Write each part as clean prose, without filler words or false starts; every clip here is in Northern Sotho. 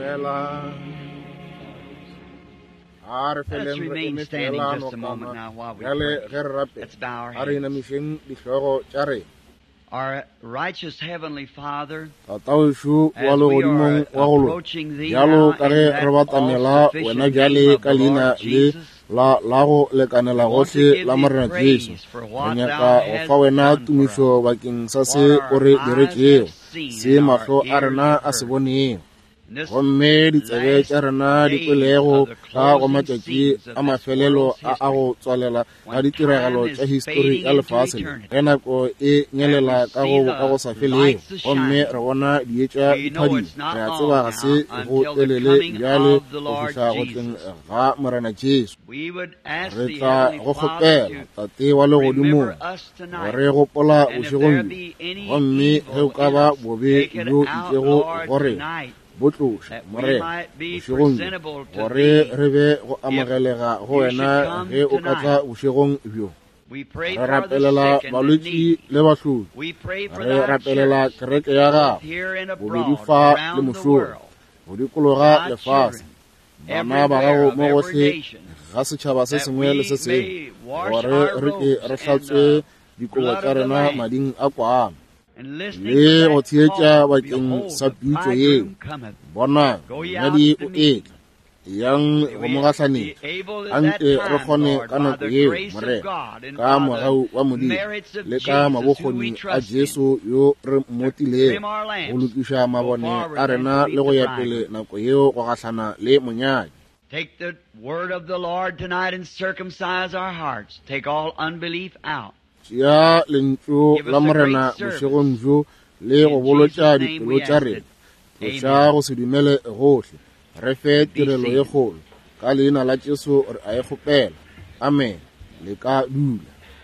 Let's remain standing just a moment now while we pray. Let's bow our heads. Our righteous Heavenly Father, as we are approaching Thee now in that all-sufficient name of the Lord Jesus, we want to give Thee praise for what Thou hast done for us, what our eyes have seen and our ears have heard. gomme ditsebe tša rena di kwelego ka go matšatši a mafelelo a go tswalela ga ditiragalo tša histori ya lefase ge nako e nyelela ka go sa felego gomme re bona dietša diphadile re a tseba ga se go telele bjale go fihla go tleng ga morena Jesu re tla go kgopela tate wa legodimo gore gopola bošegong gomme ge o ka ba bobe bjo itšego gore botloša morena bošegong gore re be go amogelega go wena ge o ka tla bošegong bjo re rapelela balwetši le bahlodi re rapelela kereke ya gago bobedi fa le mošoro go dikologa lefase bana ba gago mo gohle ga setšhaba se sengwe le se sengwe gore re ke re hlatswe dikobo tša rena mading a kwano le go theetša bakeng sa pitšo yeo bona ngwadi o etla yang go mogatlhaneng anke re kgone ka nako yeo morena ka morao wa modimo le ka mabokgoni a Jesu yo re mmotileng go lokiša mabone a rena le go ya pele nako yeo go gatlhana le monyadi. Take the word of the Lord tonight and circumcise our hearts. Take all unbelief out. Ya lentšu la morena bošegong bjo le go bolotša dipelo tša rena tloša go se dumele gohle re fe tirelo ye kgolo ka leina la Jesu re a e kgopela amen le ka dula.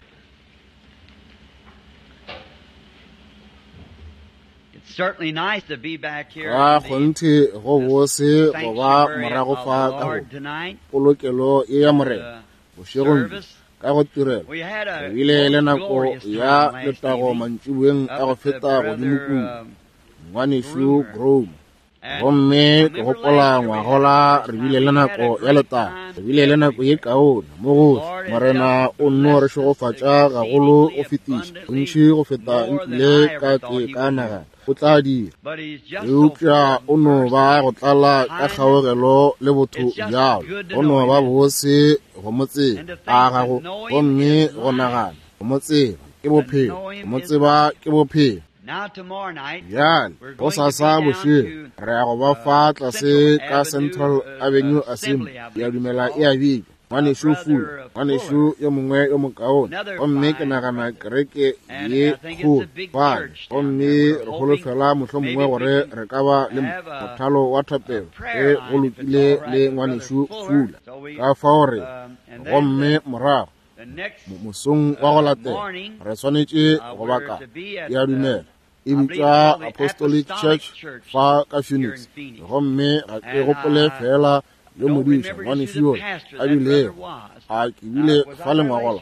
It's certainly nice to be back here ga gonthe go bose go ba morago fa ka go polokelo e ya morena bošegong ka go tirelo re bile le nako ya letago mantšiboeng a go feta godimo kudu ngwanešo Grome gomme ke gopola ngwagola re bile le nako ya letago re bile le nako ye kaone mo gohle morena o nno re šegofatša gagolo go fetiša bontši go feta nkile ka ke ka nagana go tla dira eupša o no ba go tlala ka kgaogelo le botho bjalo o no ba bose go motseba a gago gomme go nagana go motseba ke bophelo go motseba ke bophelo bjale go sasa bošego re ya go ba fa tlase ka Central Avenue Assembly ya dumela e a bika ngwanešo fula ngwanešo yo mongwe yo mokaone gomme ke nagana kereke ye kgolo fane gomme re golofela mohlho mongwe gore re ka ba le mothalo wa thapelo ge go lokile le ngwanešo fula ka fao re gomme morago mosong wa go latela re swanetše go baka ya dumela e bitšwa Apostolic Church fa ka Phoenix gomme ga ke gopole fela yo modiša ngwanešo yo a bilego a ke bile fa lengwagola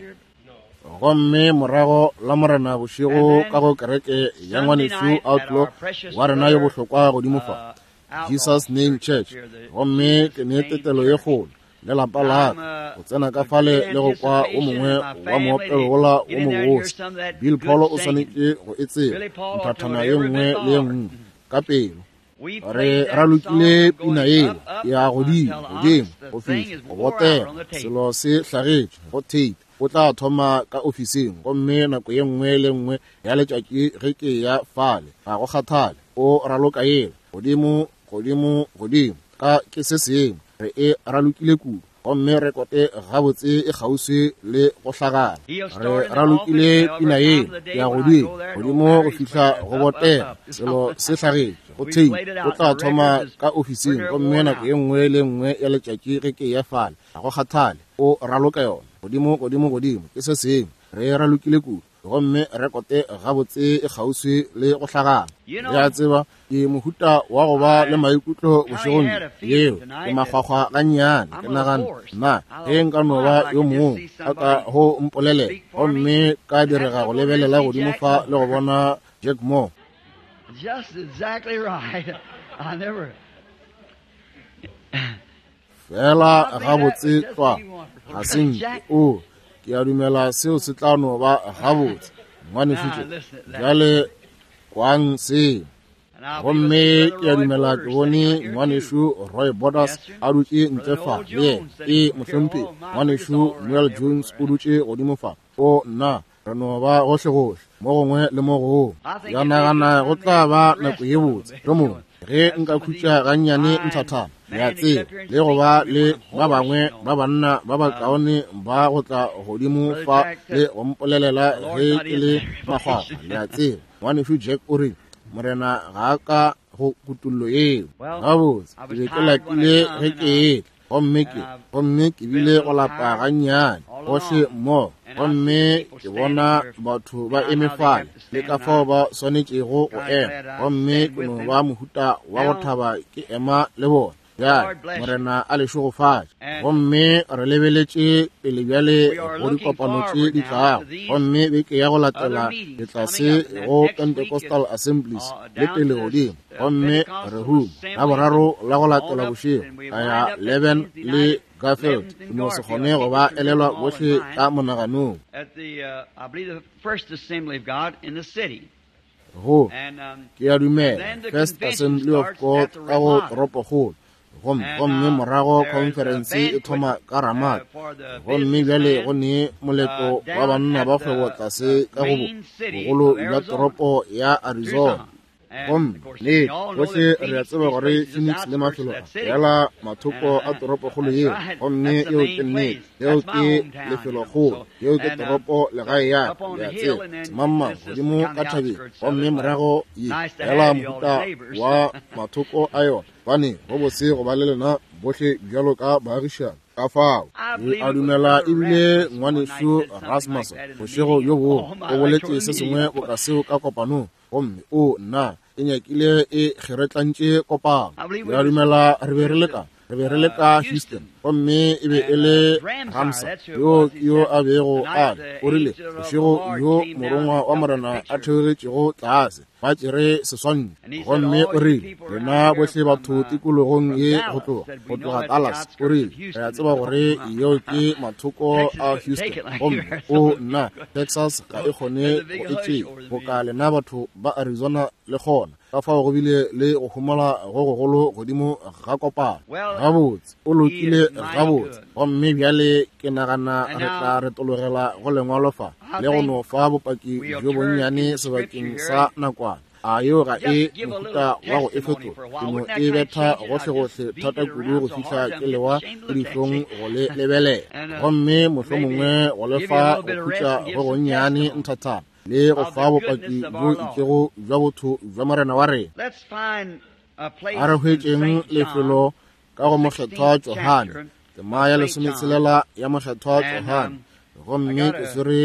gomme morago la morena bošego ka go kereke ya ngwanešo Outlaw wa rena yo bohlokwa godimo fa Jesus Name Church gomme ke neetetelo ye kgolo le lapa la go tsena ka fale le go kwa o mongwe wa moopelo gola o mogose Bill Paul o swanetše go etseba nthathana ye nngwe le ye nngwe ka pelo re ralokile pina ela ya godimo go fihla go botela selo se hlagetše go Tate o tla thoma ka ofising gomme nako ye nngwe le nngwe ya letšatši ge ke ya fale ga go kgathale o raloka ela godimo ka ke se sengwe re e ralokile kudu gomme re kote gabotse e kgauswi le go hlagana re ralokile pina ela ya godimo go fihla go botela selo se hlagetše go Tate o tla thoma ka ofising gomme nako ye nngwe le nngwe ya letšatši ge ke ya fale ga go kgathale o raloka yona godimo ke se sengwe re ralokile kudu gomme re kote gabotse e kgauswi le go hlagana re a tseba ke mohuta wa go ba le maikutlo bošegong yeo ke makgwakgwa ga nnyane ke nagana na ge nka no ba yo mongwe a ka go mpolele gomme ka direga go lebelela godimo fa le go bona Jack Moore. Just exactly right. fela gabotse twa ga senke o ke a dumela seo se tla no ba gabotse ngwane fitse jale kwang se gomme ke a dumela ke bone ngwaneshu Roy Borders a dutse ntlefa le e mohlompi ngwaneshu Noel Jones o dutse godimo fa o nna re no ba gohle mo gongwe le mo go ya nagana go tla ba nako ye botse mo ge nka khutša gannyane nthata ya tse le go ba le ba bangwe ba banna ba ba kaone ba go tla godimo fa le go mpolelela ge ke le magwa ya tse ngwaneshu Jack o re morena ga ka go kutullo e gabotse ke be ke lakile ge ke gomme ke bile go lapa gannyane gohle mo gomme ke bona batho ba emefale le ka fao ba swanetšego go ema gomme ke no ba mohuta wa go thaba ke ema le bona ya morena a lešogofatša gomme re lebeletše pele bjale go dikopano tše di tlago gomme beke ya go latela le tlase go Pentecostal Assemblies le pele godimo gomme re hum la boraro la go latela bošego ka ya 11 le Garfield mo se kgone go ba elelwa bohle ka monaganong go ke a dumela First Assembly of God ka go toropokgolo gomme morago conference e thoma ka Ramat gomme bjale go ne moletlo wa banna ba kgwebo tlase ka go bogolo bja toropo ya Arizona gomme gohle re a tseba gore Phoenix le mafelo yala mathoko a toropokgolo yeo gomme eo ke nnete eo ke lefelokgolo eo ke toropo legae ya tse semamma godimo ka thabeng gomme morago yala mohuta wa mathoko a yona bane go botse go ba le lena bohle bjalo ka baagišane ka fao a dumela ebile ngwanesho Rasmus bošego yo bo o boletše se sengwe o ka seo ka kopanong gomme o nna e nyakile e kgeretlantše kopano ya dumela re be re le ka Houston gomme e be e le Ramsa yo a bego a o rile bošego yo morongwa wa morena a theogetšego tlase ba tšere seswantšho gomme o rile rena bohle batho tikologong ye go tloga Dallas o rile re a tseba gore yeo ke mathoko a Houston gomme o nna Texas ka e kgone go etše go ka lena batho ba Arizona le gona ka fao go bile le go humala go gogolo godimo ga kopano gabotse o lokile gabotse gomme bjale ke nagana re tla retologela go lengwalo fa le go no fa bopaki jo bonnyane sebakeng sa nakwana a yo ga e mohuta wa go efetola ke no e betha gohle thata kudu go fitlha ke lewa ke dihlong go le lebelela gomme mohlomongwe go lefa go khutša go gonnyane nthata le go fa bopaki jo itšego jwa botho jwa morena wa rena a re hwetšeng lefelo ka go mokgethwa Johane tema ya 16 ya mokgethwa Johane gomme ke swere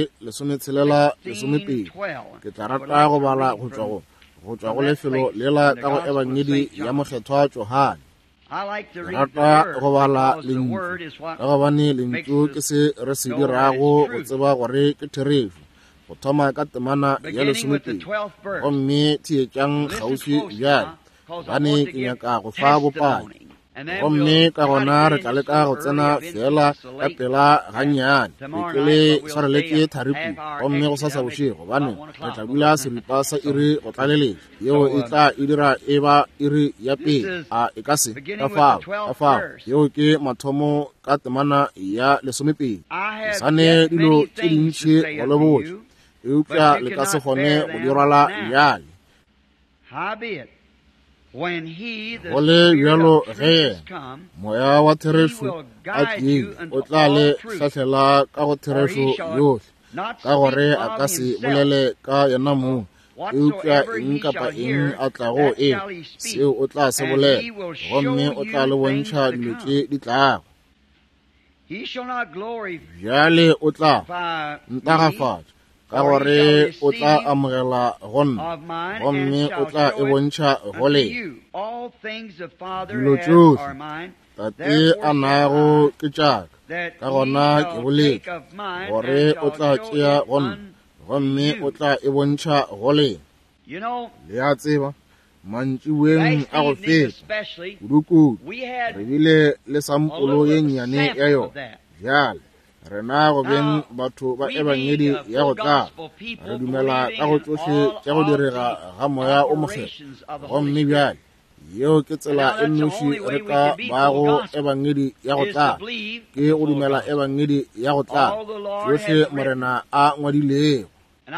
16:12 ke tla rata go bala go tswa go lefelo lela ka go ebangedi ya mokgethwa Johane rata go bala lentšu ka gobane lentšu ke se re se dirago go tseba gore ke therefu go thoma ka temana ya 12 gomme thietšang kgauswi bjale bane ke nyaka go fa bopaki gomme ka gona re tla leka go tsena fela ka pela gannyane pekele swareletse tharipu gomme go sasa bošego bane re tla dula seripa sa iri go tlaleletša yeo e tla e dira e ba iri ya pele e ka se ka fao yeo ke mathomo ka temana ya 12 sane dilo tše dintšhi go le botse eupša le ka se kgone go di rwala bjale go le bjalo ge moya wa therešu a tlile o tla le hlahlela ka go therešu yohle ka gore a ka se bolele ka yena moo eupša eng kapa eng a tlago seo o tla se bolela gomme o tla le bontšha dilo tše di tlago bjale o tla ntagafatša ka gore o tla amogela gonna gomme o tla e bontšha gole dilo tšohle tate a nago ke tšaka ka gona ke boletše gore o tla tšea gonna gomme o tla e bontšha gole le a tseba mantsiweng a go feta kudukudu re bile le sampolo ye nnyane ya yona jale rena go beng batho ba ebangedi ya go tla re dumela ka go tsohle tša go direga ga moya o mogelo gomme bjale yeo ke tsela e nnoši re ka bago ebangedi ya go tla ke go dumela ebangedi ya go tla tsohle morena a ngwadilego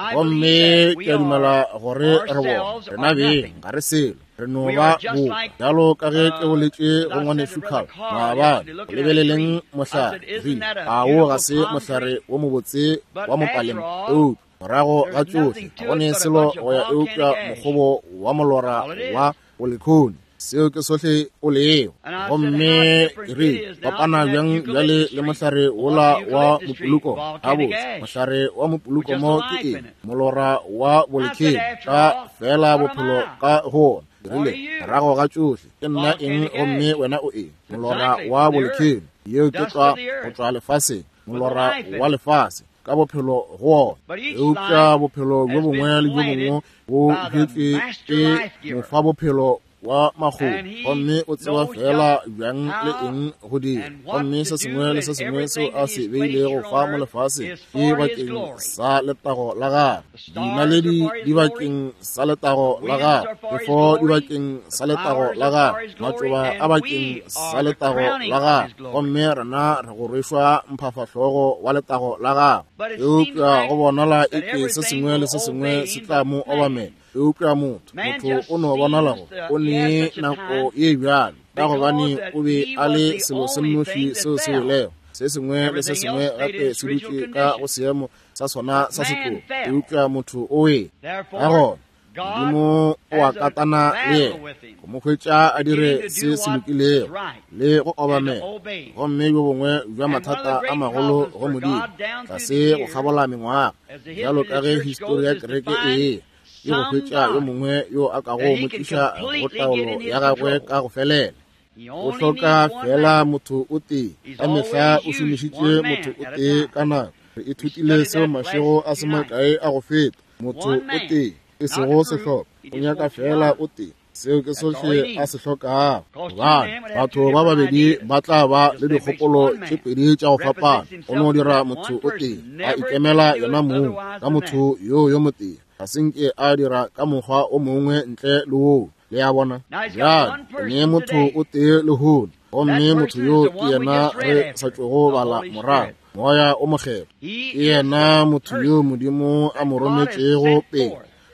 gomme ke dumela gore re bona rena beng ga re selo re no ba bopa jalo ka ge ke boletše go ngwane shukhal maabane go lebeleleng mohlare rile a wo ga se mohlare wo mobotse wa mopalema eupša morago ga tsohle ga gone selo go ya eupša mokgobo wa molora wa olekhoni seo ke sohle o leo gomme re papana bjang bjale le mohlare wola wa mopuluko gabotse mohlare wa mopuluko mo ke eng molora wa bolekheni ka fela bophelo ka gona rile morago ga tsohle ke nna eng gomme wena o eng molora wa bolekheni yeo ke go tswa lefaseng molora wa lefase ka bophelo go eupša bophelo jo bongwe le jo bongwe bo jetse ke mofa bophelo wa mago gomme o tseba fela bjang le eng go dira gomme se sengwe le se sengwe seo a se beilego fa mo lefase ke bakeng sa letago la gagwe dinaledi di bakeng sa letago la gagwe efo di bakeng sa letago la gagwe matsoba a bakeng sa letago la gagwe gomme rena re go rwešwa mphafatlhogo wa letago la gagwe eupša go bonala eke se sengwe le se sengwe se tla mo obamela eupša motho o no bonala go o ne nako ye bjalo ka gobane o be a le selo se nnoši seo se welego se sengwe le se sengwe gape se dutše ka go seemo sa sona sa sekolo eupša motho o we ka gona modimo o a katana le yena go mo hwetša a dire se se lokilego le go obamela gomme jo bongwe jwa mathata a magolo go modimo ka se go kgabola mengwaga jalo ka ge histori ya kereke e yo go hwetša yo mongwe yo a ka go motliša go taolo ya gagwe ka go felela o hloka fela motho o tee ka mehla o šomišitše motho o tee ka nako re ithutile seo mašego a se makae a go feta motho o tee e sego sehloka o nyaka fela o tee seo ke sohle a se hlokago gobane batho ba babedi ba tla ba le dikgopolo tše pedi tša go fapana o no dira motho o tee a ikemela yona mong ka motho yo motee ga senke a dira ka mokgwa o mongwe ntle le woo le ya bona bjale ne motho o tee lehono gomme motho yo ke yena re sa tšogo bala morago moya o mokgelo ke yena motho yo modimo a mo rometšego pele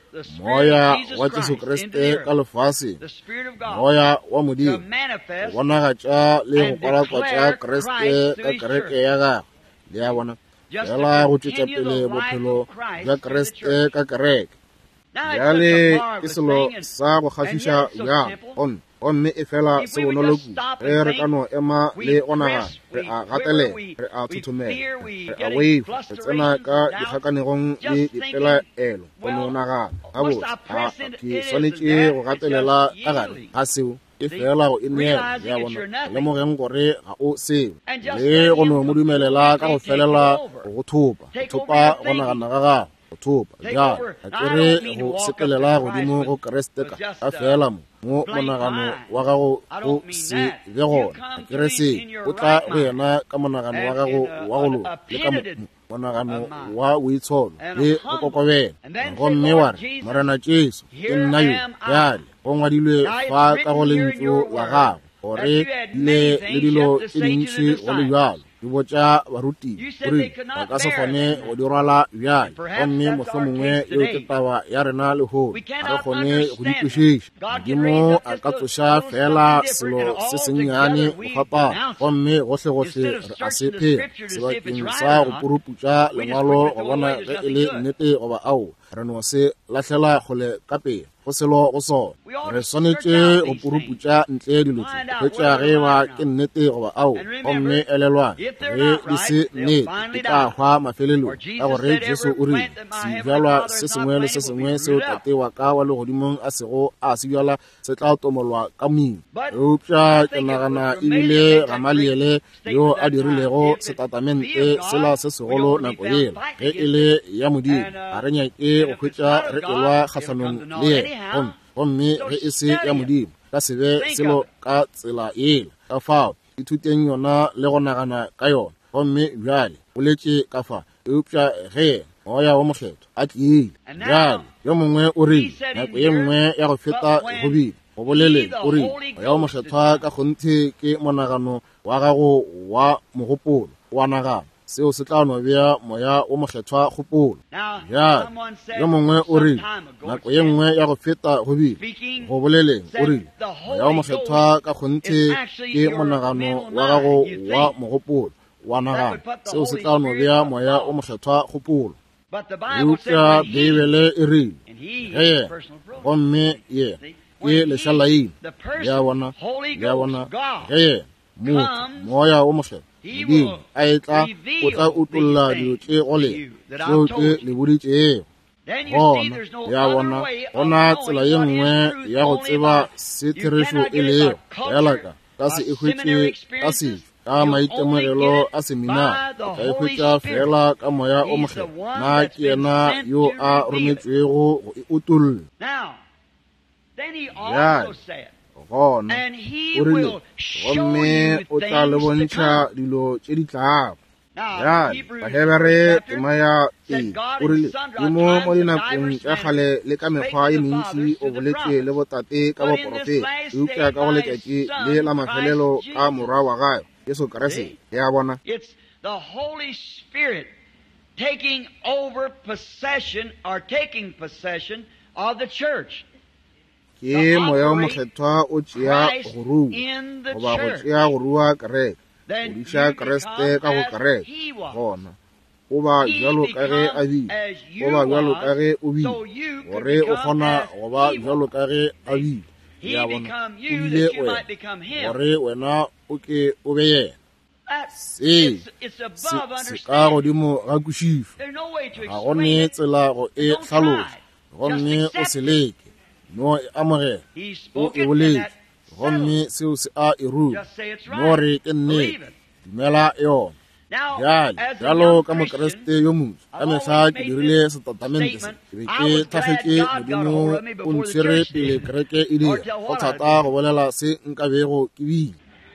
moya wa Jesu Kriste ka lefase moya wa modimo go bonagatša le go kwalakwatša Kriste ka kereke ya gagwe le ya bona fela go tšwetša pele bophelo bja Kriste ka kereke bjale ke selo sa go kgafiša bjang gomme e fela se bonolo kudu ge re ka no ema le onagana re a gatelela re a thothomela re a weifa re tsena ka dikgakanegong le dipelaelo go no nagana gabotse ke swanetše go gatelela ka gare ga seo e fela go e neela ya bona lemogeng gore ga o seo le go no mo dumelela ka go felela go thopa go nagana ga gago go thopa jalo ga kere go sepelela godimo go Kriste ka fela mo monagano wa gago go se be gona ga kere se o tla go yena ka monagano wa gago wa go loka le ka monagano wa boitsholo le go kokobela gomme wa re morena Jesu ke nna yo bjale go ngwadilwe fa ka go lentšu la gago gore le dilo tše dintši go le bjalo di botša barutiši gore ba ka se kgone go di rwala bjale gomme mohlomongwe yeo ke taba ya rena lehono ga re kgone go di kwešiša modimo a ka tsoša fela selo se sennyane go fapana gomme gohle re a se phela sebakeng sa go puruputša lengwalo go bona ge e le nnete goba ao re no se lahlela kgole ka pele go selo go sona re swanetše go puruputša ntle dilo tše hwetša ge ba ke nnete goba ao gomme elelwane ge di se nnete di tla hwa mafelelong ka gore Jesu o rile sebjalwa se sengwe le se sengwe seo tate wa ka wa legodimong a sego a sebjala se tla tomolwa ka moima eupša ke nagana ebile Gamaliele yo a dirilego setatamente sela se segolo nako yela ge e le ya modimo a re nyake go hwetša re elwa kgahlwanong le yena gomme ge e se ya modimo ka sebe selo ka tsela ela ka fao ithuteng yona le go nagana ka yona gomme bjale o letse ka fa eupša ge moya wa mokgetho a tlile bjale yo mongwe o rile nako ye nngwe ya go feta go bile go boleleng o rile moya wa mokgethwa ka gonthe ke monagano wa gago wa mogopolo wa nagana seo se tla no bea moya wa mokgethwa kgopolo bjale yo mongwe o rile nako ye nngwe ya go feta go bile go boleleng o rile moya wa mokgethwa ka gonthe ke monagano wa gago wa mogopolo wa nagana seo se tla no bea moya wa mokgethwa kgopolo eupša Bibele e rile ge gomme ye ke lešalaile ya bona ge motho moya wa mokgetho modimo a etla o tla utolola dilo tše gole tšeo ke le boditšego gona ya bona gona tsela ye nngwe ya go tseba se therešo e leo yalaka ka se e hwetše ka setšo ka maitemogelo a seminari ka e hwetša fela ka moya o mokgetho na ke yena yo a rometšwego go e utolola bjale gona o rile gomme o tla le bontšha dilo tše di tlago bjale Bahebere tema ya pele o rile dimo mo dinakong tša kgale le ka mekgwa ye mentši o boletše le botate ka boporofeta eupša ka go letšatši le la mafelelo ka morwa wa gae Yesu Kriste ya bona it's the Holy Spirit taking over possession or taking possession of the church. Ke moya wa mokgethwa o tšea go rua goba go tšea go rua kereke go diša Kriste ka go kereke gona o ba bjalo ka ge a bile o ba bjalo ka ge o bile gore o kgona go ba bjalo ka ge a bile ya bona o bile wena gore wena o ke o be yena se ka godimo ga kušišo ga gone tsela go e hlaloša gomme o se leke no e amogela o e boletse gomme seo se a e rua no re ke nnete dumela yona bjale bjalo ka mokreste yo motho ka mehla ke dirile setatamente se ke be ke thafetse modimo o ntshwere pele kereke e dira go thata go bolela se nkabego ke bile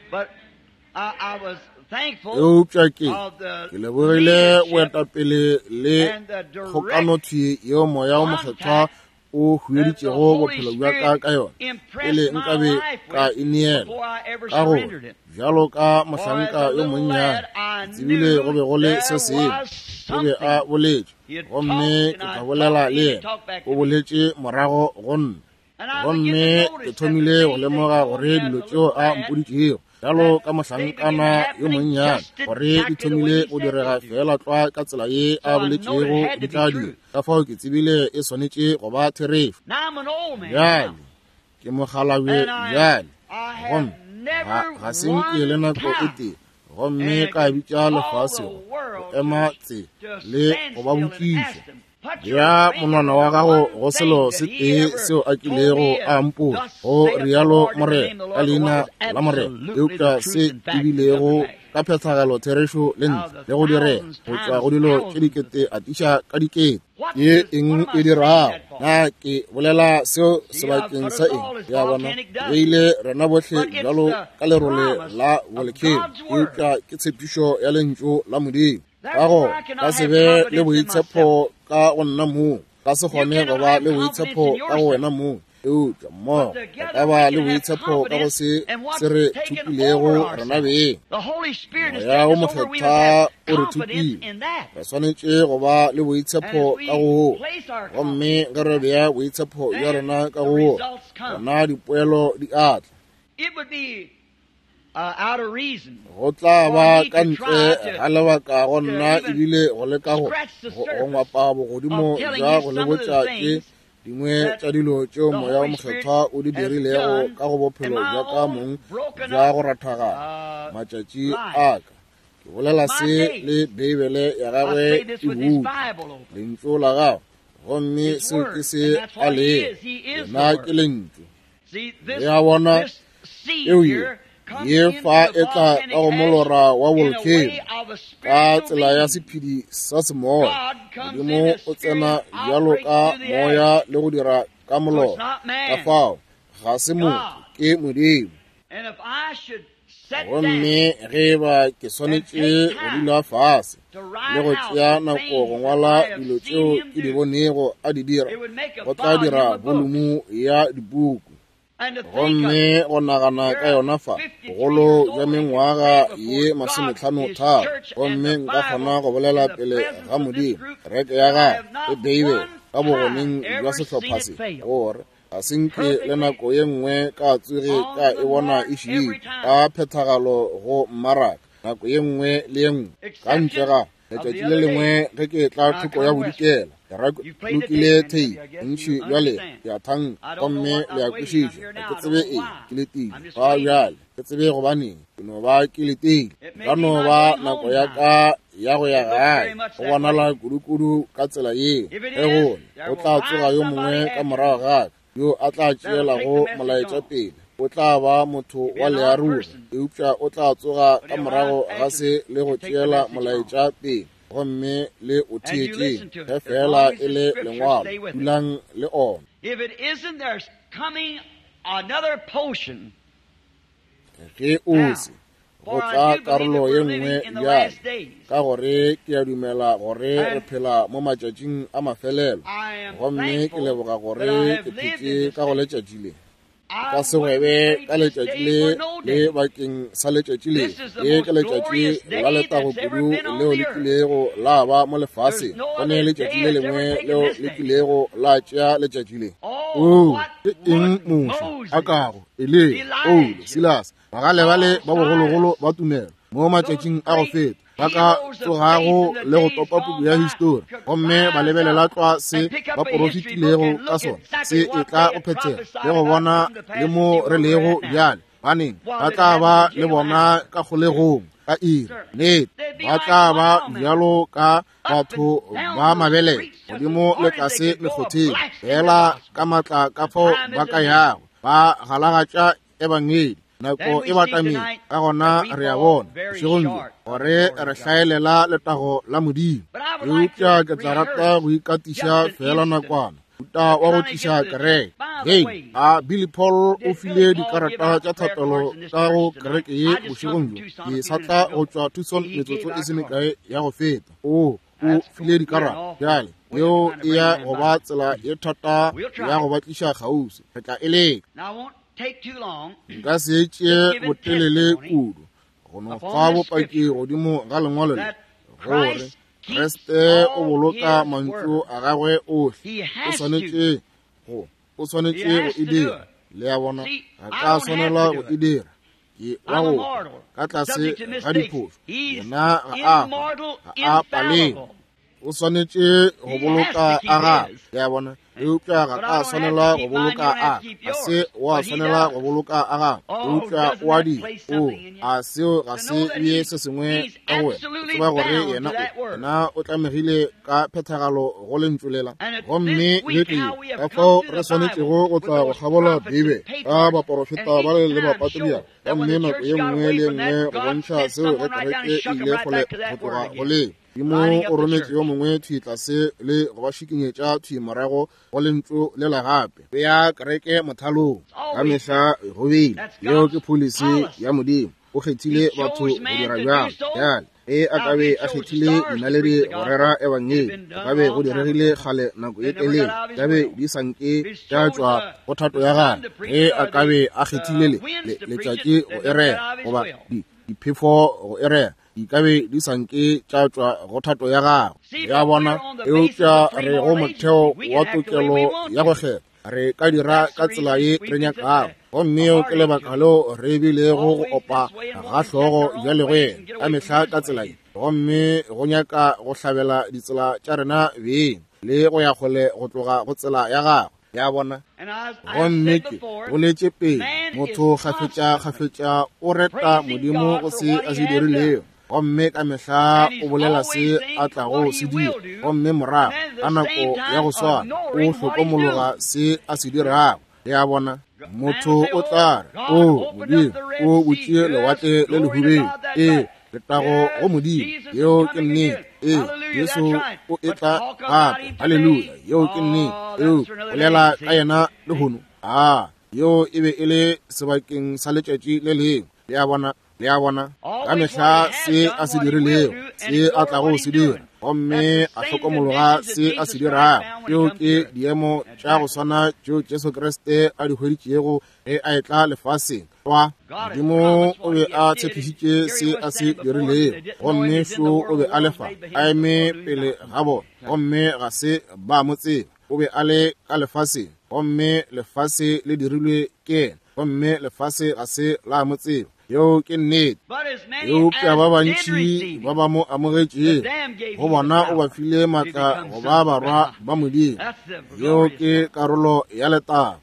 eupša ke lebogile boetapele le kgokanothwi yeo moya wa mokgethwa o hueditšego bophelo bja ka yona pele nkabe ka e neela ka gore bjalo ka mohlanka yo monnyane tsebile go be go le se sengwe o be a boletše gomme ke tla bolela le yena o boletše morago go nna gomme ke thomile go lemoga gore dilo tšeo a mpoditšego bjalo ka mohlankana yo monnyane gore di thomile go direga fela tlwa ka tsela ye a boletšego di tla dira ka fao ke tsebile e swanetše go ba therefo bjale ke mogalabe bjale gomme ga senke le nako e tee gomme ka bitša lefase go ema tse le go ba botšiša ya monwana wa gago go selo se tee seo a kilego a mpola go rialo morena ka leina la morena eupša se ebilego ka phethagelo therešo le ntle le go direga go tšwa go dilo tše dikete a tiša ka dikete ye eng e dirago na ke bolela seo sebakeng sa eng ya bona beile rena botlhe bjalo ka lerole la volcano eupša ke tshepišo ya lentšu la modimo ka go ka sebe le boitshepo ka go nna moo ka se kgone go ba le boitshepo ka go wena moo eupša mmogo ka ba le boitshepo ka go se re thupilego rena beng moya go mokgethwa o re thupile re swanetše go ba le boitshepo ka go gomme ge re bea boitshepo bja rena ka go gona dipoelo di atla go tla ba ka ntle ga lebaka go nna ebile go leka go ngwapa bogodimo ja go le botšatše dingwe tša dilo tšeo moya wa mokgethwa o di dirilego ka go bophelo bja ka mong bja go rathagana matšatši a ka ke bolela se le Bibele ya gagwe e buti lentšu la gago gomme seo ke se a lee yena ke lentšu ya bona eo ye fa e tla ka go molora wa volcano ka tsela ya sephedi sa semoya modimo o tsena bjalo ka moya le go dira ka molao ka fao ga se motho ke Modimo gomme ge ba ke swanetše go dula fase le go tšea nako go ngwala dilo tšeo ke di bonego a di dira go tla dira volumu ya dibuku gomme go nagana ka yona fa bogolo jwa mengwaga ye 53 gomme nka kgona go bolela pele ga Modimo kereke ya ga e beibe ka bogoneng jwa sehlopha se gore a senke le nako ye nngwe ka tswege ka e bona e šie ka phethagalo go mmaraka nako ye nngwe le ye nngwe ka ntle ga letšatši le lengwe ge ke tla thoko ya bodikela ke lokile thei ntši bjale ke a thang gomme le ya kwešiša ke tsebe ke letile ba bjale ke tsebe gobaneng ke no ba ke letile ka no ba nako ya ka ya go ya gae go bonala kudu-kudu ka tsela ye ge gone go tla tsoga yo mongwe ka morago gaka yo a tla tšeelago molaetša pele o tla ba motho wa learura eupša o tla tsoga ka morago ga se le go tšeela molaetša pele gomme le o theetše ge fela e le lengwalo dulang le ona ge o se go tla karolo ye nngwe bjale ka gore ke a dumela gore re phela mo matšatšing a mafelelo gomme ke leboga gore ke phetse ka go letšatši le ka segwebe ka letšatši le bakeng sa letšatši le ye ke letšatši la letago kudu leo le kilego la ba mo lefase gone letšatši le lengwe leo le kilego la tšea letšatši le ke eng moši a kago e le Silas bagalebale ba bogologolo ba tumelo mo matšatšing a go feta ba ka tsogago le go topa puku ya histori gomme ba lebelela tlwa se ba porofitilego ka sona se e tla go phethega le go bona le mo re lego bjale baneng ba tla ba le bona ka kgolegong ka iri nnete ba tla ba bjalo ka batho ba mabele godimo le tlase mekgotheng fela ka matla ka fao ba ka yago ba galagatša ebangedi nako e batameng ka gona re a bona bošegong gore re hlaelela letago la Modimo eupša ke tla rata go ikatiša fela nakwana uta wa go tliša kereke a Billy Paul o file dikarata tša thapelo tša go kereke ye bošegong ke satla go tšwa Tucson metsotso e se mekae ya go feta o file dikarata bjale yeo e ya go ba tsela ye thata ya go ba tliša kgausi re tla eleka nka se tšee botelele kudu go no fa bopaki godimo ga lengwalo le gore Kriste o boloka mantšu a gagwe ohle o swanetše go e dira le ya bona ga ka swanela go e dira ke wa go ka tlase ga diphoso yena ga a paleng o swanetše go boloka a gagwe le ya bona eupša ga ka swanela go boloka a se wa swanela go boloka a ga eupša wa di a seo ga se ye se sengwe ka goe tseba gore yena o tlamegile ka phethagalo go lentšolela gomme leke ka fao re swanetšego go tla go kgabola Beibe ka baporofeta ba le bapatria gomme nako ye nngwe le nngwe go bontšha seo ge kereke e ile go tloga go le Dimo o rometše yo mongwe thui tlase le go ba šikinyetša thui morago go lentšu le la gape ya kereke mothalong ka mehla go beile yeo ke pholisi ya Modimo o kgethile batho go dira bjalo bjale a ka be a kgethile dinaledi go rera ebangedi ka be go diregile kgale nako ye telele ka be di sanke tša tšwa go thato ya gane a ka be a kgethile letšatši go erea goba diphefo go erea ikabe di sanke tša tšwa go thato ya gago ya bona eupša re go motheo wa tokelo ya go kgetha re ka dira ka tsela ye re nyakago gomme o ke lebaka leo re bilego go opa ga hlogo bjale go yena ka mehla ka tsela ye gomme go nyaka go hlabela ditsela tša rena beng le go ya kgole go tloga go tsela ya gago ya bona gomme ke go letše pele motho gafetša o reta Modimo go se a se dirilego gomme ka mehla o bolela se a tlago se dira gomme morago ka nako ya go swana o hlokomologa se a se dirago ya bona motho o tla re Modimo o botšie lewatle le lehubeng le tago go modimo yo ke nnete Yesu o etla gape haleluya yo ke nnete yo bolela ka yena le hono yo e be e le sebakeng sa letšatši le leng le a bona ka mehla se a se dirilego se a tlago se dira gomme a hlokomologa se a se dirago tšeo ke diemo tša go swana tšeo Jesu Kriste a di hweditšego ge a etla lefaseng modimo o be a tshepišitše se a se dirilego gomme šo o be a lefa a eme pele ga bona gomme ga se ba mo tseba o be a le ka lefaseng gomme lefase le dirilwe ke ena gomme lefase ga se la mo tseba yo ke nnete yo pša ba bantši ba ba mo amogetšego go bona o ba file maatla go ba barwa ba modimo yo ke karolo ya letaba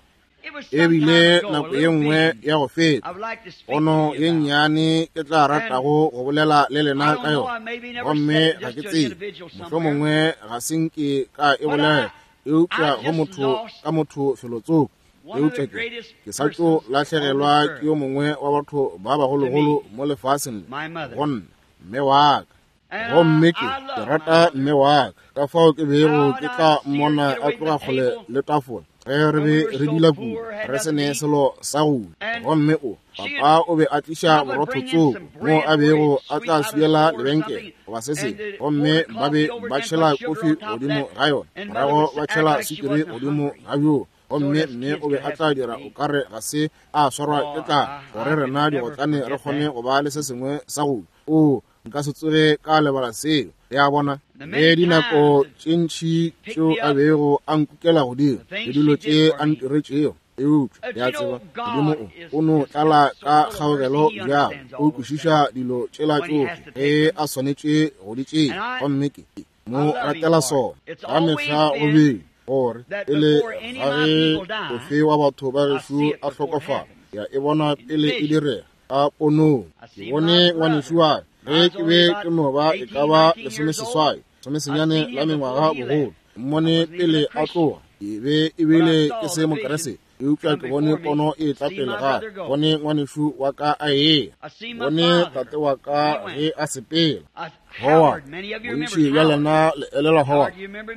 ebile nako ye nngwe ya go feta ono ye nnyane ke tla ratago go bolela le lena ka yona gomme ga ke tsebe mohlomongwe ga senke ka e bolela eupša go motho ka motho felotsoko eupša ke sa tlo lahlegelwa ke yo mongwe wa batho ba bagologolo mo lefaseng gonna mme wa ka gomme ke rata mme wa ka fao ke bego ke tla mmona a tloga kgole le tafola ge re be re dula kudu re sene selo sa go gomme papa o be a tliša borothotsoko mo a bego a tla suela lebenkele goba se sengwe gomme ba be ba tšhela kofi godimo ga yona morago ba tšhela sukiri godimo ga bjoo gomme mme o be a tla dira o kare ga se a swarwa ke tla gore rena digotlane re kgone go ba le se sengwe sa go nka se tsoge ka lebala seo ya bona le dinako tše ntšhi tšeo a bego a nkukela godimo le dilo tše a ntiretšeo eupša ya tseba modimo o no tlala ka kgaogelo bjang o kwešiša dilo tšela tšohle ge a swanetše go di tšea gomme ke mo ratela sona ka mehla go beng gore pele ga ge ofe wa batho ba gešo a hlokofala ya e bona pele e direga ka ponong ke bone ngwanešo wa ge ke be ke no ba e ka ba lesomeseswai somesenyane la mengwaga bogolo mmone pele a tloga e bile ke se mokeresete eupša ke bone pono e tla pele gae bone ngwanešo wa ka a ea bone tate wa ka ge a sepela Howard bontši bja lena le elela Howard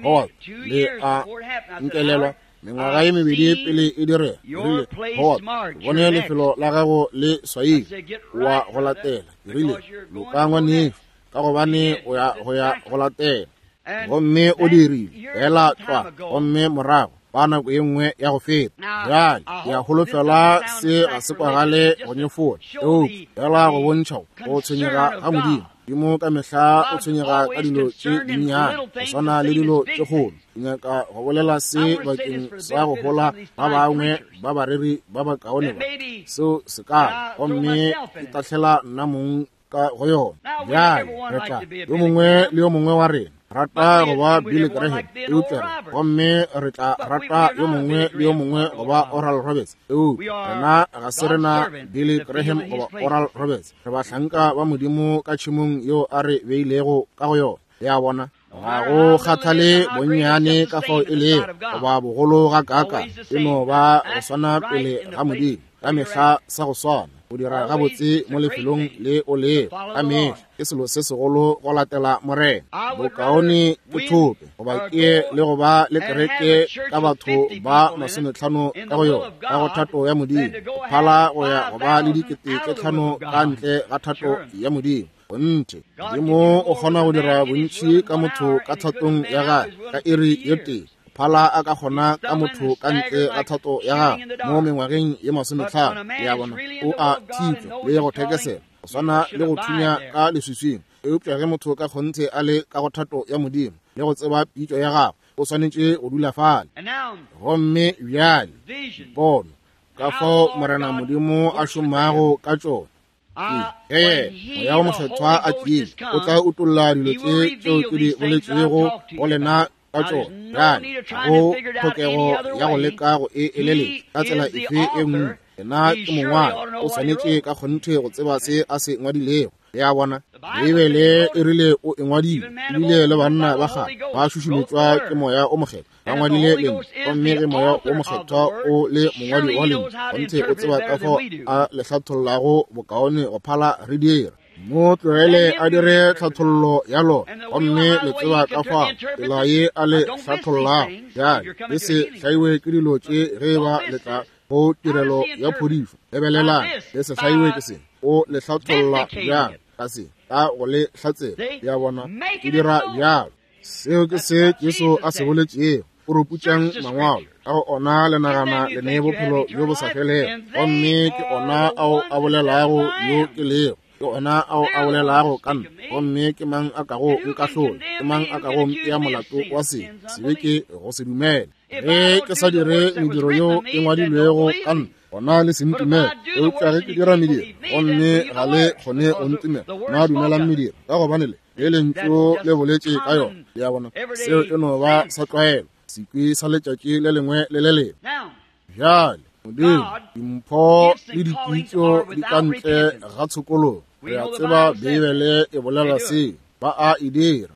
le a nkelelwa mengwaga ye mebedi pele e dire rile Howard bone lefelo la gago le swaile wa go latela rile loka ngwanešo ka gobane go ya go latela gomme o dirile fela tšwa gomme morago ba nako ye nngwe ya go feta bjale ya holofela se ga se kwagale go nyefola fela go bontšha go tshwenyega ga modimo dimo ka mehla o tshwenyega ka dilo tše dinnyane go swana le dilo tše kgolo nyaka go bolela se bakeng sa go gola ba bangwe ba bareri ba ba kaone ba seo se ka gomme e tahlela nna mong ka go yona bjale re tla yo mongwe le yo mongwe wa rena rata go ba Billy Graham eupša gomme re tla rata yo mongwe le yo mongwe go ba Oral Roberts rena ga se rena Billy Graham goba Oral Roberts re bahlanka ba modimo ka tšhimong yo a re beilego ka go yona ya bona ga go kgathale bonnyane ka fao e le goba bogolo ga kaka e no ba go swana pele ga modimo ka mehla sa go swana o dira gabotse mo lefelong le o le ka mehla ke selo se segolo go latela morena bokaone ke thope goba ke le go ba le kereke ka batho ba 50 ka go yona ka go thato ya modimo phala go ya go ba le 5,000 ka ntle ga thato ya modimo bonte modimo o kgona go dira bontši ka motho ka thatong ya gae ka iri ye tee phala a ka kgona ka motho ka ntle ga thato ya gae mo mengwageng ye 50 ya bona o a thitšwa le go thekesela go swana le go thunya ka leswiswing eupša ge motho ka kgonthe a le ka go thato ya modimo le go tseba pitšo ya gago o swanetše go dula fale gomme bjale pono ka fao morena modimo a šomago ka tšona moya o mokgethwa a tiile o tla utolla dilo tšeo ke di boletšego go lena ka tšona bjale go tlhokego ya go leka go e eleletša ka tsela efe e nngwe ena ke mongwana o swanetše ka kgonthe go tseba se a se ngwadilego ya bona bibele e rile o engwadile ebile le banna ba ga ba šušumetšwa ke moya o mokgethwa ba ngwadile leng gomme ge moya o mokgethwa o le mongwadi wa leng gonthe o tseba ka fao a le hlathollago bokaone go phala re dira mo tlogele a dire tlhathollo yalo gomme le tseba ka fa tsela ye a le tlhatholla ya le se tlaiwe ke dilo tše ge ba letla go tirelo ya phodišo lebelela le se tlaiwe ke se o le tlhatholla ya ka se ka go le tlhatse ya bona ke dira ya seo ke se Jesu a se boletše o ruputšang mangwalo ka go ona le nagana le ne bophelo yo bo sa felego gomme ke ona ao a bolelago yo ke lego ke ona ao a bolelago ka nna gomme ke mang a ka go nkahlola ke mang a ka go mpea molato wa se be ke go se dumele ge ke sa dire mediro yo e ngwadilwego ka nna gona le se ntumele eupša ge ke dira mediro gomme ga le kgone go ntumela na dumelang mediro ka gobane le lentso le boletše ka yona ya bona seo e no ba sa tlwaelo sekwi sa letšatši le lengwe le le lengwe bjale modimo dimpho le dikitso di ka ntle ga tshokolo re a tseba Bibele e bolela se ba a e dira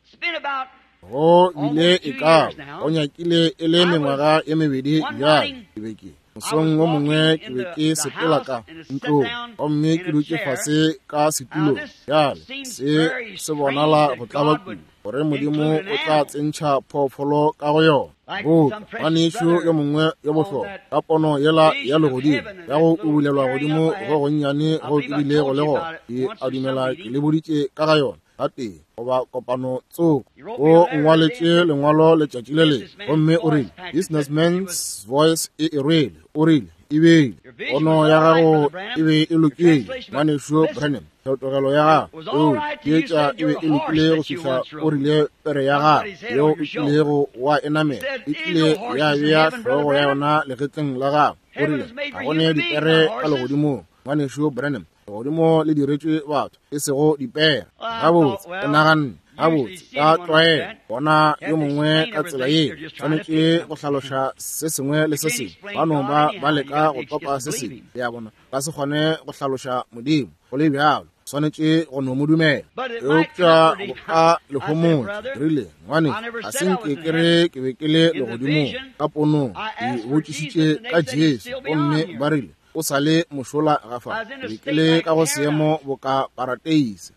go bile e ka go nyakile e le mengwaga e mebedi bjale ke be ke mosong o mongwe ke be ke sepela ka ntlong gomme ke dutše fase ka setulo bjale se bonala go tlaba kudu gore modimo o tla tsentšha phoofolo ka go yona ngwanešo yo mongwe yo bohlokwa ka pono yela ya legodimo ya go ubulelwa godimo go gonnyane go kedilego le go ke a dumela ke le boditše ka ga yona ka teng goba kopano tsoko o ngwaletše lengwalo letšatši le le gomme o rile businessman's voice e rile o rile e beile pono ya gago e be e lokile ngwanešo Branham tlhotogelo ya gago tietša e be e lokile go fihla o rile pere ya gago yeo e kilego wa enamela e tlile ya bea hlogo ya yona legetleng la gago o rile ga gone dipere ka legodimong ngwanešo Branham legodimo le diretšwe batho e sego dipere gabotse e naganne gabotse ka tlwaelo bona yo mongwe ka tsela ye tshwanetše go hlaloša se sengwe le se sengwe bano ba leka go topa se sengwe ya bona ba se kgone go hlaloša modimo go le bjalo swanetše go no mo dumela eupša go ka lehomotse rile ngwane ga se nke kere ke be ke le legodimong ka ponong ke botšišitše ka Jesu gomme ba rile o sa le mošola gafa ke le ka go seemo bo ka parateise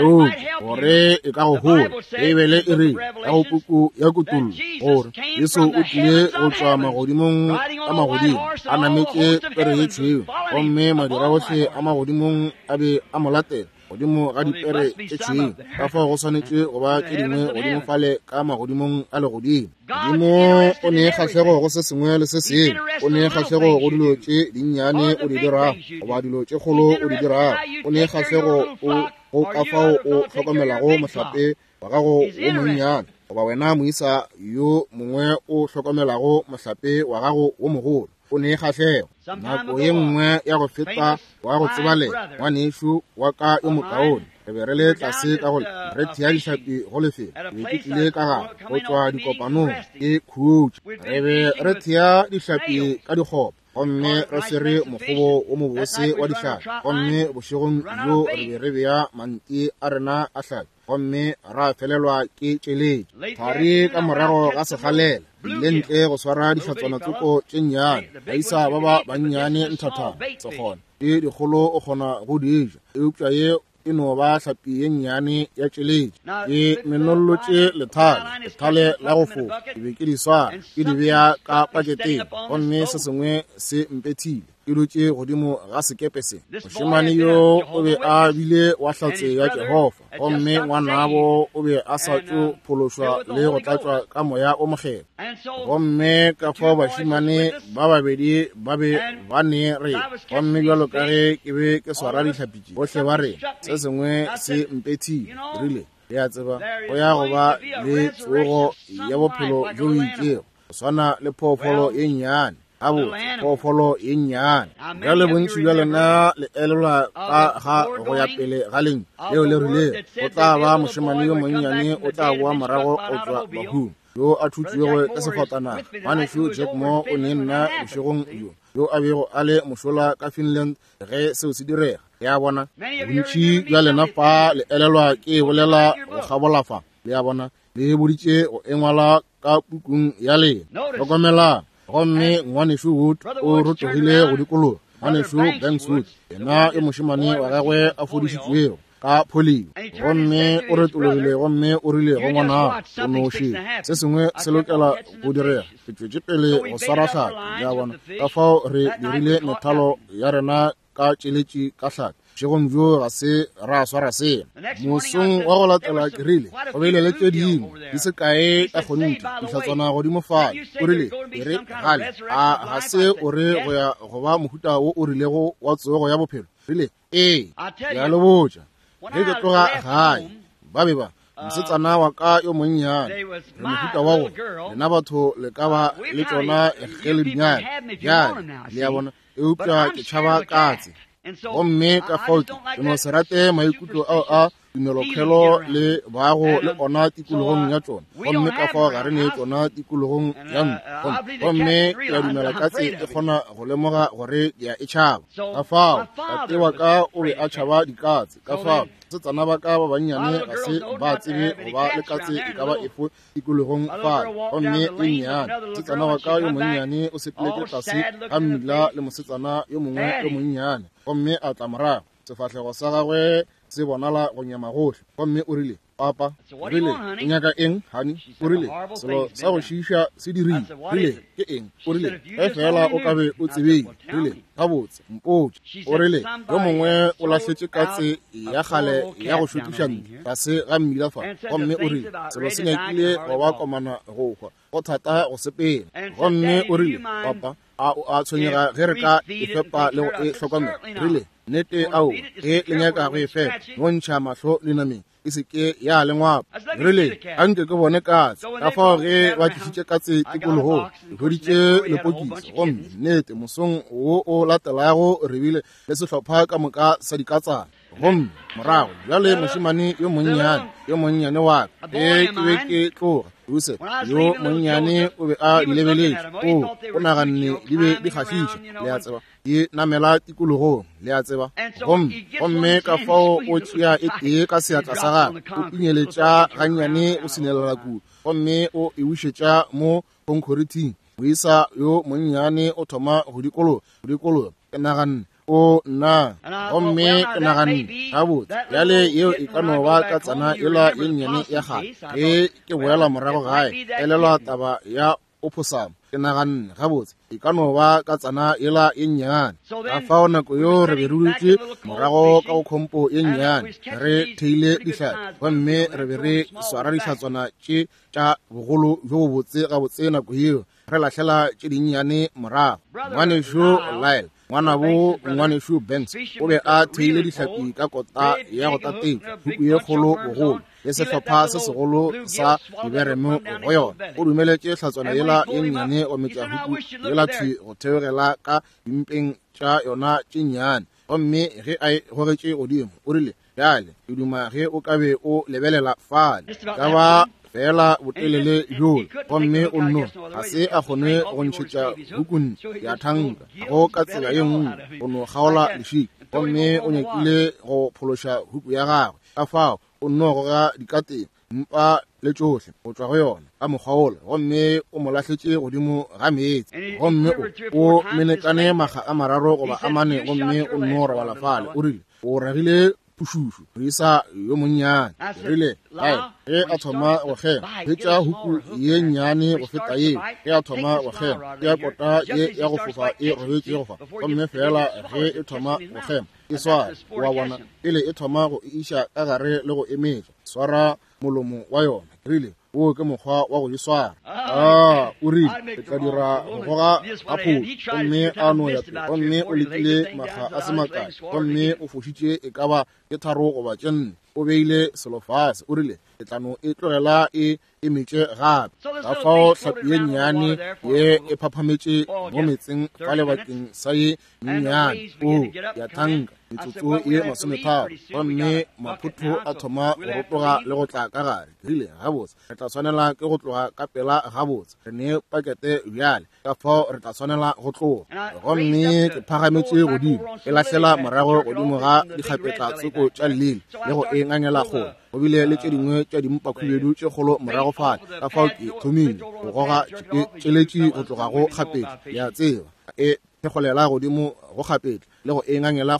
gore e ka go gola Bibele e re ka go puku ya kutullo gore Jesu o tlile go tšwa magodimong a magodimo a nametše pere ye tšhweu gomme madira otlhe a magodimong a be a mo latela godimo ga dipere tše tšhweu ka fa go swanetše go ba tše dingwe godimo fale ka magodimong a legodimo modimo o ne kgahlego go se sengwe le se sengwe o ne kgahlego go dilo tše dinnyane o di dirago goba dilo tše kgolo o di dirago o ne kgahlego go ka fao o hlokomelago mohlape wa gago wo monnyane goba wena moisa yo mongwe o hlokomelago mohlape wa gago wo mogolo o ne kgahlego nako ye nngwe ya go feta wa go tsebalela ngwanešo wa ka yo mokaone re be re le tlase ka go re thea dihlapi go lefela be ke tlile ka ga go tšwa dikopanong ke khutše re be re thea dihlapi ka dikgopa gomme re swere mokgobo wo mobose wa dihlapi gomme bošegong yo re be re bea mante a rena a hlapi gomme ra felelwa ke tšeletše thari ka morago ga segalela le ntle go swara dihlatswana tsoko tše nnyane baisa ba ba bannyane nthathana sekgona le dikgolo o kgona go dija eupša ye e no ba hlapi ye nnyane ya tšeletše ke menolotše lethale la go fofa ke be ke di swara ke di bea ka paketeng gomme se sengwe se mpethile ke dutše godimo ga sekepe se mošemane yo o be a bile wa hlatse ya Jehova gomme ngwanabo o be a sa tšo phološwa le go tlatšwa ka moya o mogelo gomme ka fao bašemane ba babedi ba be ba ne re gomme bjalo ka ge ke be ke swara dihlapitše bohle ba re se sengwe se mpethile rile le a tseba go ya go ba le tsogo ya bophelo jo o itšego go swana le phoofolo ye nnyane phoofolo ye nnyane bjale bontši bja lena le elelwa ka ga go ya pele ga leng leo le rilego o tla ba mošemane yo monnyane o tla boa morago go tšwa bahung yo a thutšwego ka sefatanaga ngwanešo Jack Moore o ne nna bošegong yo a bego a le mošola ka Finland ge seo se direga ya bona bontši bja lena fa le elelwa ke bolela go gabolafa le ya bona le boditše go engwala ka pukung ya lena tlhokomelang gomme ngwanešo Wood o rotogile go dikologa ngwanešo Bankswood yena e mošemane wa gagwe a fodišitšwego ka polio gomme o retologile gomme o rile go ngwana o noši se sengwe se lokela go direga re tšwetše pele go swara tlhaka ya bona ka fao re dirile methalo ya rena ka tšeletše ka tlhaka šegong jo ga se ra swara sena mosong wa go latela ke rile go beile le tše dingwe di se kae ka kgonti dihlatswana godimo fale o rile e re gale ga se o re go ya go ba mohuta wo o rilego wa tsogo ya bophelo rile ya le botša ge ke tloga gae ba be ba mosetsana wa ka yo monnyane re mohuta wa go lena batho le ka ba le tšona ge le dinyane bjale le ya bona eupša ke tšhaba katse gomme ka fao ke no se rate maikutlo ao a tumelokgelo le bago le ona tikologong ya tsona gomme ka fao ga re ne tsona tikologong ya gomme ke a dumela katse e kgona go lemoga gore ke a e tšhaba ka fao tate wa ka o be a tšhaba dikatse ka fao setsana ba ka ba bannyane ga se ba tsebe go ba le katse e ka ba efo tikologong fale gomme e nnyane setsana wa ka yo monnyane o sepeletse tlase ga mmila le mosetsana yo mongwe yo monnyane gomme a tla morago sefatlhego sa gagwe se bonala go nyama gotlhe gomme o rile papa rile o nyaka eng hani o rile selo sa go šiiša se dirile rile ke eng o rile ge fela o ka be o tsebile rile gabotse mpotse o rile yo mongwe o latlhetse katse ya gale ya go šotiša ntlo tlase ga mmila fa gomme o rile selo se nyakile go ba komana go hwa go thata go sepela gomme o rile papa a tshwenyega ge re ka e fepa le go e hlokomela rile nnete ao ge le nyaka go e fepa mo ntšha mahlo le nameng e seke ya le ngwapa rile a nke ke bone katse ka fao ge ba tlišitše katse tikologong e hweditše lepokisi gomme nnete mosong wo o latelago re bile le sehlopha ka moka sa dikatsana gomme morago bjale mošemane yo monnyane wa ka ge ke be ke tloga use yo monnyane o be a di lebeletše o naganne di be di kgahliša le a tseba di namela tikologong le a tseba gomme ka fao o tšea e tee ka seatla sa gagwe o pinyeletša gannyane o senelela kudu gomme o e wišetša mo concoriting o isa yo monnyane o thoma go dikologa ke naganne o nna gomme ke naganne gabotse bjale yeo e ka no ba ka tsana ela ye nnyane ya gage ge ke boela morago gae elelwa taba ya o phosama ke naganne gabotse e ka no ba ka tsana ela ye nnyane ka fao nako yo re be re dutše morago ka go kgompo ye nnyane re theile dihlaa gomme re be re swara dihlatswana tše tša bogolo jo bo botse gabotse nako yeo re lahlela tše dinnyane morago ngwanešo lyle ngwaneshu Banks o be a theile dihlapi ka kota ya go tatetša huku ye kgolo bogolo le sehlopha se segolo sa diberemo go yona o dumeletše hlatswana yela ye nnyane go metša huku yela thwi go theogela ka dimpeng tša yona tše nnyane gomme ge a gogetše godimo o rile bjale ke duma ge o ka be o lebelela fale ka ba fela botelele jolo gomme o nno ga se a kgone go ntšhetša hukun ya thanka go ka tsela ye nngwe go no kgaola lešika gomme o nyakile go phološa huku ya gagwe ka fao o nno goga dikateng mpa le tšohle go tšwa go yona ka mokgwaola gomme o mo lahletše godimo ga meetse gomme o menekane makga a mararo goba a mane gomme o nno robala fale o rile o ragile pušušu re isa yo monnyane rile ge a thoma go gema hwetša huku ye nnyane go feta yeo ge a thoma go gema ke ya kota ye ya go fofa e robetše go fa gomme fela ge e thoma go gema e swara wa bona pele e thoma go iša ka gare le go emetša swara molomo wa yona rile o ke mokgwa wa go di swara o rile ke tla dira go goga gapholo gomme a no ya pele gomme o lekile makga a semakae gomme o fošitše e ka ba ke tharo goba tše nne o beile selo fase o rile letlano e tlogela e emetše gape ka fao hlapi ye nnyane ye e phaphametše mo metseng ka lebakeng sa ye nnyane ya thanka metsotso ye 30 gomme maphutho a thoma go rotoga le go tla ka gare rile gabotse re tla tshwanela ke go tloga ka pela gabotse re ne pakete bjale ka fao re tla tshwanela go tloga gomme ke phagametše godimo e lahlela morago godimo ga dikgapetla tsoko tša llele le go e ngangela kgole go bile le tše dingwe tša dimpakhubedu tše kgolo morago fale ka fao ke thomile go goga tšeletše go tloga go kgapetla le a tseba e thekgolela godimo go kgapetla le go e ngangela kgole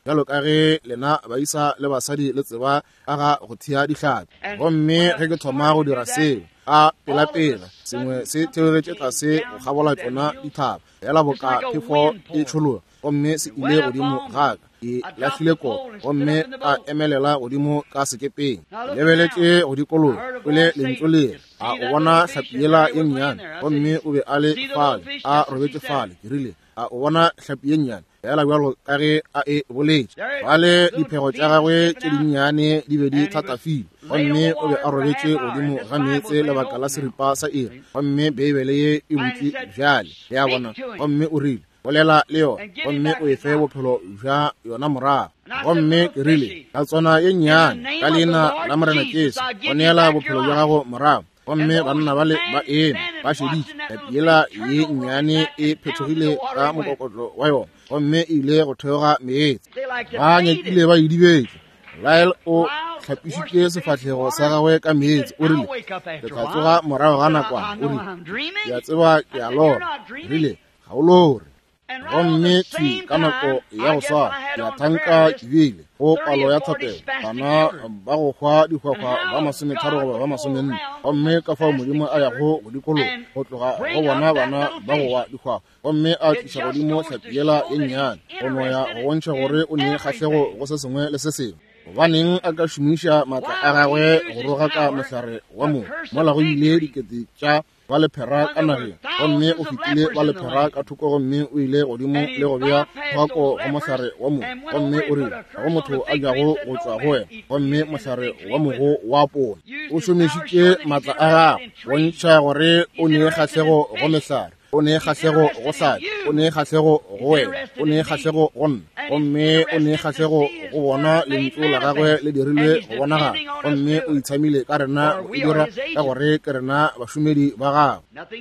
jalo ka ge lena ba isa le basadi le tseba aga go thia ditlhapi gomme ge ke thoma go dira seo a pela sengwe se theogetše tlase go gabola tsona dithaba fela boka phefo e tšhologa gomme se ile godimo gaka ke lahlile koko gomme a emelela godimo ka sekepeng lebeletše go dikologa pele lentso le a o bona hlapi yela ye nnyane gomme o be a le fale a robetše fale ke rile a o bona hlapi ye nnyane fela bjalo ka ge a e boletše bale diphego tša gagwe tše dinnyane di be di thatafile gomme o be a robetše godimo ga meetse lebaka la seripa sa iri gomme beibele ye e butse bjale ya bona gomme o rile bolela le yona gomme o e fe bophelo bja yona morago gomme ke rile ka tsona ye nnyane ka leina la morena Jesu go neela bophelo bja gago morago gomme banna ba le ba eme ba šeditše epela ye nnyane e phethogile ka mokokotlo wa yona gomme e ile go theoga meetse ba nyakile ba idibetše Lyle o hlapišitše sefatlhego sa gagwe ka meetse o rile ke tla tsoga morago ga nakwana o rile ke a tseba ke a lora rile ga o lore gomme twi ka nako ya go swara ke a thanka kebile go palo ya thapelo bana ba go hwa dihwahwa ba 30 goba ba 40 gomme ka fao modimo a yago go dikolo go tloga go bona bana ba go wa dihwahwa gomme a tliša godimo hlapiela ye nnyane go noya go bontšha gore o ne kgahlego go se sengwe le se sengwe gobaneng a ka šomiša maatla a gagwe go roga ka mohlare wa mo mola go ile dikete tša ba lephera ka nageng gomme o fetile ba lephera ka thoko gomme o ile godimo le go bea thwako go mohlare wa mo gomme o rile ga go motho a jago go tšwa go wena gomme mohlare wa mogo wa pona o šomišitše maatla a gago bontšha gore o ne kgahlego go mehlare o ne kgahlego go hlapi o ne kgahlego go wena o ne kgahlego go nna gomme o ne kgahlego go bona lentso la gagwe le dirilwe go bonagala gomme o itshamile ka rena o dira ka gore ke rena bašomedi ba gago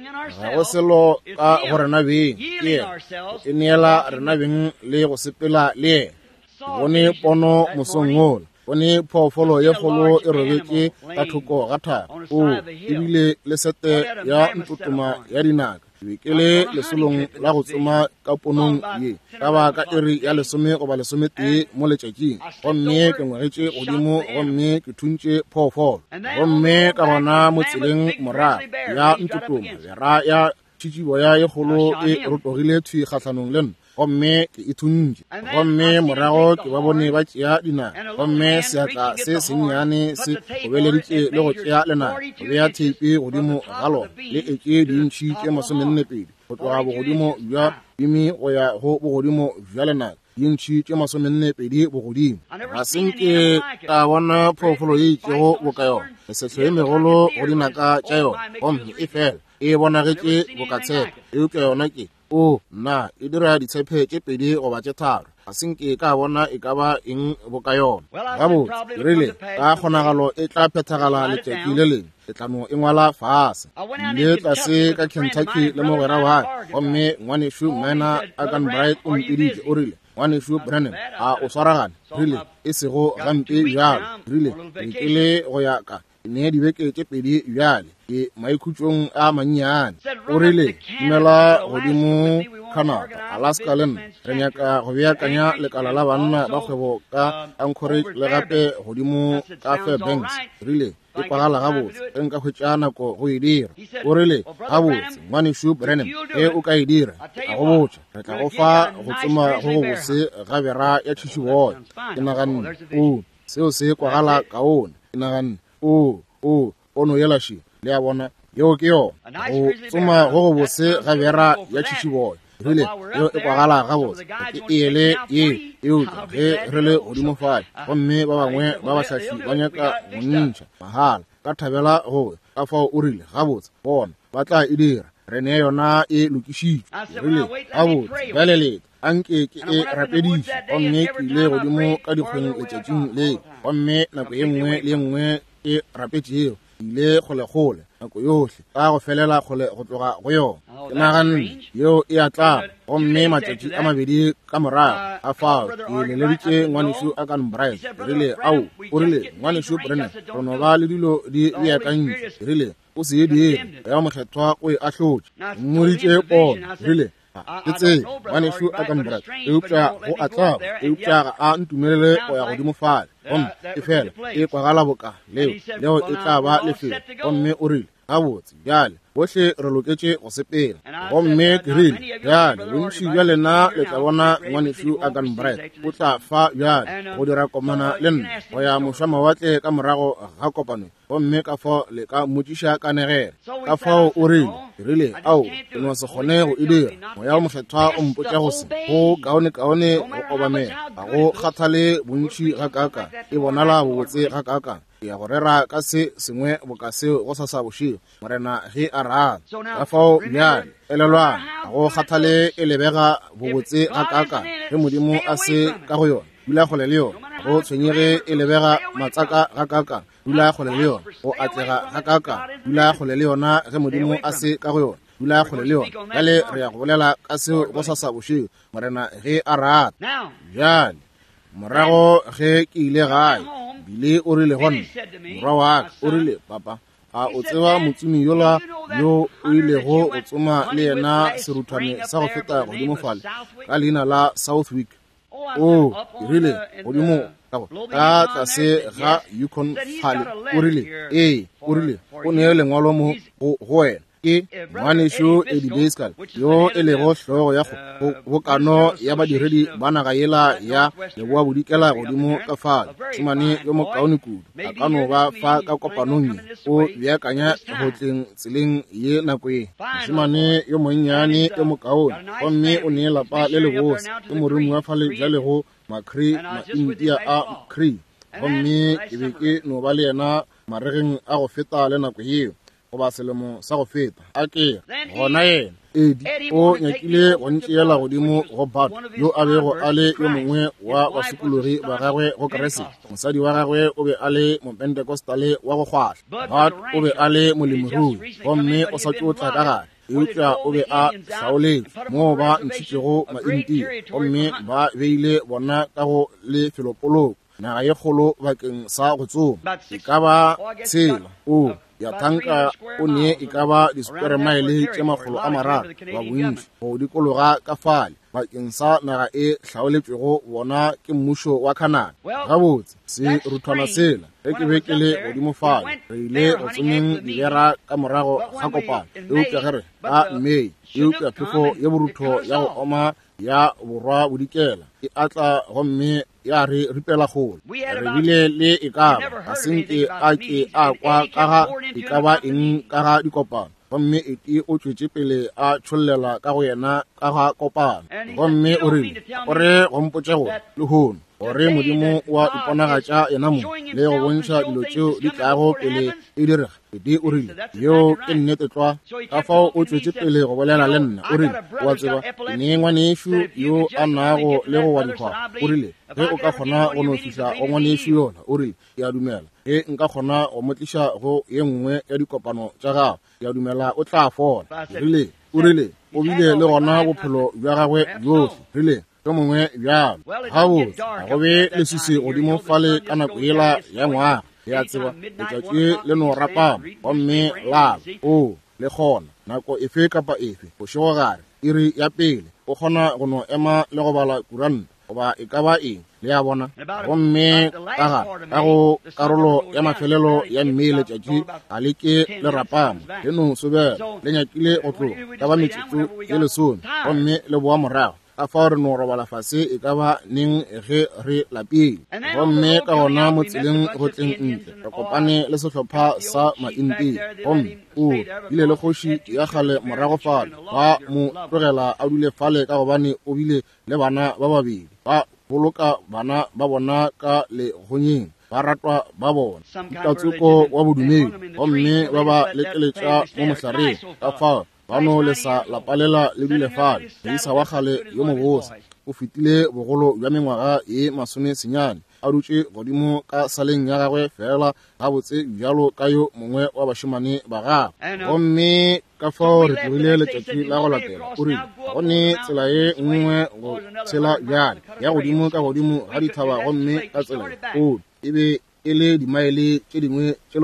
ga go selo ka go rena beng ke ena e neela rena beng le go sepela le ena bone pono mosong ola bone phoofolo ye kgolo e robetše ka thoko ga thaba o ebile le sete ya ntotoma ya dinaka ke le lesolong la go tsoma ka ponong ye ka baka iri ya 10 goba 11 mo letšatšing gomme ke ngwagetše godimo gomme ke thuntše phoofolo gomme ka bona mo tseleng morago ya ntotoma bera ya tšhitšiboya ye kgolo e rotogile thwi kgahlwanong le nna gomme ke ithuntše gomme morago ke ba bone ba tšea dinaka gomme seatla se sennyane se obeleditše le go tšea lenaka go bea theipe godimo ga lona le eke dintšhi tše 42 go tloga bogodimo bja bimi go ya go bogodimo bja lenaka dintšhi tše 42 bogodimo ga senke ka bona phoofolo ye itšego boka yona lesehlo ye megolo go dinaka tša yona gomme e fela e bonagetše bokatshepa eupša yona ke o nna e dira ditshepe tše 2 goba tše 3 ga senke ka bona e ka ba eng boka yona gabotse ke rile ka kgonagalo e tla phethagala letšatši le lengwe letlano e ngwala fase ile tlase ka Kentucky le mogwera wa gomme ngwanesho Mena Aganbright o mpeditše o rile ngwanesho Branham a o swaragane rile e sego gampe bjalo rile ke le go ya ka ne dibeke tše 2 bjale ke maikhutšong a mannyane o rile dumela godimo Canada Alaska le nna re nyaka go beakanya lekala la banna ba kgwebo ka Anchorage le gape godimo ka Fairbanks rile e pagala gabotse ge nka hwetša nako go e dira o rile gabotse ngwanesho Branham ge o ka e dira a go botša re tla go fa go tsoma go go bose ga bera ya tšhitšiboya ke naganne o seo se kwagala kaone ke naganne o ono yelaši le a bona yeo ke yona go tsoma go go bose ga bera ya tšhitšiboya rile yo e kwagala gabotse ke ele ye eo ge re le godimo fae gomme ba bangwe ba bahlaši ba nyaka go ntšha mahala ka thabela go ka fao o rile gabotse bona ba tla e dira re ne yona e lokišitšwe rile gabotse bjale leta anke ke e rapediše gomme ke ile godimo ka dikgweng letšatšing le gomme nako ye nngwe le ye nngwe e rapetšeo ile kgole nako yohle ka go felela kgole go tloga go yona ke naganne yeo e a tla gomme matšatši a 2 ka morago a fao ke leleditše ngwanesho Aganbright rile au o rile ngwanesho Branham go no ba le dilo di beakantše rile o se ye diele ya mokgethwa o e ahlotše mmoditše pono rile ke tse ngwaneso a ka mbrat eupša go a tlaba eupša a ntumelele go ya godimo fale gomme e fela e kwagala boka leo e tla ba lefelo gomme o rile gabotse bjale bohle re loketše go sepela gomme ke rile bjale bontši bja lena le tla bona ngwaneso a kan brat o tla fa bjale go dira komana le nna go ya mošamawatle ka morago ga kopano gomme ka fao le ka mmotšiša ka negela ka fao o rile ao ke no se kgone go e dira moya o mokgethwa o mpotša go se go kaone go obamela ga go kgathale bontši ga kaka e bonala bobotse ga kaka ya go rera ka se sengwe boka seo go sa bošego morena ge a rata ka fao bjale elelwana ga go kgathale e lebega bobotse ga kaka ge modimo a se ka go yona dula kgole le yona go tshwenyege e lebega matsaka ga kaka dula kgole le yona go atlega ga kaka dula kgole le yona ge modimo a se ka go yona dula kgole le yona bjale re ya go bolela ka seo go sa bošego morena ge a rata bjale morago ge ke ile gae bile o rile gona morwa wa ka o rile papa a o tseba motsumi yola yo o ilego go tsoma le yena seruthwane sa go feta godimo fale ka leina la Southwick o rile godimo ka tlase ga Yukon fale o rile o rile o ne lengwalo mo go wena ke ngwaneso Eddie Bascal yo e lego hlogo ya go kano ya badiredi ba naga yela ya leboa bodikela godimo ka fale tshimane yo mokaone kudu a kano ba fa ka kopanong o beakanya go tleng tseleng ye nako e tshimane yo monnyane yo mokaone gomme o ne lapa le lebose ke moremi wa fale jale go makri ma-India a Cree gomme ke be ke no ba le yena maregeng a go feta le nako yeo go ba selemo sa go feta a ke gona yena Eddie o nyakile go ntšeela godimo go Bart yo a bego a le yo mongwe wa bašupologi ba gagwe go Krese mosadi wa gagwe o be a le mopentekostale wa go kgwahla Bart o be a le molemirui gomme o sa tšotla ka gare eupša o be a hlaoletse moo ba ntšhitšego ma-India gomme ba beile bona ka go le felopoloko naga ye kgolo bakeng sa go tsoma e ka ba tshela ya tanka o ne e ka ba di-square mile tše 300 ba bontši go dikologa ka fale bakeng sa naga e hlaoletswego bona ke mmušo wa Canada gabotse seruthwana sela ge ke be ke le godimo fale re ile go tsomeng dibera ka morago ga kopano eupša gere ka Mei eupša phefo ye borutho ya go oma ya borwa bodikela e atla gomme ya re ripela gole re bile le e ka ba senke a ke a kwa ka ga e ka ba eng ka ga dikopano gomme e o tšwetše pele a tšhollela ka go yena ka ga kopano gomme o rile gore go mpotše go le hono gore modimo wa iponagatša yena mo le go bontšha dilo tšeo di tlago pele e direga Eddie o rile yo ke nnete tlwa ka fao o tšwetše pele go bolela le nna o rile wa tseba ke ne ngwaneso yo a nago le go wa dikgwa o rile ge o ka kgona go no fihla go ngwaneso yona o rile ke a dumela ge nka kgona go motliša go ye nngwe ya dikopano tša gago ke a dumela o tla fola rile o rile o bile le gona bophelo bja gagwe bjohle rile ke mongwe bjalo gabotse ga go be lesuse godimo fale ka nako yela ya ngwaga ya tseba letšatši le no rapama gomme lala le kgona nako efe kapa efe bošego gare iri ya pele o kgona go no ema le go bala kuranta goba e ka ba eng le ya bona gomme ka gare ka go karolo ya mafelelo ya Mei letšatši a leke le rapama le no sobela le nyakile go tloga ka ba metsotso ye lesome gomme le boa morago ka fao re no robala fase e ka ba neng ge re lapile gomme ka gona mo tseleng go tleng ntle re kopane le sehlopha sa ma-India gomme ile le kgoši ya kgale morago fale ba mo tlogela a dule fale ka gobane o bile le bana ba babedi ba boloka bana ba bona ka legonyeng ba ratwa ba bona utatsoko wa bodumedi gomme ba ba lekeletša mo mohlareng ka fao ba no lesa lapalela le dule fale leisa wa kgale yo mobose o fetile bogolo bja mengwaga ye 19 a dutše godimo ka saleng ya gagwe fela gabotse bjalo ka yo mongwe wa bašemane ba gagwe gomme ka fao re tlogile letšatši la go latela o rile gone tsela ye nngwe go tshela bjale ya godimo ka godimo ga dithaba gomme ka tsela o e be e le dimaele tše dingwe tše lekgolo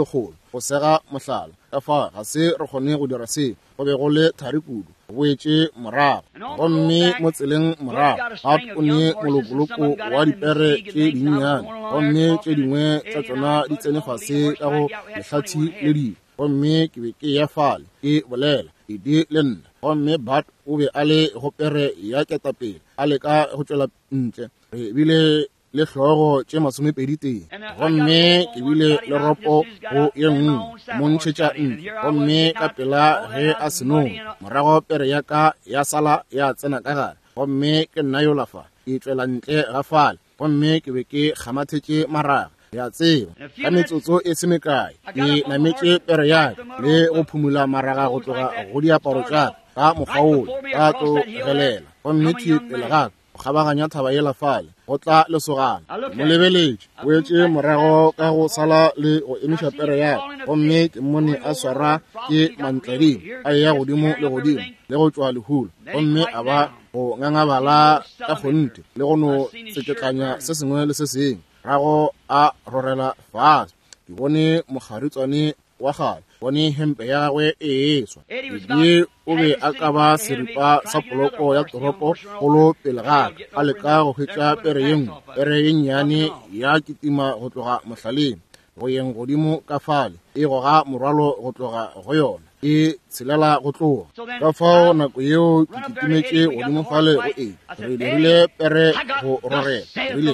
go sega mohlala ka fa ga se re kgone go dira se go be go le thari kudu boetse morago gomme mo tseleng morago ga o ne molokoloko wa dipere tše dinnyane gomme tše dingwe tša tsona di tsene fase ka go lehlathi le di gomme ke be ke ya fale ke bolela edi le nna gomme Bart o be a le go pere ya ketapele a le ka go tšwela ntle re bile le hlogo tše 20 teng gomme ke bile le ropo go ye nngwe mo ntšhetša ntle gomme ka pela ge a senong morago pere ya ka ya sala ya tsena ka gare gomme ke nna yo lafa e tšwela ntle ga fale gomme ke be ke kgamathetše maraga ya tseba ka metsotso e se mekae ke nametše pere ya le go phumula maraga go tloga go diaparo tša ka mokgaolo ka tlogelela gomme pele ga kgabaganya thaba yela fale go tla lesogana mo lebeletše boetše morago ka go sala le go emiša pere ya gomme ke mmone a swara ke mantlading a ya godimo le godimo le go tšwa lehulo gomme a ba go ngangabala ka kgonte le go no tseketlanya se sengwe le se sengwe rago a rorela fase ke bone mogaritswane wa gale bone hempe ya gagwe e eswa edi o be a ka ba seripa sa poloko ya toropo golo pele gaka a leka go hwetša pere ye nngwe pere ye nnyane ya kitima go tloga mohlaleng go yeng godimo ka fale e goga morwalo go tloga go yona e tshelela go tloga ka fao nako yeo ke kitimetše godimo fale go re dirile pere go rorela rile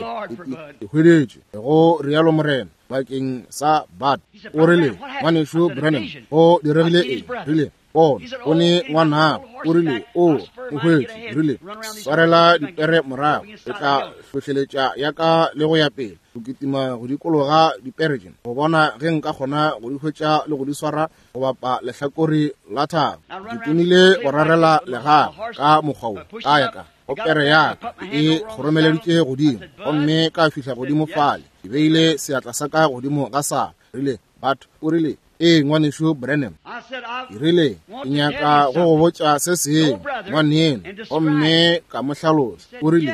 e hwedetše go rialo morena bakeng sa Bart o rile ngwaneso Branham go diregile rile bona o ne ngwana o rile o hwetše rile swarela dipere morago e tla hlohleletša ya ka le go ya pele go kitima go dikologa dipere tšena go bona ge nka kgona go di hwetša le go di swara go bapa lehlakore la thaba ke timile go rarela legaga ka mokgwao ka yaka go pere yaka e goromeleditše godimo gomme ka fihla godimo fale ke beile seatla sa ka godimo ga sa rile Bart o rile ngwaneso Branham ke rile ke nyaka go go botša se seng ngwaneno gomme ka mohlalosa o rile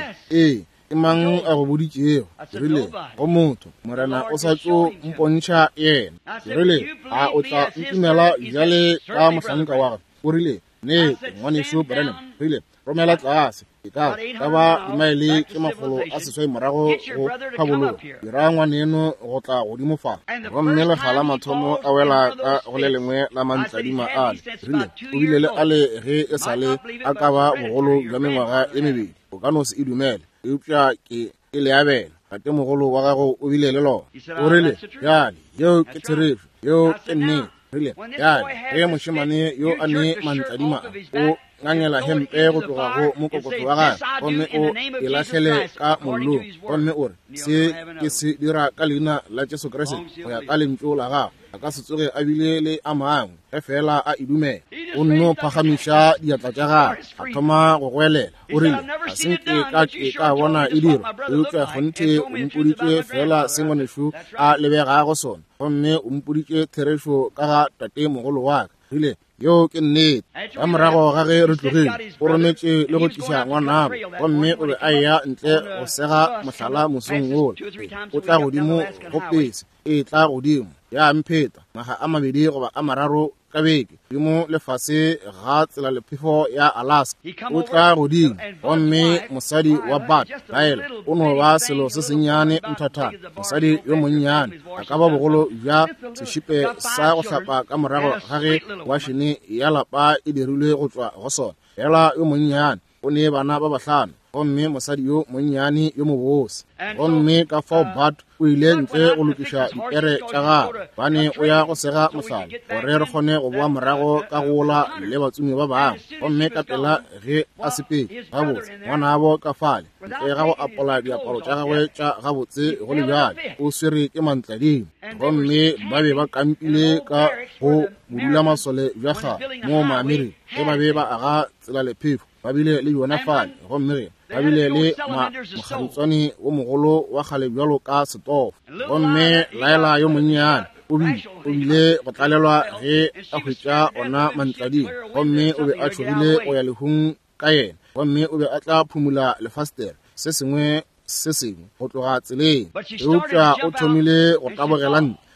ke mang a go boditšego ke rile go motho morena o sa tlo mpontšha yena ke rile a o tla ntumela bjale ka mohlanka wa gage o rile nnete ngwaneso Branham rile romela tlase e ka ba dimaele ke makgolo a seswai morago go phabologa dira ngwaneno go tla godimo fa gomme legala mathomo a wela ka go le lengwe la mantladima ale rile o bile le ale ge e sale a ka ba bogolo jwa mengwaga e mebedi o ka no se e dumele eupša ke le abela gate mogolo wa gago o bile le lona o rile jale yeo ke tsheretšo yeo ke nnete rile jale ge mošemane yo a ne mantladima o ngangela hempe go tloga go mokokotlo wa gage gomme o e latlhele ka mollong gomme o re se ke se dira ka leina la Jesu Kriste go ya ka lentšu la gago a ka se tsoge a bile le a mangwe ge fela a idumela o nno phagamiša diatla tša gage a thoma go goelela o rile ga senke ka bona e dira eupša kgonthe o mpoditše fela sengwaneso a lebega go sona gomme o mpoditše therešo ka ga tate mogolo wa ka rile yo ke nnete ka morago ga ge re tlogile o rometše le go tliša ngwanabo gomme o be a ya ntle go sega mohlala mosong ole o tla godimo go pese e tla godimo ya mpheta maga a mabedi goba a mararo ka beke dimo lefase ga tsela lephefo ya Alaska o tla godimo gomme mosadi wa Bart Laela o no ba selo se sennyane mthata mosadi yo monnyane a ka ba bogolo bja sešipe sa go hlapa ka morago ga ge washene ya lapa e dirilwe go tšwa go sona fela yo monnyane o ne bana ba bahlano gomme mosadi yo monnyane yo mobose gomme ka fao Bart o ile ntle go lokiša dipere tša gagwe bane o ya go sega mohlala gore re kgone go boa morago ka gola le batsumi ba bangwe gomme ka pela ge a sepedi gabotse ngwanabo ka fale ntle ga go apola diaparo tša gagwe tša gabotse go le bjale o swere ke mantlading gomme ba be ba kampile ka go bodula masole bja gage mo maamerika ge ba be ba aga tsela lephefo ba bile le yona fale gomme ba bile le mogaritswane wo mogolo wa kgale bjalo ka setofo gomme Laela yo monnyane o bile go tlalelwa ge a hwetša ona mantlading gomme o be a tšhogile go ya lehung ka yena gomme o be a tla phumula lefastere se sengwe go tloga tseleng eupša o thomile go tabogela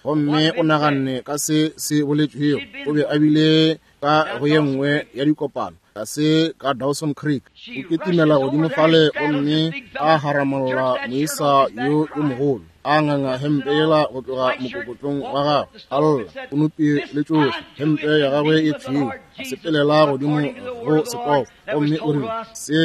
gomme o naganne ka se boletšwego o be a bile ka go ye nngwe ya dikopano ka se ka Dawson Creek o ketimela godimo fale gomme a haramalla moisa yo mogolo a nganga hempe yela go tloga mokokotlong wa gagwe a lla o nopi le tsohle hempe ya gagwe e tšhweu a sepelela godimo go sekofo gomme o rile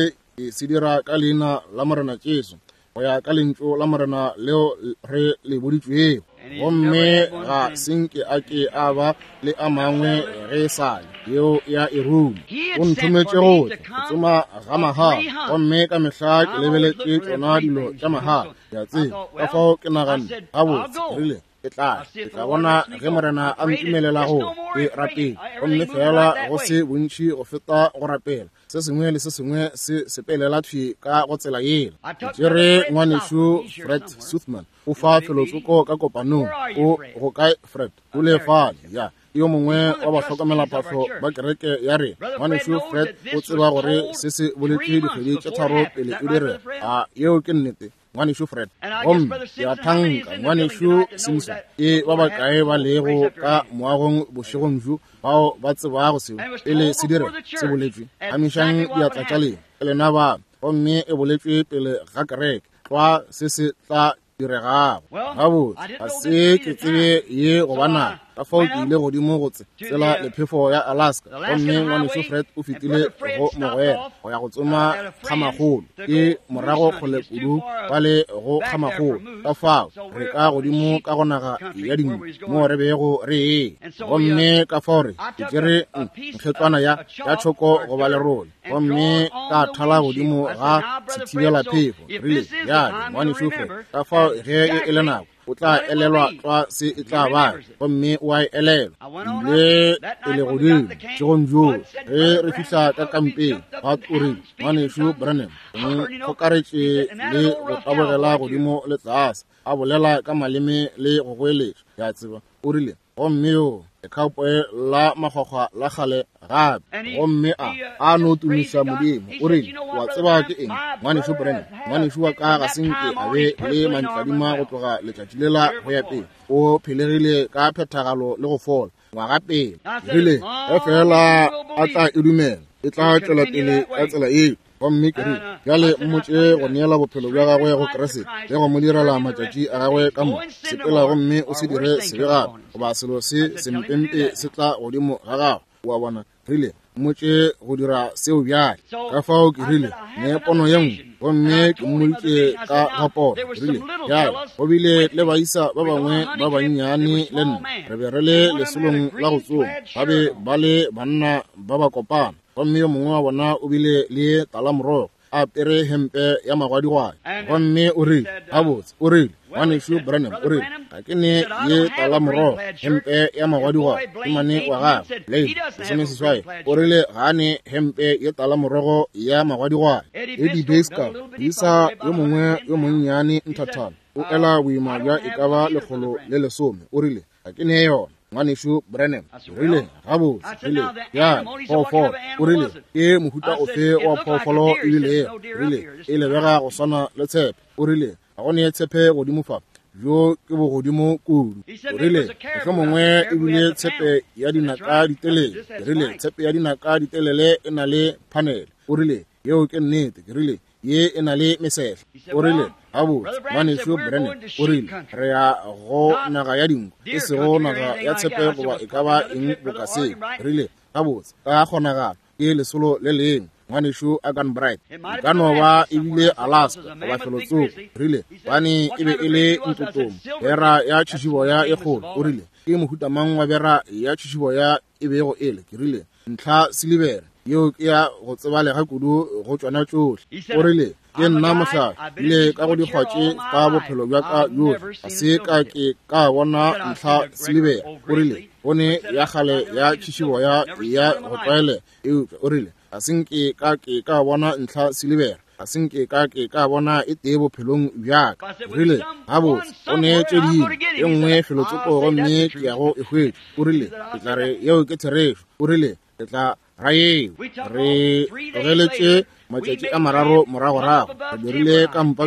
se dira ka leina la Morena Jesu go ya ka lentšu la morena leo re le boditšwego gomme ga senke a ke a ba le a mangwe ge sale yeo ya Rome o nthometše gohle go tsoma ga mahala gomme ka mehla ke lebeletše tšona dilo tša mahala ya tseba ka fao ke naganne gabotse rile ke tla bona ge morena a ntumelela go ke rapela gomme fela go se bontši go feta go rapela se sengwe le se sengwe se sepelela thwi ka go tsela yela tšere ngwanešo Fred Suthman o fa felotsoko ka kopanong o go kae Fred o le fale ya yo mongwe wa bahlokomelaphahlo ba kereke ya re ngwanešo Fred o tseba gore se boletše dikgwedi tše tharo pele o dire a yeo ke nnete ngwanešo Fred gomme ya thanka ngwanešo Simpson e ba bakae ba lego ka moagong bošegong bjo bao ba tsebago seo pele se dire se boletšwe amišang diatla tša lena e lena ba gomme e boletšwe pele ga kereke tloa se tla diregago gabotse ga se ke tsebe ye go bana ka fao ke ile godimo go tsela lephefo ya Alaska gomme ngwanešo Fred o fetile go mogwera go ya go tsoma kgamagolo ke morago kgole kudu ba le go kgamagolo ka fao re ka godimo ka go naga ya dingwe mo re bego re e gomme ka fao re ke tšere nkgetwana ya tšhoko go ba le role gomme ka thala godimo ga sethibela phefo rile ya ngwanešo Fred ka fao ge e le nako o tla elelwa tloa se e tla ba gomme o a elelwa ile e le godimo tšegong jo ge re fihla ka kampeng ga tori ngwanešo Branham go karetše le go tabogela godimo le tlase a bolela ka maleme le go goeletša ya tseba o rile gomme yo lekgaopoe la magwagwa la gale gape gomme a no tumiša modimo o rile wa tseba ke eng ngwanešo Branham ngwanešo wa ka ga senke a be le mantladima go tloga letšatši le la go ya pele o phelegile ka phethagalo le go fola ngwaga pele rile ge fela a tla e dumela e tla tšwela pele ka tsela eo gomme ke rile bjale mmotše go neela bophelo bja gagwe go Keresete le go mo direla matšatši a gagwe ka mo sepela gomme o se dire sebe gape goba selo se sempempe se tla godimo ga gago wa bona rile mmotše go dira seo bjale ka fao ke rile ne pono ye nngwe gomme ke mmoditše ka gapono rile bjale go bile le baisa ba bangwe ba bannyane le nna re be re le lesolong la go tsoma ba be ba le banna ba ba kopana gomme yo mongwe wa bona o bile le talamorogo a pere hempe ya magwadigwadi gomme o rile gabotse o rile ngwanešo Branham o rile ga ke ne ye talamorogo hempe ya magwadigwadi ke mane wa gagwe le lesomeseswai o rile ga a ne hempe ye talamorogo ya magwadigwadi Eddie Beiska isa yo mongwe yo monnyane nthathana o ela boima bja e ka ba lekgolo le lesome o rile ga ke ne yona ngwanešo Branham rile gabotse rile ya phoofolo o rile ke mohuta ofe wa phoofolo e bile rile e lebega go swana le tshepe o rile ga go ne tshepe godimo fa jo ke bogodimo kudu o rile ke mongwe e bile tshepe ya dinaka ditelele rile tshepe ya dinaka ditelele e na le panel o rile yeo ke nnete ke rile ye e na le mesehla o rile gabotse ngwanešo Branham o rile re ya go naga ya dinko e sego naga ya tshepe goba e ka ba eng bokaseng rile gabotse ka kgonagalo ke lesolo le leng ngwanešo Agan Bright e ka no ba e bile Alaska goba felotsoko rile bane e be e le ntotomo bera ya tšhitšibo ya e kgolo o rile ke mohuta mang wa bera ya tšhitšibo ya e bego ele ke rile ntlha silibere yeo ke ya go tsebalega kudu go tšwana tšohle o rile ke nna mohlala ile ka go dikgwatše ka bophelo bja ka yohle ga se ka ke ka bona ntlha silibere o rile bone ya kgale ya tšhitšibo ya go tlwaele eupša o rile ga senke ka ke ka bona ntlha silibere ga senke ka ke ka bona e tee bophelong bjaka rile gabotse o ne tše dingwe e nngwe felotsoko gomme ke yago e hwetše o rile ke tla re yeo ke therešo o rile ke tla ra yeo re tlogeletše matšatši a mararo moragorago re dirile ka mpathwi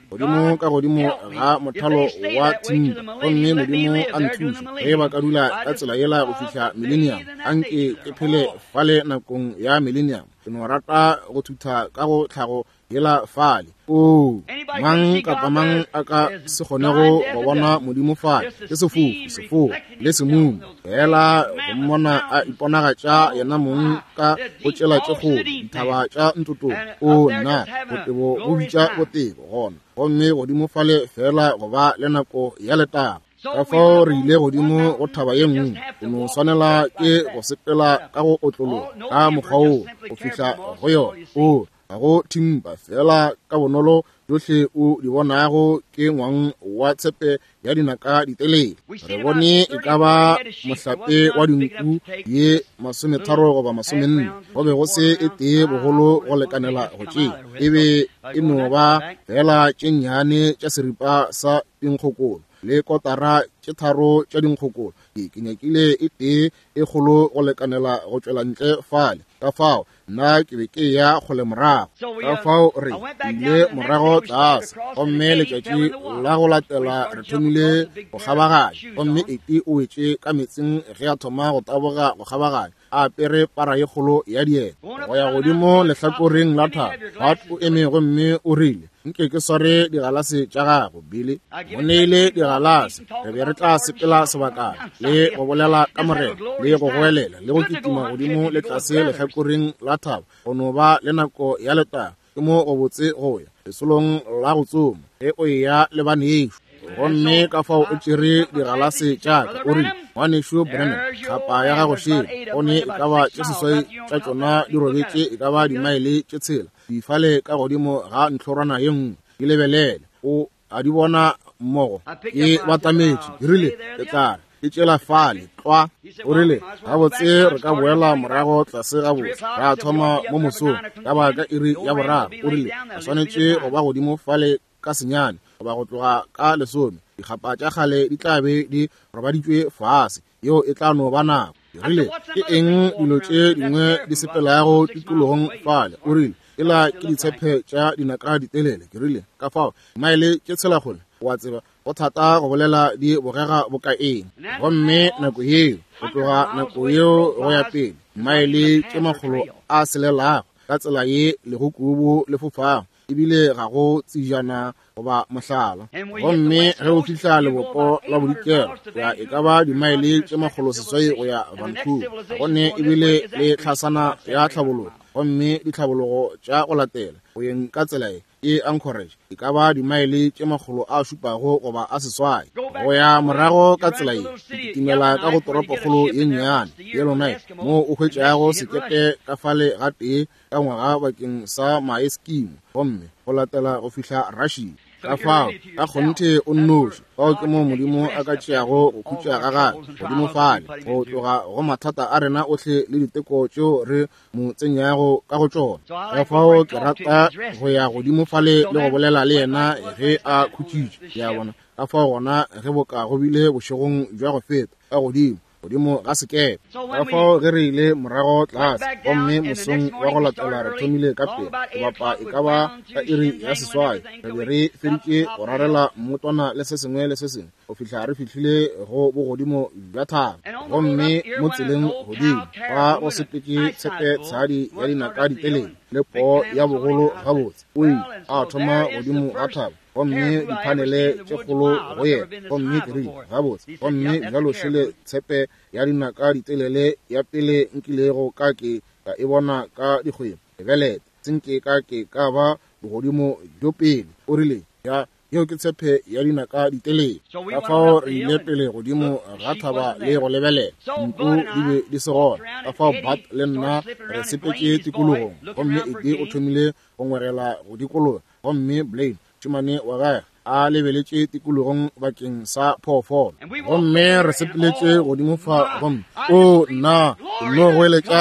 godimo ka godimo ga mothalo wa timpa gomme modimo a nthusa ge ba ka dula ka tsela ela go fitlha millennium anke ke phele fale nakong ya millennium ke no rata go thutha ka go tlhago yela fale mang kapa mang a ka se kgonego go bona modimo fale ke sefofo le semumo fela go mmona a iponagatša yena mong ka go tšela tšego dithaba tša ntoto nna botebo go bitša botebo gona gomme godimo fale fela go ba le nako ya letaba ka fao re ile godimo go thaba ye nngwe o no swanela ke go sepela ka go otlologa ka mokgwao go fitlha go yona ga go thimpa fela ka bonolo yotlhe o di bonago ke ngwang wa tshepe ya dinaka ditelele re bone e ka ba mohlape wa dinku ye 30 goba 40 go be go se e tee bogolo go lekanela go tšea e be e no ba fela tše nnyane tša seripa sa dinkgokolo le kotara tše 3 tša dinkgokolo ke nyakile e tee e kgolo go lekanela go tšwela ntle fale ka fao nna ke be ke ya go le morago ka fao re ile morago tlase gomme letšatši la go latela re thomile go kgabaganya gomme ete o wetše ka metsing ge a thoma go taboga go kgabaganya a apere para ye kgolo ya dieta go ya godimo lehlakoreng la thaba bat o eme gomme o rile nke ke sware digalase tša gago bile o neile digalase re be re tla sepela sebakana le go bolela ka morero le go goelela le go kitima godimo le tlase lehlakoreng la thaba go no ba le nako ya letaba ke mo go botse go ya lesolong la go tsoma ge o ya le bane yešo gomme ka fao o tšere digalase tšaka o rile ngwanešo Brennan tlhapa ya gago šele gone e ka ba tše seswai tša tšona di robetše e ka ba dimaele tše tshela di fale ka godimo ga ntlhorwana ye nngwe di lebelele o a di bona mmogo e batametše di rile e tlare e tšela fale tlwa o rile gabotse re ka boela morago tlase gabotse ra thoma mo mosong ka baka iri ya boraro o rile a swanetše go ba godimo fale ka senyane goba go tloga ka lesome dikgapa tša kgale di tla be di robaditšwe fase yeo e tla no ba nako rile ke eng dilo tše dingwe di sepelago tikologong fale o rile e la ke ditshepe tša dinaka ditelele ke rile ka fao maele tše tshelagole wa tseba go thata go bolela di bogega bokaeng gomme nako yeo go tloga nako yeo go ya pele maele tše magolo a selelago ka tsela ye legokubo le fofago ebile ga go tsejana goba mohlala gomme ge o fitlha lebopo la bodikelo ya e ka ba dimaele tše magolo seswai go ya Vancouver gone ebile le tlhasana ya tlhabologo gomme ditlhabologo tša go latela go yeng ka tsela e Anchorage e ka ba dimaele tše magolo a šupago goba a seswai go ya morago ka tsela ye ditimela ka go toropokgolo ye nnyane Yellowknife mo o hwetšago sekete ka fale ga tee ka ngwaga bakeng sa maeskimo gomme go latela go fihla Russia ka fao ka kgonthe o nnoši fao ke mo modimo a ka tšeago go khutša ga gage godimo fale go tloga go mathata a rena otlhe le diteko tšeo re mo tsenyago ka go tšona ka fao ke rata go ya godimo fale le go bolela le yena ge a khutšitše ya bona ka fao gona ge boka go bile bošegong jwa go feta ka godimo ga sekepe ka fao ge re ile morago tlase gomme mosong wa go latela re thomile ka pele go bapa e ka ba ka iri ya seswai re be re feditše go rarela mmotwana le se sengwe le se sengwe go fihla re fihlile go bogodimo bja thaba gomme mo tseleng godimo ba go sepetše tshepe tshadi ya dinaka ditelele le poo ya bogolo gabotse o a thoma godimo ga thaba gomme diphanele tše kgolo go yena gomme kerile gabotse gomme bjalo šele tshepe ya dinaka ditelele ya pele nkilego ka ke ka e bona ka dikgwebo lebelete tsenke ka ke ka ba bogodimo jo pele o rile ya yeo ke tshepe ya dinaka ditelele ka fao re ile pele godimo ga thaba le go lebelela nko di be di se gona ka fao Bat le nna re sepetše tikologong gomme eke o thomile go ngwegela go dikologa gomme Blaine tšhumane wa gage a lebeletše tikologong bakeng sa phoofolo gomme re sepeletše godimo fa gomme o nna no go eletša ntle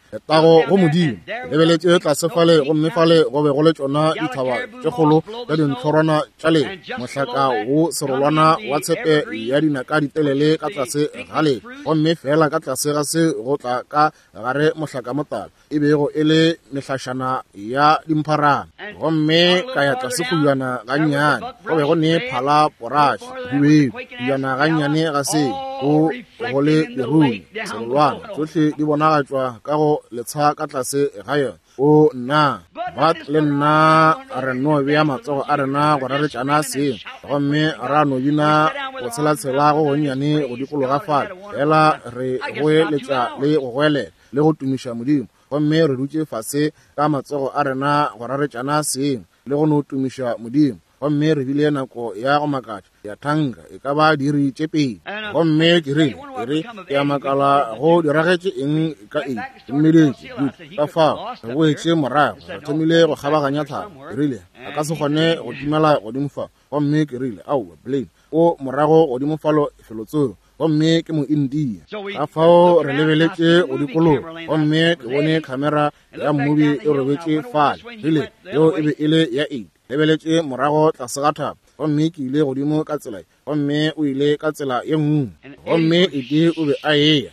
tago go modimo lebeletse tlase fale go mme fale go be go le tsona dithaba tše kgolo tša dintlhorwana tša le mohlaka wo serolwana wa tshepe ya dinaka ditelele ka tlase ga le go mme fela ka tlase ga se go tla ka gare mohlaka motala e bego e le mehlašana ya dimpharana go mme ka ya tlase go yana ga nnyane go be go ne phala poraše dibego yana ga nnyane ga se go le lerui serolwana tsohle di bonagatswa ka go letsha ka tlase ga yona o nna bat le nna a re no bea matsogo a rena go raretšana se gomme ra no bina go tshela-tshela go gonnyane go dikologa fale fela re goeletša le go goele le go tumiša modimo gomme re dutše fase ka matsogo a rena go raretšana seng le go no tumiša modimo gomme re bile nako ya go makatša ya thanka e ka ba diri tše pedi gomme ke re ya makala go diragetše eng ka eng ke mmeletše ka fao re boetše morago re thomile go kgabaganya thaba ke rile a ka se kgone go timela godimo fa gomme ke rile aowa blame o morago godimo falo felotsoro gomme ke mo India ka fao re lebeletše go dikologo gomme ke bone camera ya movie e robetše fale rile yeo e be e le ya 8 lebeletše morago tlase ga thaba gomme ke ile godimo ka tsela gomme o ile ka tsela ye nngwe gomme eke o be a eya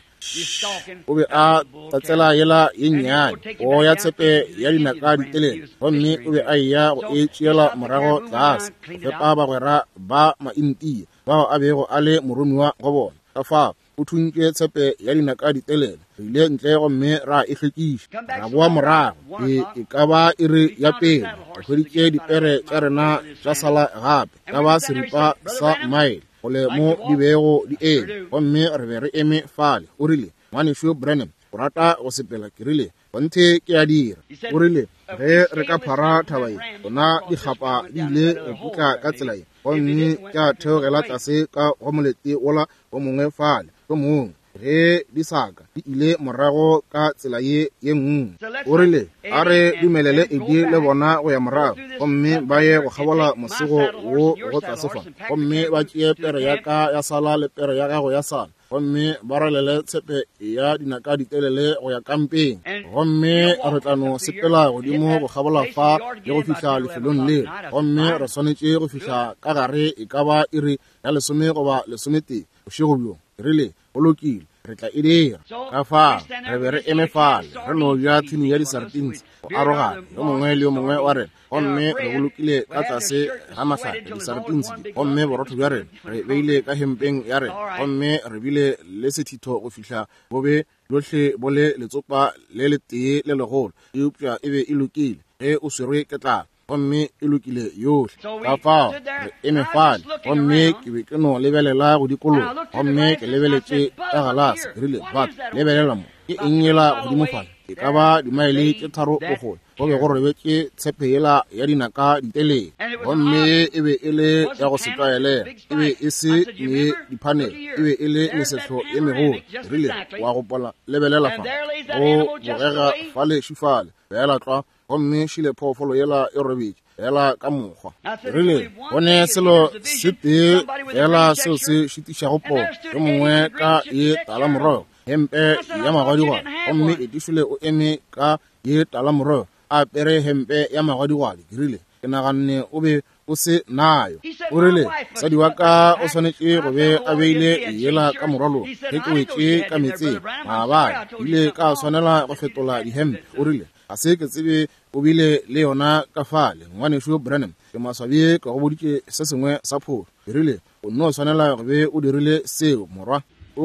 o be a tatsela yela ye nnyane go ya tshepe ya dinaka ditelele gomme o be a eya go e tšeela morago tlase go fepa bagwera ba ma-India bao a bego a le moromiwa go bona ka fao o thuntše tshepe ya dinaka ditelele re ile ntle gomme ra e hlwekiša ra boa morago e ka ba e re ya pele re hweditše dipere tša rena tša sala gape ka ba seripa sa mile go le mo di bego di eme gomme re be re eme fale o rile ngwaneso Branham o rata go sepela ke rile bonthe ke a dira o rile ge re ka phara thaba ye gona dikgapa di ile re putla ka tsela ye gomme tša theogela tlase ka go molete ola go mongwe fale go mongwe ge di saka di ile morago ka tsela ye nngwe o rile a re dumelele edi le bona go ya morago gomme ba ye go kgabola mosego wo go tlasefa gomme ba tšee pere ya ka ya sala le pere ya gago ya sala gomme ba ralele tshepe ya dinaka ditelele go ya kampeng gomme re tla no sepela godimo go kgabola fa le go fihla lefelong le gomme re swanetše go fihla ka gare e ka ba iri ya 10 goba 11 bošego bjo rile go lokile re tla e dira ka fao re be re eme fale re no ja thini ya di-sardines go arogana yo mongwe le yo mongwe wa rena gomme re bolokile ka tlase ga matlhaka di-sardines gomme borotho bja rena re beile ka hempeng ya rena gomme re bile le sethitho go fihla bobe lotlhe bo le letsopa le le tee le legolo eupša e be e lokile ge o swerwe ke tlala gomme e lokile yohle ka fao re eme fale gomme ke be ke no lebelela go dikologo gomme ke lebeletše ka galase rile bat lebelela mo ke eng yela godimo fale e ka ba dimaele tše 3 bogole go be go rebetše tshepe yela ya dinaka ditelele gomme e be e le ya go se tlwaelega e be e se ne diphanele e be e le mesetlo ye megolo rile wa gopola lebelela fa go bogega fale šufale beela tlwa gomme šile phoofolo yela e robetše fela ka mokgwa rile bone selo se tee fela seo se šitišago poo ke mongwe ka ye tala morogo hempe ya magwadigwadi gomme e tišole o eme ka ye tala morogo a pere hempe ya magwadigwadi ke rile ke naganne o be o se nayo o rile sadi wa ka o swanetše go be a beile yela ka morwalo ge ke wetše ka metseng maabane ile ka swanela go fetola dihempe o rile a se ke tsebe o bile le yona ka fale ngwaneso Branham ke maswabi ka go boditše se sengwe sa pholo ke rile o nno swanela go be o dirile seo morwa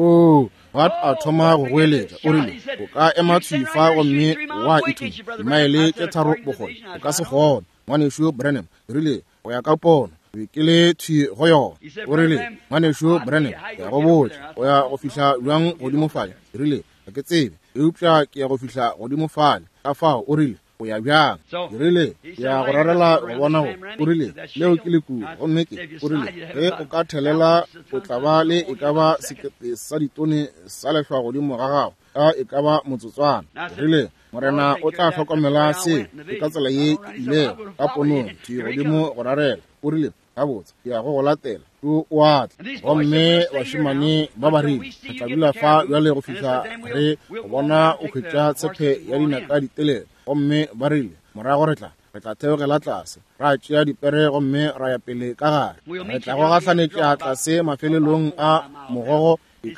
bat a thoma go goeletša o rile o ka ema tšhifa gomme wa ithuma dimaele tše 3 bogole o ka se kgone ngwaneso Branham ke rile go ya ka pono be ke le thwi go yona o rile ngwaneso Branham ya go botša o ya go fihla bjang godimo fale ke rile ga ke tsebe eupša ke ya go fihla godimo fale ka fao o rile o ya bjang ke rile ya go rarela go bona go o rile leo ke le kudu gomme ke o rile ge o ka thelela o tla ba le e ka ba sekete sa ditone sa lehlwa godimo ga gago ka e ka ba motsotswana ke rile morena o tla hlokomela se ke ka tsela ye ile ka ponong thi godimo go rarela o rile ka botsa ya go latela o wa gomme bashimane ba ba rile re tla dula fa jwale go fitlha re go bona o khwetša tshepe ya dinaka ditelele gomme ba rile morago re tla theogela tlase ra tšea dipere gomme ra ya pele ka gare re tla go gahlanetša tlase mafelelong a mogogo e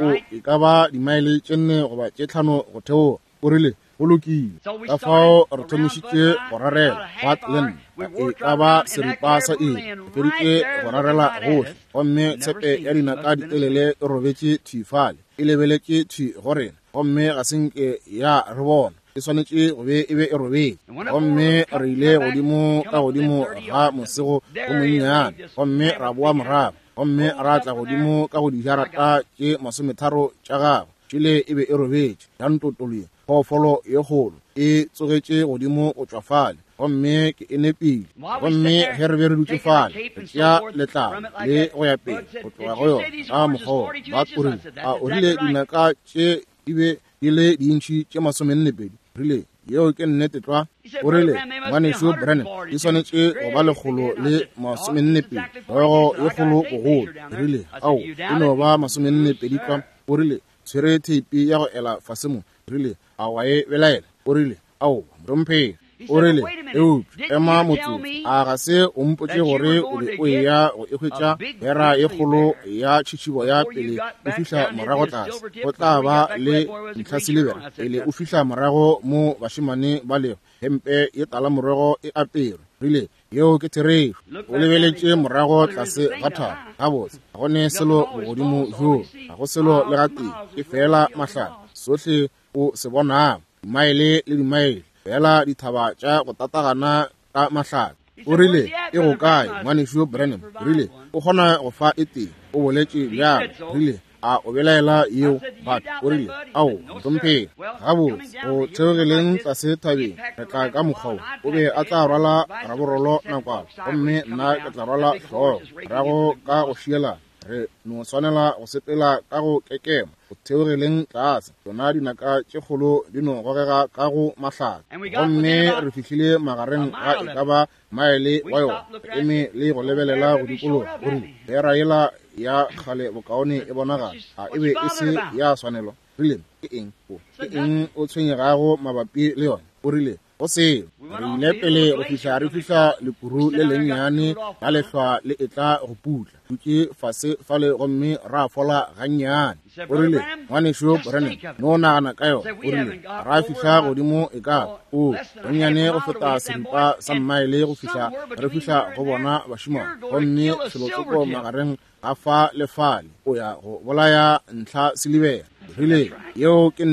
ka ba dimaele tše 4 goba tše 5 go theoga o rile go lokile ka fao re thomišitše go rarela Bartland e ka ba seripa sa feditše go rarela gohle gomme tshepe ya dinaka ditelele e robetše thifale e lebeletše thi go rena gomme ga senke ya re bona e swanetše go be e robetše gomme re ile godimo ga mosego go monnyane gomme ra boa morago gomme ra tla godimo ka go dijarata tše 30 tša gagwe tšile e be e robetše ya ntotoloe phoofolo ye kgolo e tsogetše godimo go tšwa fale gomme ke e nepile gomme ge re be re dutše fale re tšea letlalo le go ya pele go tloga go yona ka mokgogo ba turile o rile dinaka tše di be di le dintšhi tše 42 rile yeo ke nnete tla o rile ngwaneso Brennan di swanetše go ba lekgolo le 42 go ye kgolo bogolo rile e no ba 42 tla o rile tshwere theipi ya go ela fasemo rile a wa e belaela o rile mromphe o rile ema motho a ga se o mpotše gore o be o ya go hwetša bera ye kgolo ya tšhitšibo ya pele o fihla morago tlase go tla ba le ntlhaselebera pele o fihla morago mo bašimane ba lego hempe ye tala morego e apere rile yeo ke therešo o lebeletše morago tlase ga thaba gabotse ga gone selo bogodimo jo ga go selo le gatee ke fela mahlana sohle o se bonang dimaele le dimaele fela dithaba tša go tatagana ka mahlana o rile e go kae ngwaneso Brennan rile o kgona go fa e teng o boletše bjang rile o belaela yeo but o rile mtomphe gabotse go theogeleng tlase thabeng re tla ka mokgwao o be a tla rwala raborolo nakwana gomme nna ke tla rwala hloogo rago ka go šiela re no swanela go sepela ka go kekema go theogeleng tlase tsona dinaka tše kgolo di no gogega ka go mahlaka gomme re fihlile magareng ga e ka ba maele wa yona eme le go lebelela go dikologa gore bera yela ya kgale bokaone e bonagala e be e se ya swanelwa rile ke eng o tshwenyegago mabapi le yona o rile go se re ile pele re fihla lepuru le lennyane la lehlwa le etla go putla dutše fase fale gomme ra fola gannyane o rile ngwaneso Brennan no nagana ka yona o rile ra fihla godimo e ka gonnyane go feta seripa sa mmaele re fihla go bona bašimane gomme selotsoko magareng ga fa le fale o ya go bolaya ntlha selibera rile yeo ke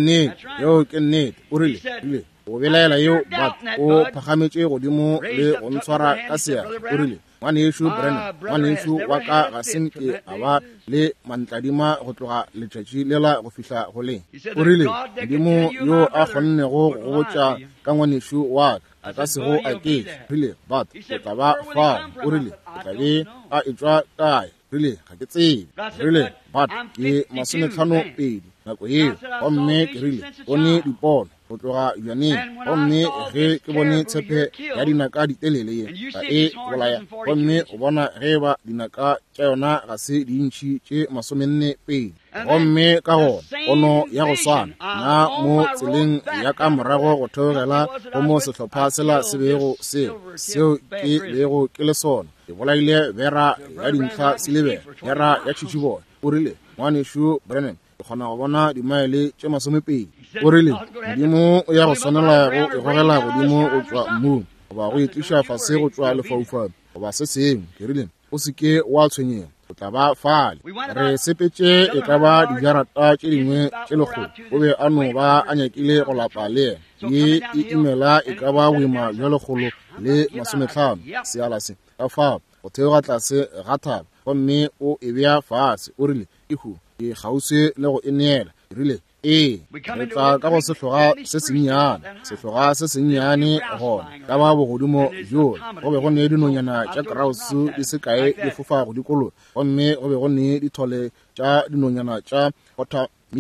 nnete o rile o belaela yeo but o phagametše godimo le go ntshwara ka seatla o rile ngwaneso Brennan ngwaneso wa ka ga senke a ba le mantladima go tloga letšatši lela go fihla go leng o rile modimo yo a kgonnego go botša ka ngwaneso wa ka ka sego a ketše rile but o tla ba fa o rile o tla be a etšwa kae rile ga ke tsebe rile but ke 52 nako yeo gomme ke rile bone dipono go tloga jwaneng gomme ge ke bone tshepe ya dinaka ditelele ye ga e bolaya gomme o bona ge ba dinaka tša yona ga se dintšhi tše 42 gomme ka gona ono ya go swana na mo tseleng ya ka morago go theogela go mo sehlopha sela se bego seo ke bego ke le sona e bolaile bera ya dintlha selebera bera ya tšhitšhiboya o rile ngwaneso Brennan ke kgona go bona dimaele tše 20 o rile modimo o ya go swanela go e gogela godimo go tšwa mmung goba go itliša fase go tšwa lefaufau goba se sengwe ke rile o seke wa tshwenyega o tla ba fale re sepetše e ka ba dijarata tše dingwe tše lekgolo o be a no ba a nyakile go lapa le ye e imela e ka ba boima bja lekgolo le 50 seala se ka fao go theoga tlase ga thaba gomme o e bea fase o rile ihu e kgauswe le go e neela rile re tla ka go sehloga se sennyane gona ka ba bogodimo jole go be go ne dinonyana tša krausu di se kae di fofa go dikolo gomme go be go ne dithole tša dinonyana tša water mican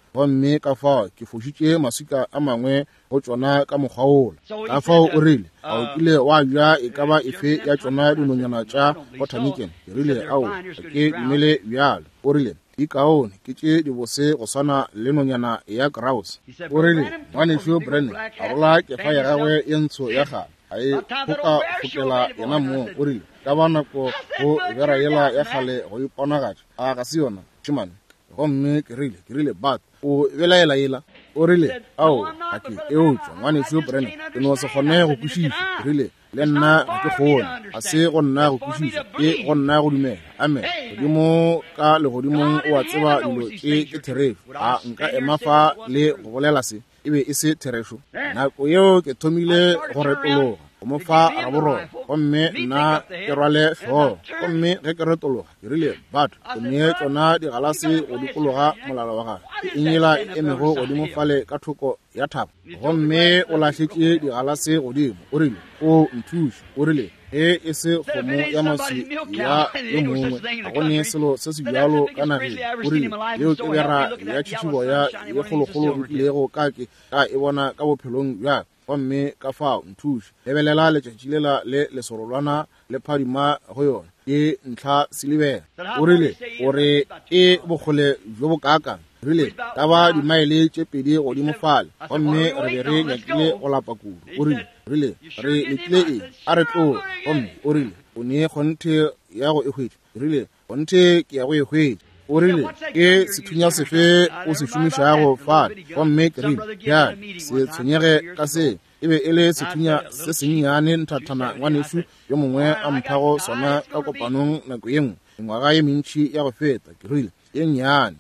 gomme ka fao ke fošitše maswika a mangwe go tšona ka mokgwaola ka fao o rile a o kile wa ja e ka ba efe ya tšona dinonyana tša botaniken ke rile ao ke dumele bjalo o rile di kaone ke tše di bose go swana le nonyana ya grouse o rile ngwanešo Brennan a rola kefa ya gagwe ye ntsho ya gale a e fokela yena moo o rile ka ba nako go bera yela ya gale go iponagatša a ga se yona shimane gomme ke rile but o belaela yela o rile ao a ke eotšwa ngwanešo Brennan ke no se kgone go kwešiša ke rile le nna ga ke kgone a se go nna go kwešiša ke go nna go dumela amen godimo ka legodimong o a tseba dilo tše ke therešo a nka ema fa le go bolela se e be e se therešo nako yeo ke thomile go retologa go mo fa raborona gomme nna ke rwale hloogo gomme ge ke retologa ke rile but ke nee tšona digalase go dikologa molala wa gage ke enyela e emego godimo fale ka thoko ya thapo gomme o lahletse digalase godimo o rile o nthuše o rile e se kgomo ya maswi ya yo mongwe a gone selo se se bjalo ka nageng o rile yeo ke bera ya tšhitšibo ya ye kgolokgolo nkilego ka e bona ka bophelong bja gomme ka fao nthuše lebelela letšatši lela le lesorolwana le phadima go yona ke ntlha selibela o rile gore e bogole jo bokakang rile ka ba dimaele tše pedi godimo fale gomme re be re nyakile go lapa kudu o rile re letile eng a re tlola gomme o rile o nee kgonthe ya go e hwetša rile kgonthe ke ya go e hwetša o rile ke sethunya sefe o se šomišago fale gomme ke rile bjale se tshwenyege ka se e be e le sethunya se sennyane nthathana ngwanešo yo mongwe a mphago sona ka kopanong nako ye nngwe ngwaga ye mentši ya go feta ke rile ye nnyane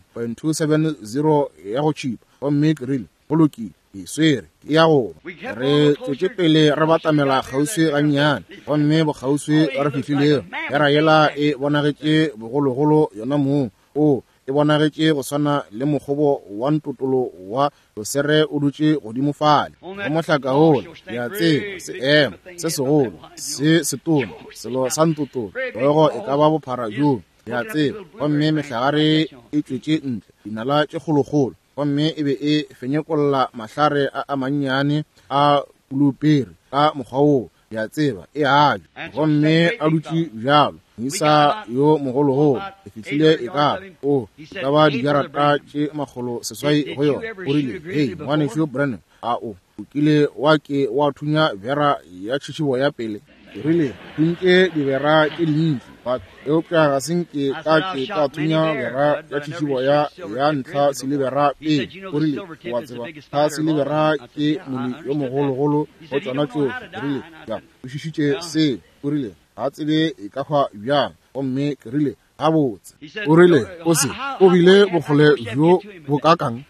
270 ya go tšhipa gomme ke rile go lokile ke swere ke ya goma re tšwetše pele re batamela kgauswi gannyane gomme bokgauswi re fihlilego ya ra yela e bonagetše bogologolo yona moo o e bonagetše go swana le mokgobo wa ntotolo wa losere o dutše godimo fale go mohlaka ole ya tseba seemo se segolo se setona selo sa ntotolo loego e ka ba bophara joo ya tseba gomme mehlagare e tšwetše ntle dinala tše kgolokgolo gomme e be e fenyekolla mahlare a mannyane a kulupere ka mokgwao ya tseba e aja gomme a dutše bjalo ngisa yo mogologolo e fihlile e ka o ka ba dijarata tše magolo seswai go yona o rile hei ngwanešo Brennan a o kile wa ke wa thunya bera ya tšhitšibo ya pele ke rile thuntše dibera tše dintši but eupša ga senke ka thunya bera ya tšhitšibo ya ntlha selibera pele o rile wa tseba ka selibera ke moli yo mogologolo go tšona tšo ke rile ya o šišitše se o rile ga tsebe e ka hwa bjang gomme ke rile gabotse o rile o se o bile bogole jo bokakang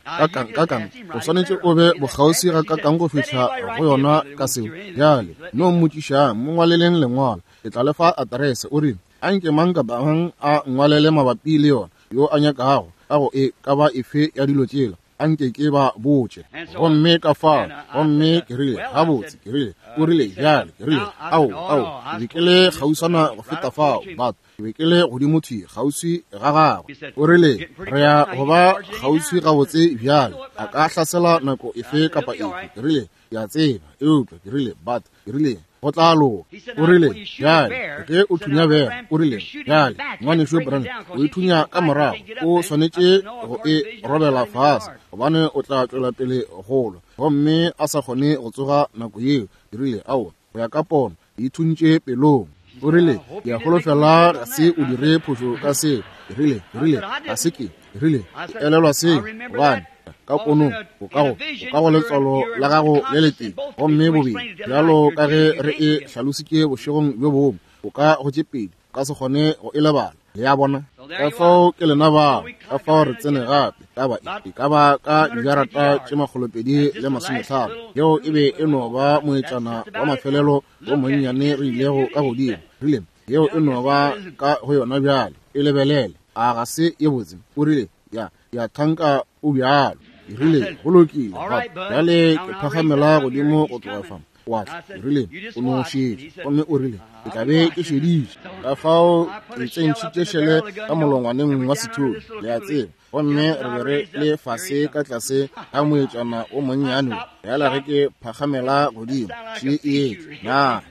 o swanetše o be bokgauswi ga kakang go fitlha go yona ka seo bjale no mmotšišang mo ngwaleleng lengwalo ke tla lefa aterese o rile a nke mang ka bang a ngwalele mabapi le yona yo a nyakago ka go e ka ba efe ya dilo tšela a nke ke ba botše gomme ka fao gomme ke rile gabotse ke rile o rile bjale ke rile ao ke be ke le kgausana go feta fao but ke be ke le godimo thii kgauswi ga gagwe o rile re ya go ba kgauswi gabotse bjale a ka hlasela nako efe kapa efe ke rile ya tseba eupša ke rile but ke rile go tla loka o rile bjale ke o thunya bera o rile bjale ngwanešo Brennan o ithunya ka morago o swanetše go e robela fase gobane o tla tšwela pele golo gomme a sa kgone go tsoga nako yeo ke rile ao go ya ka pono e ithuntše pelong o rile ke a golofela ga se o dire phošo ka seo ke rile ga se ke rile elelwa seo gobane ka konong o ka go letswalo la gago le leteng gomme bobedi bjalo ka ge re e hlalositše bošegong bjo bongwe o ka go tšepedi ka se kgone go e lebala le ya bona ka fao ke lena bao ka fao re tsene gape e ka ba ka dijarata tše magolopedi le masomehlano yeo e be e no ba moetšana wa mafelelo wo monnyane re ilego ka godimo rile yeo e no ba ka go yona bjale e lebelele a ga se ye botse o rile ya thanka o bjalo e rile go lokile bjale ke phagamela godimo go tloga fa wa rile o no shi o me o rile e tla be ke shedi ka fao ke tsentshitse shele ka molongwaneng wa setho le a tseba gomme re le fase ka tlase ga moetsana o monnyane ya la re ke phagamela godimo shi e na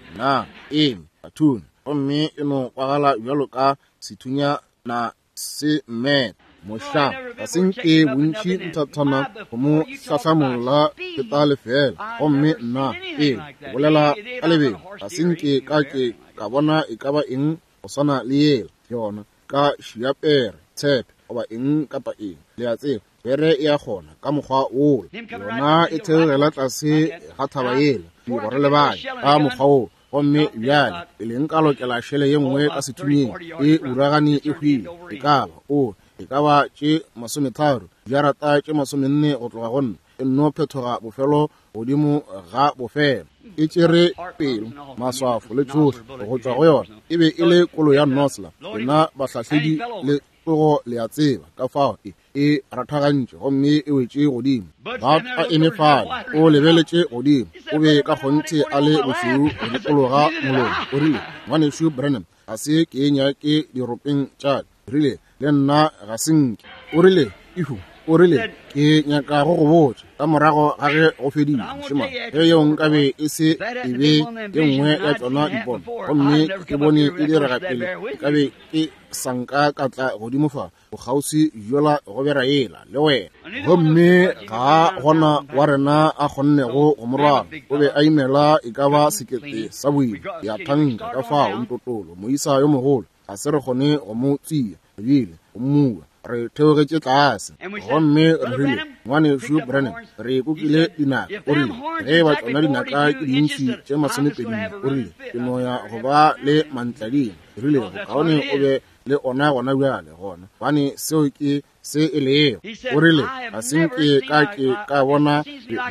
batun gomme e no kwagala bjalo ka sethunya na se me mosha a senke bontši nthathana go mo tlhahlamolla ke ta lefela gomme nna bolela ka lebelo a senke ka bona e ka ba eng go swana le yela yona ka šiapere tshepe goba eng kapa eng le a tseba bere e a gona ka mokgwa ola yona e theogela tlase ga thaba yela digore le bane ka mokgwa ola gomme bjale e leng ka lokela šhele ye nngwe ka sethunyeng e uragane e hwile e kaba e ka ba tše 30 jarata tše 40 go tloga gonna e nno phetoga bofelo godimo ga bofelo e tšere pelo maswafo le tšohle go tšwa go yona e be e le kolo ya nosla ena bahlahledi le tlogo le a tseba ka fao e rathagantše gomme e wetše godimo bat a emefale o lebeletše godimo o be ka kgonthe a le bošweu go dikologa molomo o rile ngwanešu Branham ga se ke nyake diropeng tša rile le nna ga senke o rile o rile ke nyaka go botsa ka morago ga ge go fedile šema ge yeo nkabe e se e be ye nngwe ya tsona dipono gomme ke bone e direga pele nkabe ke sanka ka tla godimo fa bogausi jola go bera ela le wena gomme ga gona wa rena a kgonnego go morwalo o be a imela e ka ba sekete sa boima ya thanka ka fao ntotolo moisa yo mogolo a se re kgone go mo tsia ebile go mmua re theogetše tlase gomme re rile ngwanešu Branham re kokile dinaka o rile ge ba tsona dinaka ke dintši tše 20 o rile ke noya go ba le mantlading rile go kaone o be le ona gona bjale gona bane seo ke se e leo o rile a senke ka bona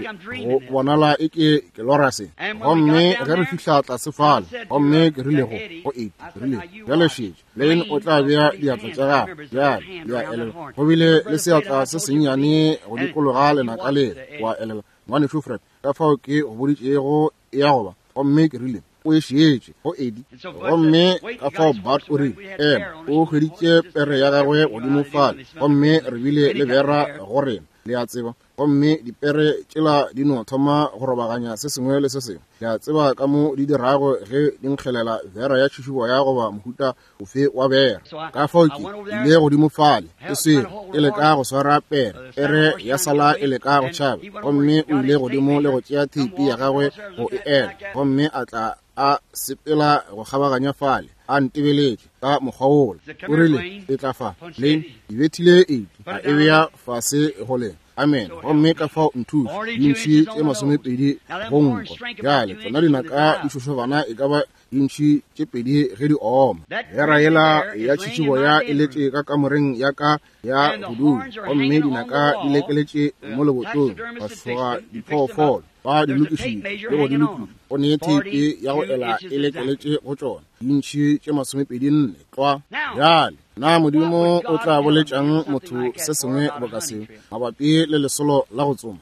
go bonala e ke lorase gomme ge re fihla tlase fala gomme ke rile go rile bjale šetše len o tla bea diatla tša gago bjale ya elela go bile le seatla se sennyane go dikologa lenaka le wa elela ngwanešu Fred ka fao ke go boditšego e ya goba gomme ke rile o e šietše go edi gomme ka fao bat o rile o hweditše pere ya gagwe godimo fale gomme re bile le bera go rena le a tseba gomme dipere tšela di no thoma go robaganya se sengwe le se sengwe le a tseba ka mo di dirago ge di nkgelela vera ya tšhušubo ya goba mohuta ofe wa bera ka fao ke ile godimo fale e se e le ka go swara pere ya sala e le ka go tšhaba gomme o ile godimo le go tšea theipi ya gagwe go e ela gomme a tla a sepela go kgabaganya fale a ntebeletše ka mokgwaola o rile e tla fa len e bethile a e bea fase go lena amen gomme ka fao nthuše dintši tše 20 go nkwa bjale tsona dinaka di šošobana e ka ba dintši tše 2 ge di oma bera yela ya tšhitšhibo ya eletše ka kamoreng ya ka ya bodumo gomme dinaka di lekeletše mo lebotong ba šoga diphoofolo ba di lokišitše le go di lokiša go ne theipi ya go ela e lekeletše go tšona dintši tše 24 tlwa bjale na modimo o tla boletšang motho se sengwe boka seo mabapi le lesolo la go tsoma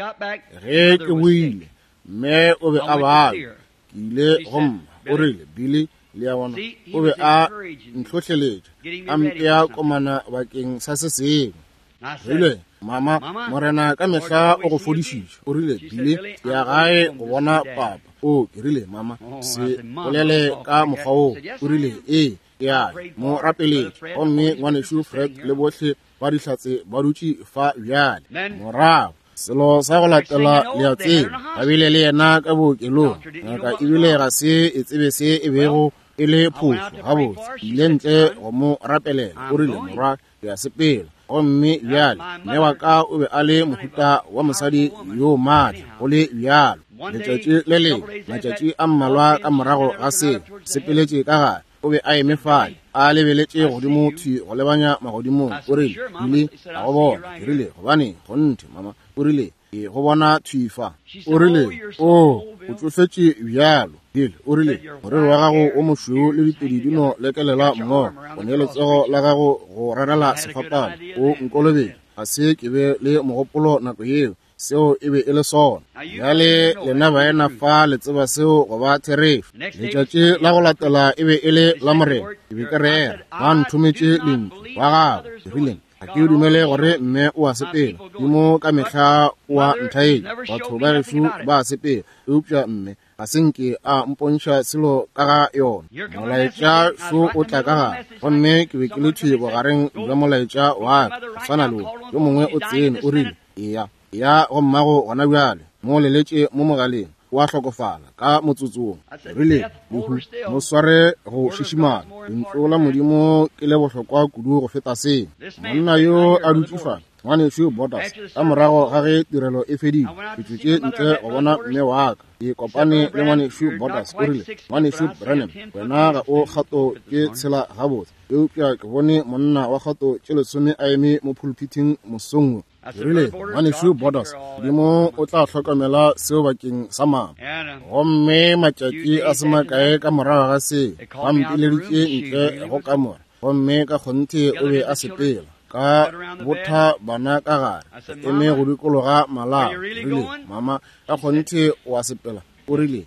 ge ke boile mme o be a bala ke ile gomma o rile bile le ya bona o be a ntlhohleletša a mpea komana bakeng sa se sengwe rile mama morena ka mehla o go fodišiša o rile bile ya gae go bona papa o ke rile mama se bolele ka mokgwa o rile ya mo rapeletše gomme ngwanešu Fred le bohle ba dihlatse ba dutše fa bjale morago selo sa go latela le a tseba ba bile le yena ka bookelong ngaka ebile ga se e tsebe se e bego e le phošo gabotse ile ntle go mo rapelela o rile morwa ya sepela gomme bjale mme wa ka o be a le mohuta wa mosadi yo maatla go le bjalo letšatši le le matšatši a mmalwa ka morago ga se sepeletše ka gare o be a emefale a lebeletše godimo thwi go lebanya magodimong o rile bile a go bona e rile gobane go nthe mama o rile go bona thwifa o rile o tsofetše bjalo bile o rile morero wa gago o mošweu le ditedi di no lekelela mmogo go ne letsego la gago go rarela sefapano o nkolobedi ga se ke be le mogopolo nako yeo seo e be e le sona bjale lena baena fa le tseba seo go ba therefe letšatši la go latela e be e le la morena ke be ke reela ba nthometše lentšu wa gago rileng ga ke dumele gore mme o a sepela ke mo ka mehla o a nthaetša batho ba gešo ba sepela eupša mme ga senke a mpontšha selo ka ga yona molaetša šo o tla ka gare gomme ke be ke le thebo gareng bja molaetša wa ka go swana le yo mongwe o tsene o rile ya go mmago gona bjale mo leletše mo mogaleng o a hlokofala ka motsotsong rile mo sware go šišimana lentšu la modimo ke le bohlokwa kudu go feta seng monna yo a dutšifala ngwanešo Bottas ka morago ga ge tirelo e fedile ke tšwetše ntle go bona mme wa ka ke kopane le ngwanešo Bottas o rile ngwanešo Branham wena ga o kgato ke tshela gabotse eupša ke bone monna wa kgato tše 10 a eme mo pulpiting mosongwe rile ngwanešo Bottas modimo o tla hlokomela seo bakeng sa mama gomme matšatši a se makae ka morago ga se ba mpileditše ntle go kamora gomme ka kgonthe o be a sepela ka botha bana ka gare eme go dikologa malao rile mama ka kgonthe o a sepela o rile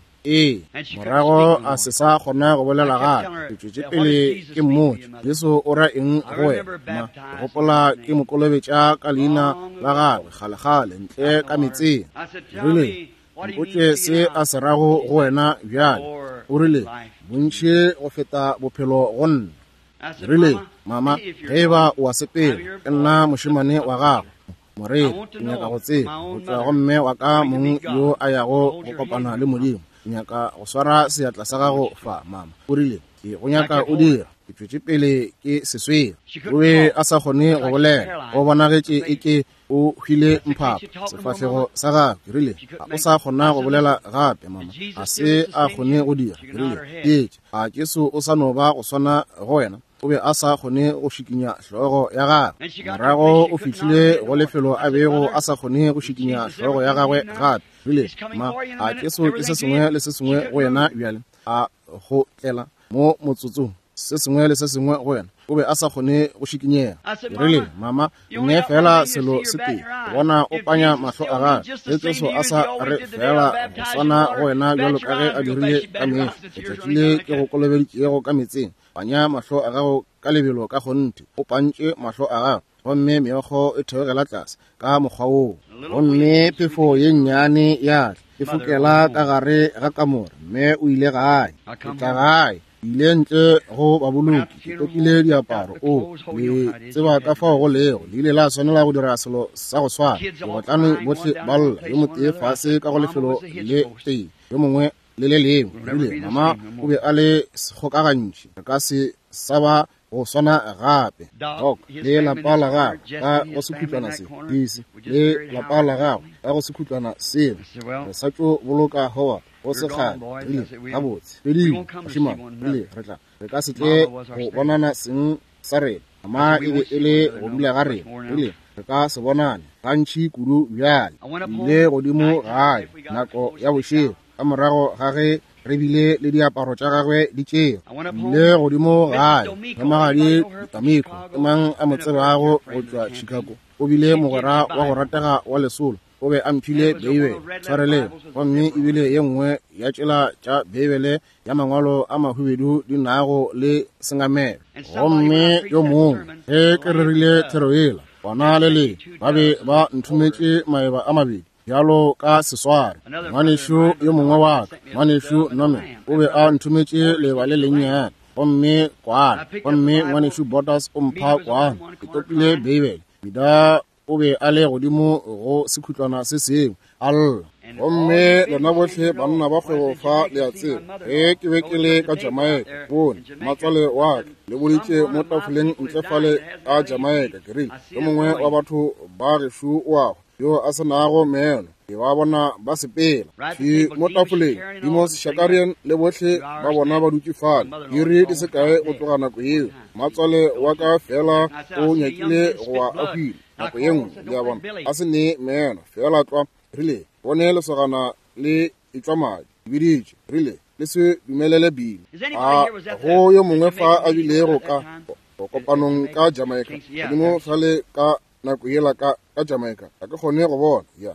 morago a se sa kgona go bolela gare tšwetše pele ke mmotse Jesu o ra eng go wena gopola ke mokolobetša ka leina la gagwe kgale ntle ka metseng rile mpotše se a se rago go wena bjale o rile bontšhe go feta bophelo go nna rile mama ge ba o a sepela ke nna mošemane wa gago morena ke nyaka go tseba go tšwa go mme wa ka mong yo a yago go kopana le modimo nyaka go swara seatla sa gago fa mama o rile ke go nyaka o dira ke tšwetše pele ke seswere o be a sa kgone go bolela go bonagetše e ke o hwile mphapa sefahlego sa gagwe rile o sa kgona go bolela gape mama a se a kgone go dira rile etše a Jesu o sa no ba go swana go wena o be a sa kgone go šikinya hlogo ya gagwe morago o fihlile go lefelo a bego a sa kgone go šikinya hlogo ya gagwe gape rile ma a Jesu ke se sengwe le se sengwe go yena bjale a go tlela mo motsotsong se sengwe le se sengwe go wena o be a sa kgone go šikinyega rile mama mme fela selo se tee bona o panya mahlo a gagwe le tsoso a sa re fela go swana go wena bjalo ka ge a dirile ka metlha letšatšile ke go kolobeditšego ka metseng panya mahlo a gago ka lebelo ka kgonthe o pantše mahlo a gago gomme meokgo e theogela tlase ka mokgwa woo gomme phefo ye nnyane ya e fokela ka gare ga kamore mme o ile gae ke tla gae ile ntle go baboloki ke tokile diaparo o le tseba ka fao go lego le ile la swanela go dira selo sa go swana botlane botlhe ba lla yo motee fase ka go lefelo le tee yo mongwe le le lengwe rile mama o be a le sekgokagantši ka se sa ba go swana gape dok le lapa la gagwe ka go sekhutlwana se dise le lapa la gagwe ka go sekhutlwana seno re sa tšo boloka hoa go sekgale rile gabotse pedimo mošemane rile re ka se tle go bonana seng sa rena mama e be e le go dula ga rena rile re ka se bonane gantšhi kudu bjale ile godimo gae nako ya bošego ka morago ga ge re bile le diaparo tša gagwe di tšeo ile godimo gae ge magadi ditamiko ke mang a motsebago go tšwa Chicago o bile mogwera wa go ratega wa lesolo o be a mphile beibele tshwareleng gomme ebile ye nngwe ya tšela tša beibele ya mangwalo a mahubedu di naago le sengamelo gomme yo mongwe ge ke rerile thero ela bona le le ba be ba nthumetše maeba a mabedi bjalo ka sesware ngwanešo yo mongwe wa ka ngwanešo Norman o be a nthumetše leba le lennyane gomme kwana gomme ngwanešo Bottas o mpha kwana ke topile beibele bida o be a le godimo go sekhutlwana se sengwe a lla gomme lona botlhe banna ba kgwebo fa le a tseba ge ke be ke le ka Jamaika bone matswale wa ka le boditše mo tafoleng ntlefale a Jamaika ke rile yo mongwe wa batho ba gešo oago yo a se nago meelo ke ba bona ba sepela ke mo tafoleng dimo sešakarian le botlhe ba bona ba dutše fale iri di sekae go tloga nako eo matswale wa ka fela o nyakile go wa a hwile nako ye nngwe le a bona a se ne meelo fela twa rile bone lesogana le etswa madi biditše rile le se dumelele bile a go yo mongwe fa a bilego ka kopanong ka Jamaika godimo fale ka nako yela ka Jamaika a ke kgone go bona ya ne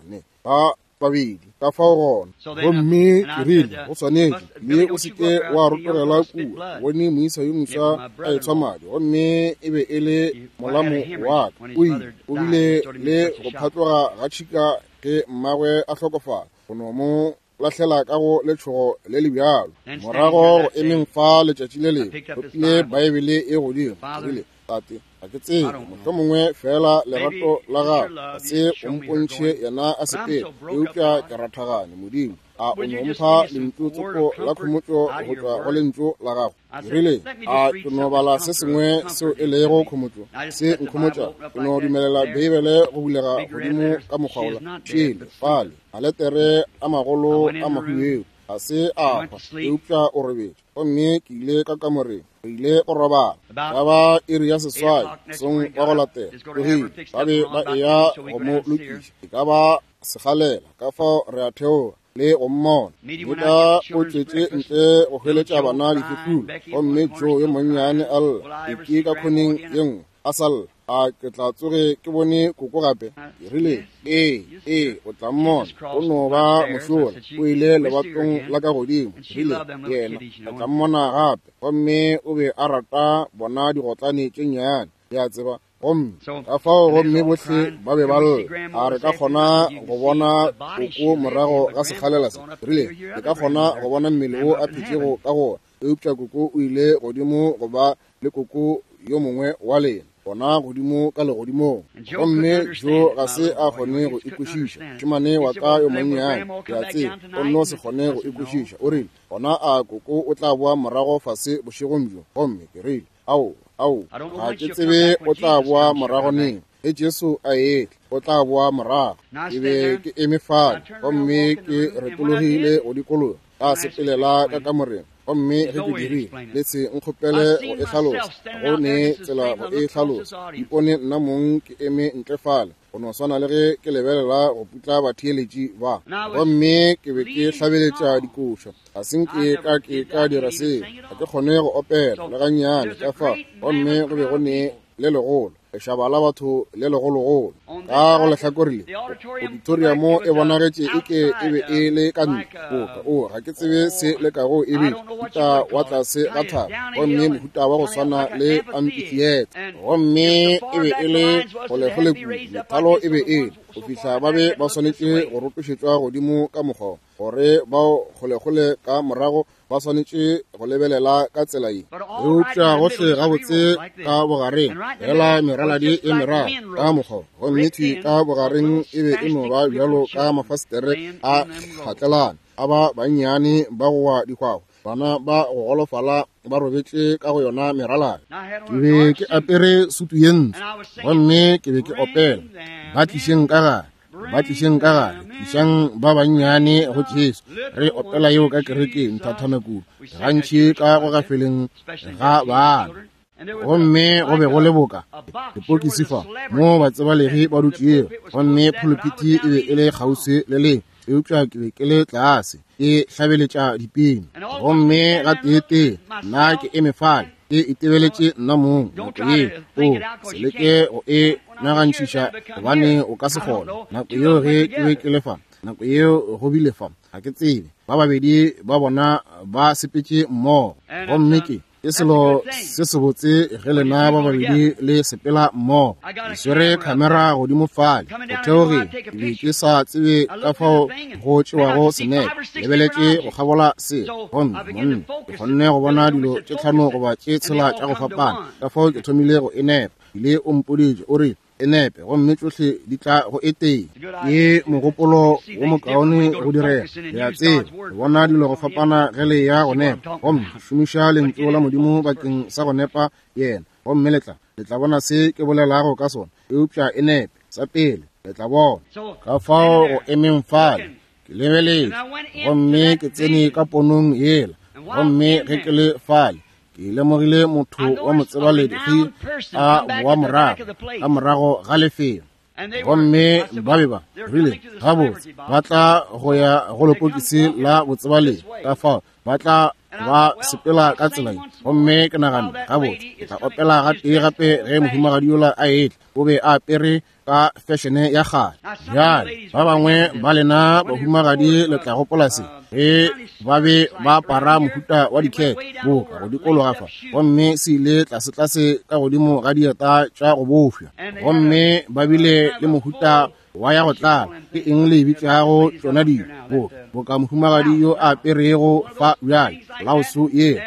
ba babedi ka fao gona gomme ke rile go tshwanetse mme o seke wa rotogela kua bone moisa yo moswa a etshwa madi gomme e be e le molamo wa ka o bile le go phatloga ga tšhika ke mmagwe a hlokofala go no mo lahlela ka go letšhogo le le bjalo morago go emeng fa letšatši le lengwe go tlile baebele e godimo rile tate a ke tsebe motlho mongwe fela lerato la gago ga se o mpontšhe yena a sepele eupša ke rathagane modimo a o no mpha lentsotsoko la khomotšo go tšwa go lentso la gago rile a ke no bala se sengwe seo e lego khomotšo se nkhomotša ke no dumelela beibele go bulega godimo ka mokgwaola tšele fale maletere a magolo a mahueu ga se a fa eupša o rebetše gomme ke ile ka kamoreng go ile go robala ka ba iri ya seswai song wa go latela tlogile ba be ba eya go mo lokiša e ka ba segalela ka fao re a theoga le go mmona le ka o tšetše ntle go hweletša bana difefula gomme jo yo monnyane a lla ke ka kgoneng ye nngwe a sa lla a ke tla tsoge ke bone koko gape ke rile o tla mmona o no ba mošola o ile lebatong la ka godimo rile yena a tla mmona gape gomme o be a rata bona digotlane tše nnyane ya tseba gomme ka fao gomme bohle ba be ba lla a re ka kgona go bona koko morago ga sekgalela se rile re ka kgona go bona mmele o a phetšego ka gona eupša koko o ile godimo go ba le koko yo mongwe wa lena bona godimo ka legodimong gomme jo ga se a kgone go ikwešiša ke mane wa ka yo monnyane ke a tseba o nno se kgone go ikwešiša o rile gona a koko o tla boa morago fase bošegong bjo gomme ke rile ao ga ke tsebe o tla boa morago neng ge Jesu a etle o tla boa morago ke be ke eme fale gomme ke retologile go dikologa ka sepelela ka kamoreng gomme ge ke dirile le se nkgopele go e hlalosa go ne tsela go e hlalosa ipone nna mong ke eme ntle fale go no swana le ge ke lebelela go putla batheeletši ba gomme ke be ke hlabeletša dikoša ga senke ka dira seo ga ke kgone go opela le gannyane ka fa gomme go be go ne le legolo lešaba la batho le legologolo ka go lehlakorile auditoriamo e bonagetše e ke e be e le ka ntle ga ke tsebe se le kago e be mohuta wa tlase ga thaba gomme mohuta wa go swana le amphitheatre gomme e be e le golegole kudu methalo e be e go fihla ba be ba swanetše go rotošetšwa godimo ka mokgwa gore bao golegole ka morago ba swanetše go lebelela ka tsela ye eupša gohle gabotse ka bogareng fela meraladi e meraro ka mokgwa gomme thwi ka bogareng e be e no ba bjalo ka mafastere a kgatlelana a ba bannyane ba gowa dikgwagwa bana ba go golofala ba robetše ka go yona meraladi ke be ke apere sutu ye ntsho gomme ke be ke opela ba tlišeng ka gare tlišang ba bannyane go Jesu re opela yeo ka kerekeng thathame kudu gantši ka go gafeleng ga bana gomme go be go leboka lepokisi fa mo batsebalegi ba dutšeo gomme pholopiti e be e le kgauswi le le eupša ke be ke le tlase ke hlabeletša dipeni gomme ga teetee nna ke eme fale ke itebeletše nna mong nako ye se leke go e nagantšiša gobane o ka se kgona nako yeo ge ke be ke lefa nako yeo go bile fa ga ke tsebe ba babedi ba bona ba sepetše mmogo gomme ke selo se se botse ge lena ba babedi le sepela mmogo ke swere khamera godimo fale go theoge ke ke sa tsebe ka fao go tšewago senepe lebeletše go kgabola se gomme monna ke kgonne go bona dilo tše tlhano goba tše tshela tša go fapana ka fao ke thomile go enepa ile o mpoditše o re enepe gomme tsohle di tla go eteng ke mogopolo wo mokaone go direga ke a tseba ke bona dilo go fapana ge le ya go nepa gomme go šomiša lentso la modimo bakeng sa go nepa yena gomme le tla bona se ke bolelago ka sona eupša enepe sa pele le tla bona ka fao go emeng fale ke lebeletše gomme ke tsene ka ponong yela gomme ge ke le fale ke lemogile motho wa motsebaledi a boa morago ga lefelo gomme ba be ba rile gabotse ba tla go ya go lepokisi la botsebaledi ka fao ba tla ba sepela ka tsela gomme ke nagana ga botse ke tla opela ga tee gape ge mohumagadi yola a etle o be a apere ka fashion-e ya gale jale ba bangwe ba lena bahumagadi le tla go polase ge ba be ba apara mohuta wa dikhete bo ka go dikologa fa gomme se ile tlase ka godimo ga dieta tša go bofša gomme ba bile le mohuta wa ya go tlala ke eng le bitšago tsona dilo bo ka mohumagadi yo a aperego fa bjale blouse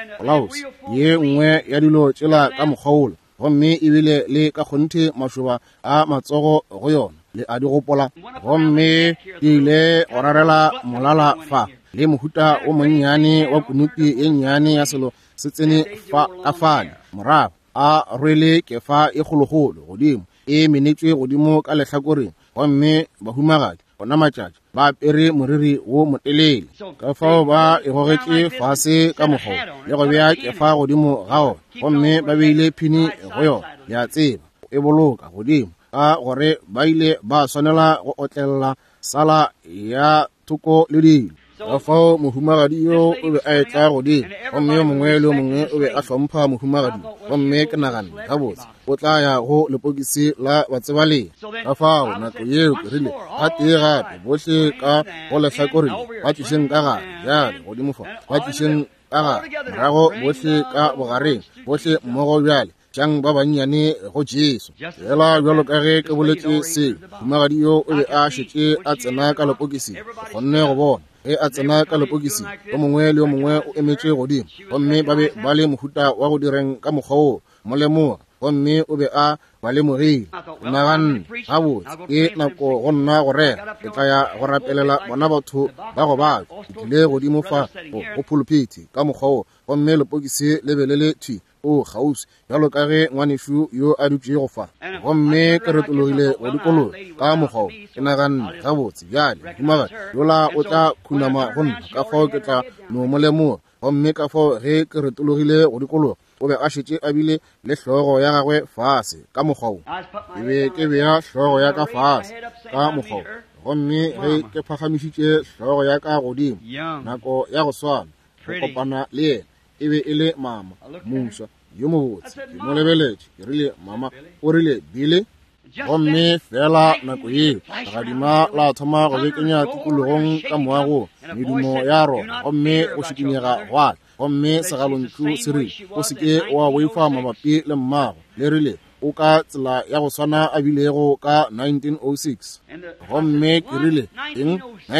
ye nngwe ya dilo tsela ka mokgaolo gomme ebile le ka kgonthe mašoba a matsogo go yona le a di gopola gomme di ile go rarela molala fa le mohuta o monnyane wa kunupi e nnyane ya selo se tsene fa ka fane morago a rwele kefa e kgologolo godimo e menetswe godimo ka lehlakoreng gomme bahumagadi gona matšatši ba apere moriri wo motelele ka fao ba egogetše fase ka mokgao le go bea kefa godimo ga ona gomme ba beile phini go yona ya tseba e boloka godimo ka gore ba ile ba swanela go otlelela sala ya thoko le dilo ka fao mohumagadi yo o be a etla godimo gomme yo mongwe le yo mongwe o be a hlompha mohumagadi gomme ke nagana gabotse o tla ya go lepokisi la batsebaleng ka fao nako yeo ke rile ga tee gape bohle ka go lehlakoreng ba tšhišeng ka gare jale godimo fa ba tšhišeng ka gare morago bohle ka bogareng bohle mmogo bjale tšang ba bannyane go Jesu fela bjalo ka ge ke boletše selo mohumagadi yo o be a šetše a tsena ka lepokisi go kgonne go bona ge a tsena ka lepokisi yo mongwe le yo mongwe o emetše godimo gomme ba be ba le mohuta wa go direng ka mokgwa mo lemoga gomme o be a ba lemogile naganne gabotse ke nako go nna go rera ke tla ya go rapelela bona batho ba go batla ke tlile godimo fa go pulpiti ka mokgwa gomme lepokisi le be le le thwi o gausi bjalo ka ge ngwanešu yo a dutše go fa gomme ke retologile go dikolong ka mokgwa ke naganne gabotse bjale mohumagadi yola o tla khunama go nna ka fao ke tla no molemoga gomme ka fao ge ke retologile go dikolong o be a šetše a bile le hlogo ya gagwe fase ka mokgwao ke be ke bea hlogo ya ka fase ka mokgwao gomme ge ke phagamišitše hlogo ya ka godimo nako ya go swana go kopana le yena e be e le mama musa yo mobotse ke mo lebeletše ke rile mama o rile bile gomme fela nako yeo legadima la thoma go bekenya tikologong ka moago medumo ya rona gomme go šikinyega gwala gomme segalontšu se rile o seke wa boifa mabapi le mmago le rile o ka tsela ya go swana a bilego ka 1906 gomme ke rile eng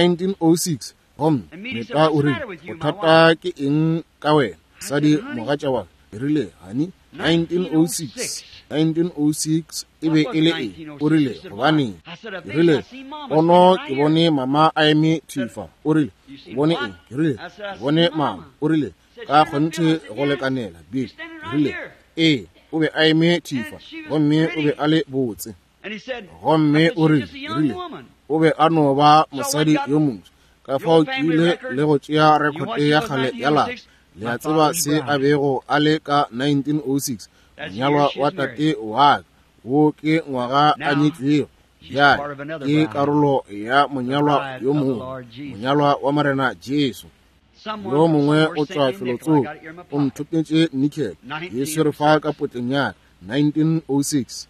1906 gomme meta o rile bothata ke eng ka wena sadi mogatša wa ke rile hani 1906 e be e le e o rile gobane ke rile ono ke bone mama a eme thifa o rile o bone eng ke rile bone mama o rile ka kgonthe go lekanela bile ke rile o be a eme thifa gomme o be a le botse gomme o rile o be a no ba mosadi yo mongwe ka fao ke ile le go tšea rekote ya kgale ya lapa le a tseba se a bego a le ka 1906 monyalwa wa tate wa wo ke ngwaga a nyetšwego bjale ke karolo ya monyalwa yo mongwe monyalwa wa marena Jesu yo mongwe o tšwa felotsong o mthopetše nikhele yesu re fa ka potlenyana 1906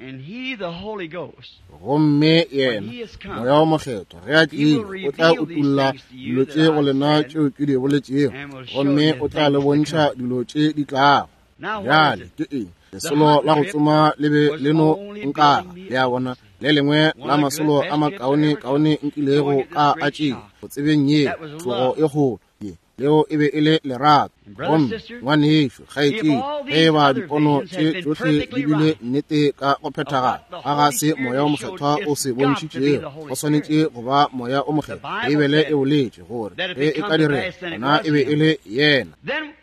gomme yena moya wa mokgetho ge a tlile o tla utulla dilo tše go lena tšeo ke di boletšego gomme o tla le bontšha dilo tše di tlago bjale ke eng lesolo la go tsoma le be leno nkaga le a bona le lengwe la masolo a makaone nkilego ka a tšea go tsebeng ye tlogo e kgolo leo e be e le lerato gomme ngwane yešo kgaetšeng ge ba dipono tše tšohle di bile nnete ka go phethagala ga ga se moya o mokgethwa o se bontšhitšego go swanetše go ba moya o mokgethwa e bele e boletše gore ge e ka direga gona e be e le yena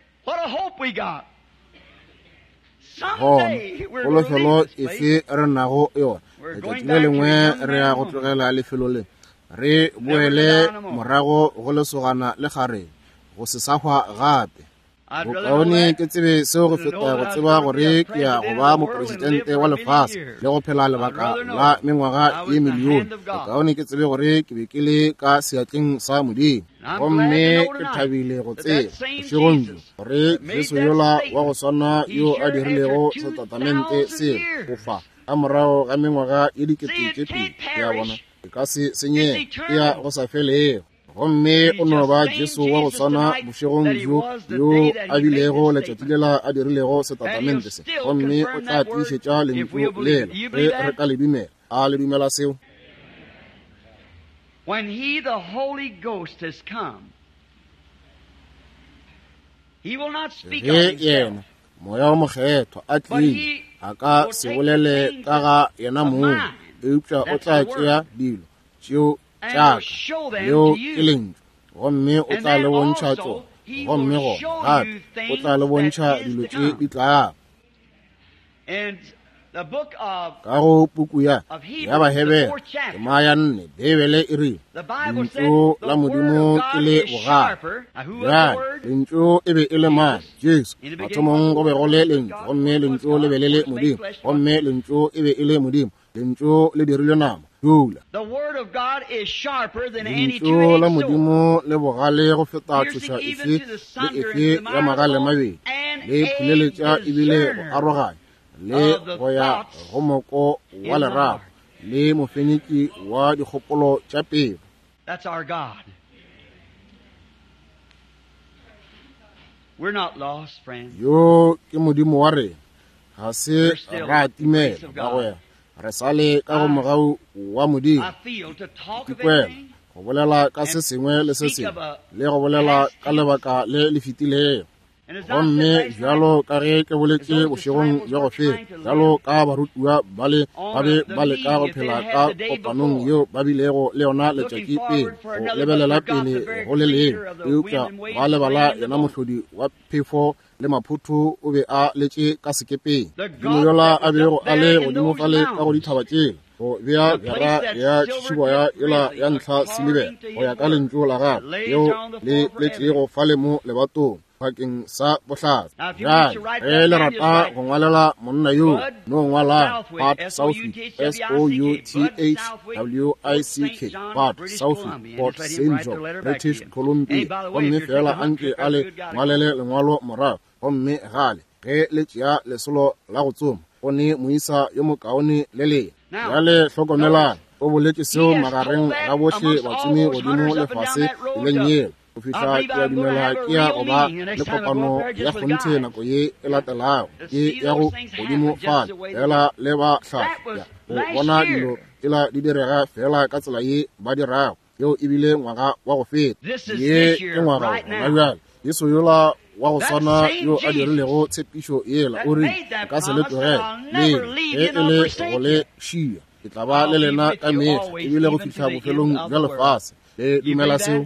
gona kgolofelo efe re nnago yona letšatši le lengwe re ya go tlogela lefelo le re boele morago go lesogana le kgareng go se sa hwa gape bokaone ke tsebe seo go feta go tseba gore ke ya go ba moporesidente wa lefase le go phela lebaka la mengwaga ye milione. Bokaone ke tsebe gore ke be ke le ka seatleng sa Modimo, gomme ke thabile go tseba bošegong jo gore Jesu yola wa go swana yo a dirilego setatamente se go fa a morago ga mengwaga ye diketekete ya bona e ka se senye ya go sa felego. Gomme o no ba Jesu wa go swana bošegong jo yo a bilego letšatši lela a dirilego setatamente se, gomme o tla tiišetša lentšu lela ge re ka ledumela a ledumela seo. When he, the Holy Ghost, has come, he will not speak of himself, moya o mokgethwa a tlile a ka se bolele ka ga yena mong, eupša o tla tšea dilo tšeo tšaka leo ke lentšu, gomme o tla le bontšha tšona, gomme go gape o tla le bontšha dilo tše di tlago. Ka go puku ya Bahebele Temaya 4 Bebele e rile lentšu la Modimo ke le bogale, bjale lentšu e be e le mang Jesu. Mathomong go be go le lentšu, gomme lentšu le be le le Modimo, gomme lentšu e be e le Modimo, lentšu le dirile nama dula. Lentšu la Modimo le bogale go feta tšhoša efe le efe ya magale mabedi, le phuleletša ebile go aroganya le go ya go moko wa leraro le mofeniki wa dikgopolo tša pelo. That's our God. We're not lost, friends. Yo ke Modimo wa rena, ga se ra timela ba go ya re sale ka go mogau wa Modimo. Dikwela go bolela ka se sengwe le se sengwe le go bolela ka lebaka le le fetilego, gomme bjalo ka ge ke boletše bošegong bja go feta, bjalo ka barutiwa ba be ba leka go phela ka kopanong yeo ba bilego le yona letšatši pele go lebelela pele go le leng, eupša ba lebala yona mohlodi wa phefo le maphuthu o be a letše ka sekepeng. Modimo yola a bego a le godimo fale ka go dithaba tšela go bea bjara ya tšhitšhibo ya yola ya ntlha Silibela go ya ka lentšu la gagwe yeo le letšego fale mo lebatong bakeng sa bohlatse. Jale ge le rata go ngwalela monna yo no ngwalang Port Southwick SOUTHWICK Port Southwick Port St. John British Columbia, gomme fela anke a le ngwalele lengwalo morago, gomme gale ge le tšea lesolo la go tsoma go ne moisa yo mokaone le le. Jale hlokomelang o boletše seo magareng ga bohle batsomi godimo lefase le nyeo go fihla ke dumela ke ya go ba le kopano ya kgonthe nako ye e latelago ke ya go godimo fane fela le ba hlahlwa go bona dilo ela di direga fela ka tsela ye ba dirago yeo ebile ngwaga wa go feta ye ke ngwaga gona bjale. Yesu yola wa go swana yo a dirilego tshepišo yela o rile ka se le tlogele le ge e le go le šia ke tla ba le lena ka metlha ebile go fihla bofelong bja lefase. Le dumela seo.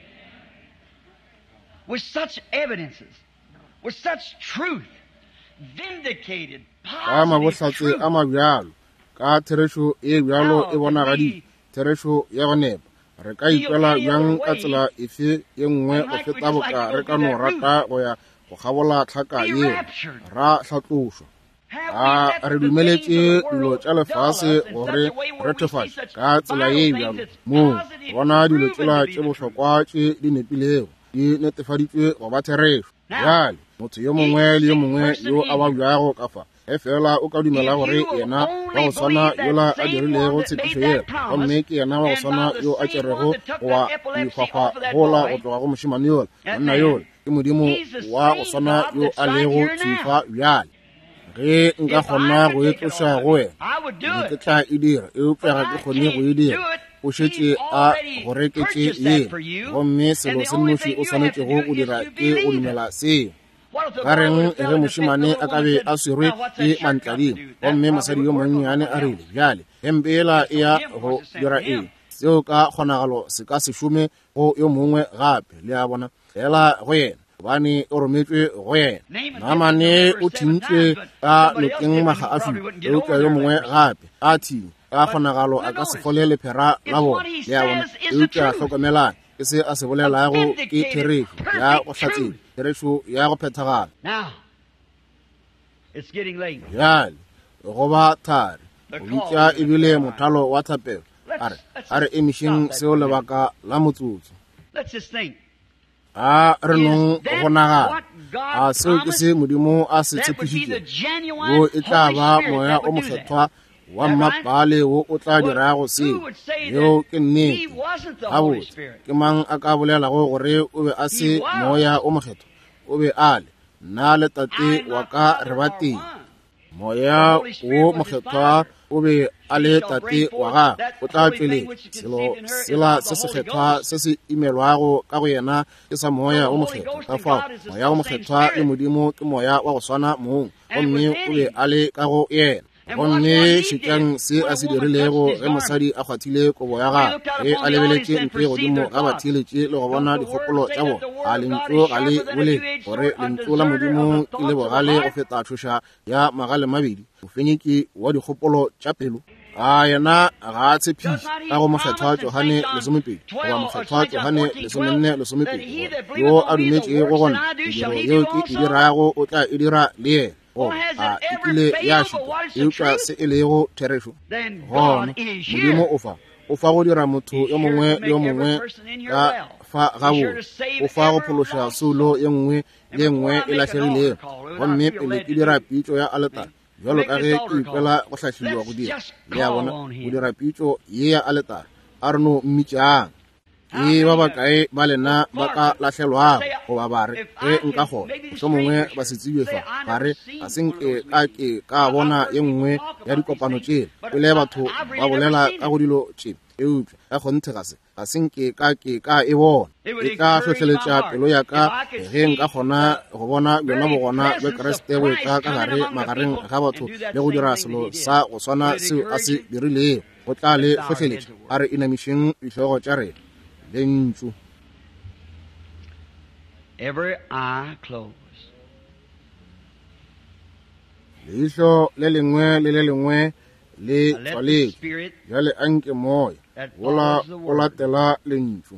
With such evidences, with such truth, vindicated, ka mabotlatse a mabjalo ka therešo e bjalo e bonagadi therešo ya go nepa, re ka ikwela bjang ka tsela efe ye nngwe go feta boka re ka no rata go ya go gabola tlhaka yeo ra hlatlošwa. Re dumeletše dilo tša lefase gore retefatša ka tsela ye bjalo moo bona dilo tšela tše bohlokwa tše di nepilego di netefaditšwe go ba therešo. Jale motho yo mongwe le yo mongwe yo a ba bjago ka fa ge fela o ka dumela gore yena wa go swana yola a dirilego tshepišo yela, gomme ke yena wa go swana yo a tšerego goa dikgwakgwa gola go tloga go mošimane yola, monna yola ke Modimo wa go swana yo a lego tšhifa bjale. Ge nka kgona go e tloša go wena ke tla e dira, eupša ga ke kgone go e dira, o šetše a go reketše ye, gomme selo se noši o swanetšego go dira ke go dumela seo. Ka reng ge mošimane a ka be a swerwe ke mantlading, gomme mosadi yo monnyane a rile bjale hempela e ya go dira eng seo ka kgonagalo se ka se šome go yo mongwe gape le a bona fela go yena gobane o rometšwe go yena. Naamane o thintše ka nokeng maga a fiwa eupša yo mongwe gape a thing ka kgonagalo a ka se fole lephera la bona le a bona eupša hlokomelang ke se a se bolelago ke therešo ya go hlatsela therešo ya go phethagala. Now, it's getting late. Jale go ba thari go bitša ebile mothalo wa thapelo a re emišeng seo lebaka la motsotso. Let's just think. Re nong go nagana a seo ke se Modimo a se tshepišitšeng wo e tla ba moya o mokgethwa wa mmapale wo o tla dirago se yo ke nnete gabotse. Ke mang a ka bolelago gore o be a se moya o mokgethwa? O be a le nna le tate wa ka re ba teng. Moya wo mokgethwa o be a le tate wa ga o tla tšweletša selo sela se se kgethwa se se imelwago ka go yena ke sa moya o mokgethwa. Ka fao moya o mokgethwa le Modimo ke moya wa go swana mong, gomme o be a le ka go yena. Gomme šitšang se a se dirilego ge mosadi a kgwathile kobo ya gagwe ge a lebeletše ntlo godimo ga batheeletše le go bona dikgopolo tša bona, a lentšu ga le bole gore lentšu la Modimo ke le bogale go feta tšhoša ya magale mabedi, mofenyeki wa dikgopolo tša pelo. Yena ga a tshepiše ka go mokgethwa Johane 12 goba mokgethwa Johane 14:12 yo a dumetšego gona mediro yeo ke e dirago o tla e dira le yena. A ikile ya šitwa eupša se e lego therešo. Gona Modimo o fa go dira motho yo mongwe le yo mongwe ka fa gabotse, o fa go phološa solo ye nngwe le nngwe e latlhegilego. Gomme pele ke dira pitšo ya aletara bjalo ka ge ke ikwela go hlahlilwa go dira le ya bona go dira pitšo ye ya aletara a re no mmitšang ke ba bakae ba lena ba ka latlhelwago goba ba re ge nka gona mohlomongwe ba se tsebe fa ba re a senke ka bona ye nngwe ya dikopano tšela pele batho ba bolela ka go dilo tšena eupša ka kgonthega se ga senke ka e bona e tla hlohleletša pelo ya ka ge nka kgona go bona bjona bogona bja Kriste bo etla ka gare magareng ga batho le go dira selo sa go swana seo a se dirilego go tla le hlohleletša a re inamišeng dihlogo tša rena. Every eye closed. Leihlo le lengwe le le lengwe le tswaletse jale anke moya o latela lentšu.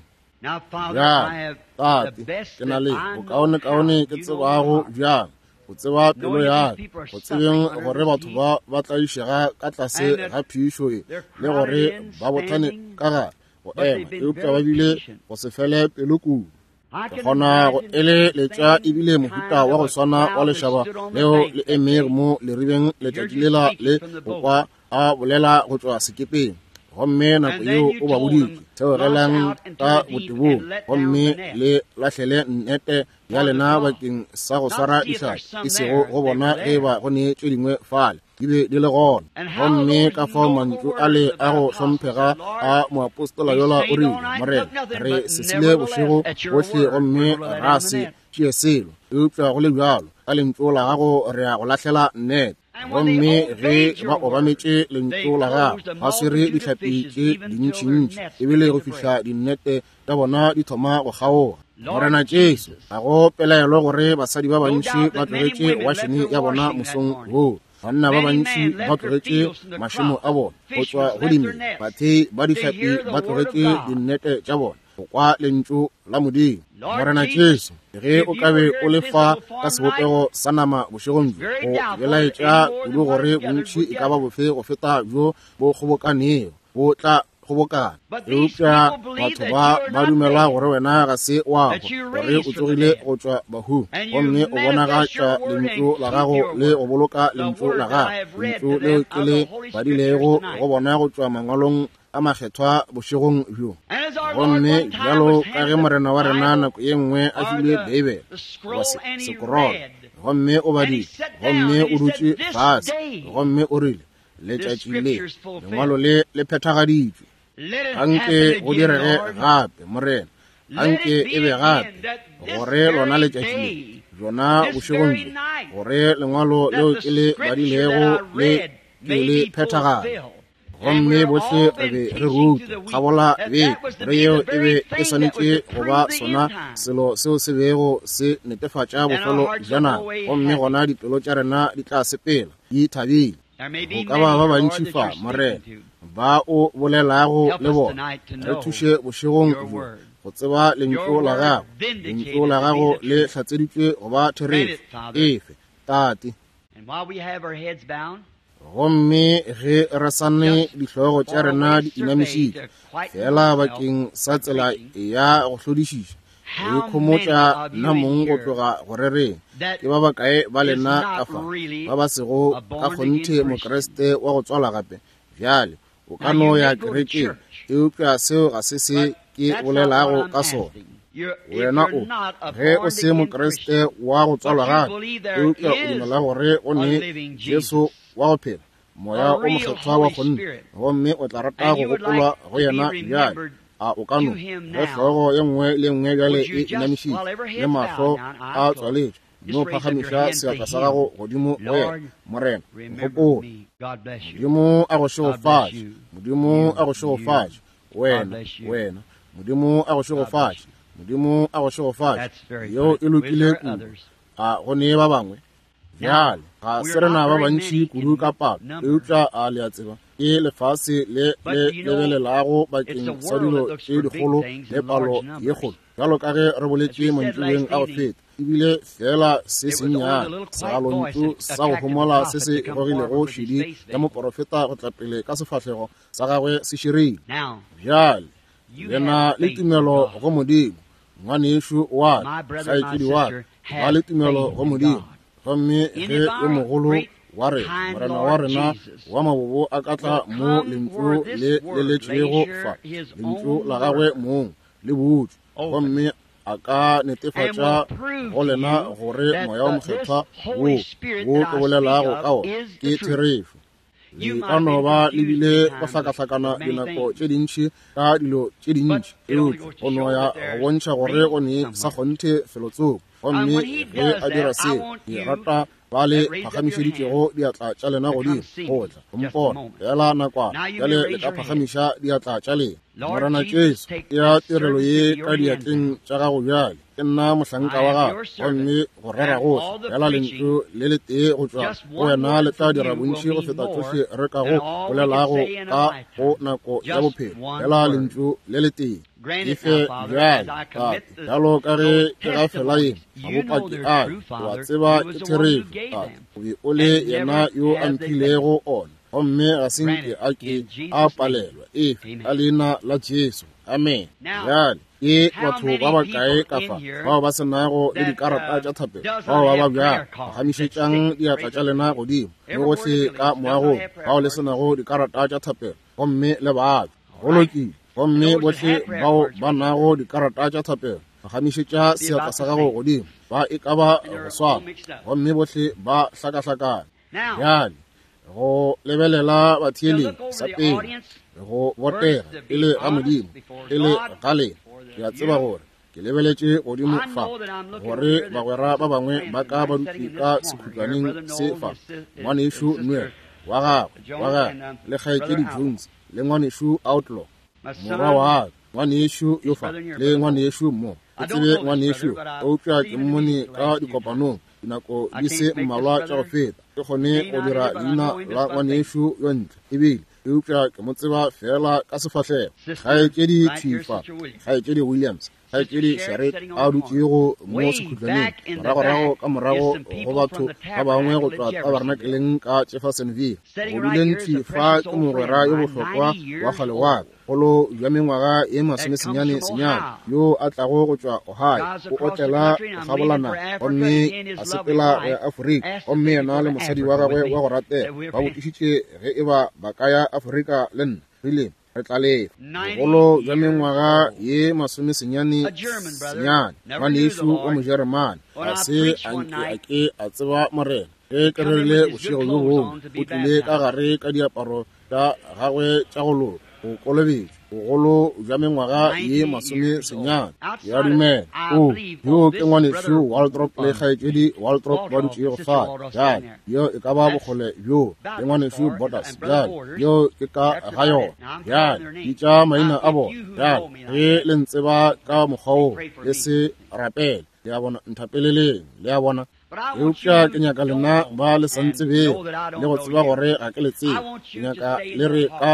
Ja tate ke na le bokaone ke tsebago bjang go tseba pelo ya go tsebeng gore batho ba tla išega ka tlase ga phišo e le gore ba bothane ka gare go ema eupša ba bile go se fele pelo kudu. Ke kgona go eleletša ebile mohuta wa go swana wa lešaba leo le emege mo leribeng letšatši lela le go kwa a bolela go tšwa sekepeng. Gomme nako yeo o ba boditše theogelang ka botebong, gomme le latlhele nnete ya lena bakeng sa go swara dihlaa e sego go bona ge ba go nee tše dingwe fale di be di le gona. Gomme ka fao mantšu a le a go hlomphega a moapostola yola o rile morena re sesile bošego bohle gomme ra se tšee selo eupša go le bjalo ka lentšu la gago re a go lahlela nnete. Gomme ge ba obametše lentšu la gago ba swere dihlapi tše dintšintši ebile go fihla dinnete tša bona di thoma go kgaoga. Morena Jesu ga go pelaelo gore basadi ba bantši ba tlogetše wašene ya bona mosong woo. Banna ba bantši ba tlogetše mašemo a bona go tšwa go dimela, bathei ba dihlapi ba tlogetše dinnete tša bona go kwa lentšu la Modimo. Morena Jesu ge o ka be o le fa ka sebopego sa nama bošegong go belaetša kudu gore bontši e ka ba bofe go feta bjo bo kgobokanego bo tla kgobokana. Eupša batho ba dumela gore wena ga se wago gore o tsogile go tšwa bahung, gomme o bonagatša lentšu la gago le go boloka lentšu la gago, lentšu leo ke le badilego go bona go tšwa mangwalong a makgethwa bošegong bjo. Gomme bjalo ka ge morena wa rena nako ye nngwe a filwe Bibele wa sekorolo, gomme o badile, gomme o dutše fase, gomme o rile letšatši le lengwalo le phethagaditšwe. Anke go direge gape morena, anke e be gape gore lona letšatši le jona bošegong bjo gore lengwalo leo ke le badilego le ke le phethagale. Gomme bohle re be re ruta kgabola be re yeo e be e swanetše go ba sona selo seo se bego se netefatša bofelo jana. Gomme gona dipelo tša rena di tla sepela di thabile. Go ka ba bantši fa morena ba o bolelago le bona re thuše bošegong bjo go tseba lentlo la gago, lentlo la gago le hlatseditswe go ba therefo efe tate. And while we have our heads bowed, gomme ge re sanne dihlogo tša rena di inamišitše fela bakeng sa tsela ya go hlodišiša re khomotša nna mong go tloga gore reng ke ba bakae ba lena ka fa ba ba sego ka kgonthe mokreste wa go tswala gape bjale o ka no ya kerekeng eupša seo ga se se ke bolelago ka sona wena o ge o se mokreste wa go tswalwa gape eupša o dumela gore o ne Jesu wa go phela moya o mokgethwa wa kgonne gomme o tla rata go gopolwa go yena bjale a o ka no ge hlogo ye nngwe le nngwe bjale e inamišitše le mahlo a tswaletše no phagamiša seatla sa gago godimo go yena morena nkgopola modimo a go šegofatše modimo a go šegofatše wena modimo a go šegofatše modimo a go šegofatše yo e lokile kudu a go nee ba bangwe bjale ga se rena ba bantši kudu ka palo eupša a le a tseba ke lefase le lebelelago bakeng sa dilo tše dikgolo le palo ye kgolo bjalo ka ge re boletše mantšiboeng a go feta ebile fela se sennyane segalontšu sa go homola se se gogilego šidi ya moprofeta go tla pele ka sefahlego sa gagwe se širile bjale lena le tumelo go modimo ngwane yešo wa kgaetšedi wa ba le tumelo go modimo gomme ge yo mogolo wa re morena wa rena wa mabobo a ka tla mo lentšu le letšego fa lentšu la gagwe mong le botse gomme a ka netefatša go lena gore moya wa mokgethwa wo ke bolelago ka o ke therefo le ka no ba lebile go hlakahlakana dinako tše dintšhi ka dilo tše dintšhi eupša go no ya go bontšha gore go ne sa kgonthe felotsoko gomme ge a dira se ke rata ba le phagamišeditšego diatla tša lena godimo go tla gompona fela nakwana bjale le ka phagamiša diatla tša lena morena Jesu ya tirelo ye ka diatleng tša gago bjale ke nna mohlanka wa gago gomme go rera gohle fela lentšu le le tee go tšwa go wena le tla dira bontši go feta tsohle re ka go bolelago ka go nako ya bophelo fela lentšu le le tee efe bjale tate bjalo ka ge ke ga fela eng ga bopaki ae wa tseba ke therefo tate o be o le yena yo a mphilego ona gomme ga senke a ke a palelwa efe ka leina la Jesu amen bjale ke batho ba bakae ka fa bao ba senago le dikarata tša thapelo bao ba ba bjang ba gamišetšang diatla tša lena godimo le gohle ka moagong bao le senago dikarata tša thapelo gomme le baagi golokile gomme bohle bao ba nago dikarata tša thapelo ba gamišetša seatla sa gago godimo ba e ka ba go swana gomme bohle ba hlakahlakane bjale go lebelela batheeledi sa pele go botega e le ga modimo e le ga lena ke a tseba gore ke lebeletše godimo fa gore bagwera ba bangwe ba ka ba dutse ka sekhutlwaneng se fa ngwanešo Noel wa gagwe le kgaetšedi Jones le ngwanešo Outlaw morwa wa ngwanešo yo fa le ngwanešo mo ke tsebe ngwanešo eupša ke mmone ka dikopanong dinako di se mmalwa tša go feta ke kgone go dira leina la ngwanešo yo ntle ebile eupša ke mo tseba fela ka sefahlego kgaetšedi Thifa kgaetšedi Williams kgaetšedi Sharet a dutšego mo sekhutlwaneng moragorago ka morago go batho ba bangwe go tloa tabernakeleng ka Jeffersonville go duleng Thifa ke mogwera yo bohlokwa wa kgale wa golo bja mengwaga ye 19 yo a tlago go tšwa Ohio o otlela go gabolana gomme a sepela go ya Aforika gomme yena le mosadi wa gagwe wa go ratela ba botišitše ge e ba ka ya Aforika le nna rile re tla lefa bogolo bja mengwaga ye 19 ngwanešo wa mojeremane ga se a ke a tseba morena ge ke rerile bošego jo bongwe o tlile ka gare ka diaparo tša gagwe tša go loka go kolobetša bogolo bja mengwaga ye 19 ya dumela yo ke ngwanešo Waldrop le kgaetšedi Waldrop ba dutše go fala bjale yo e ka ba bogole bjo le ngwanešo Borders bjale yo ke ka ga yona bjale di tša maina a bona bjale ge le ntseba ka mokgwao le se rapele le a bona nthapeleleng le a bona eupša ke nyaka lena ba le santsebeng le go tseba gore ga ke le tsebe ke nyaka le re ka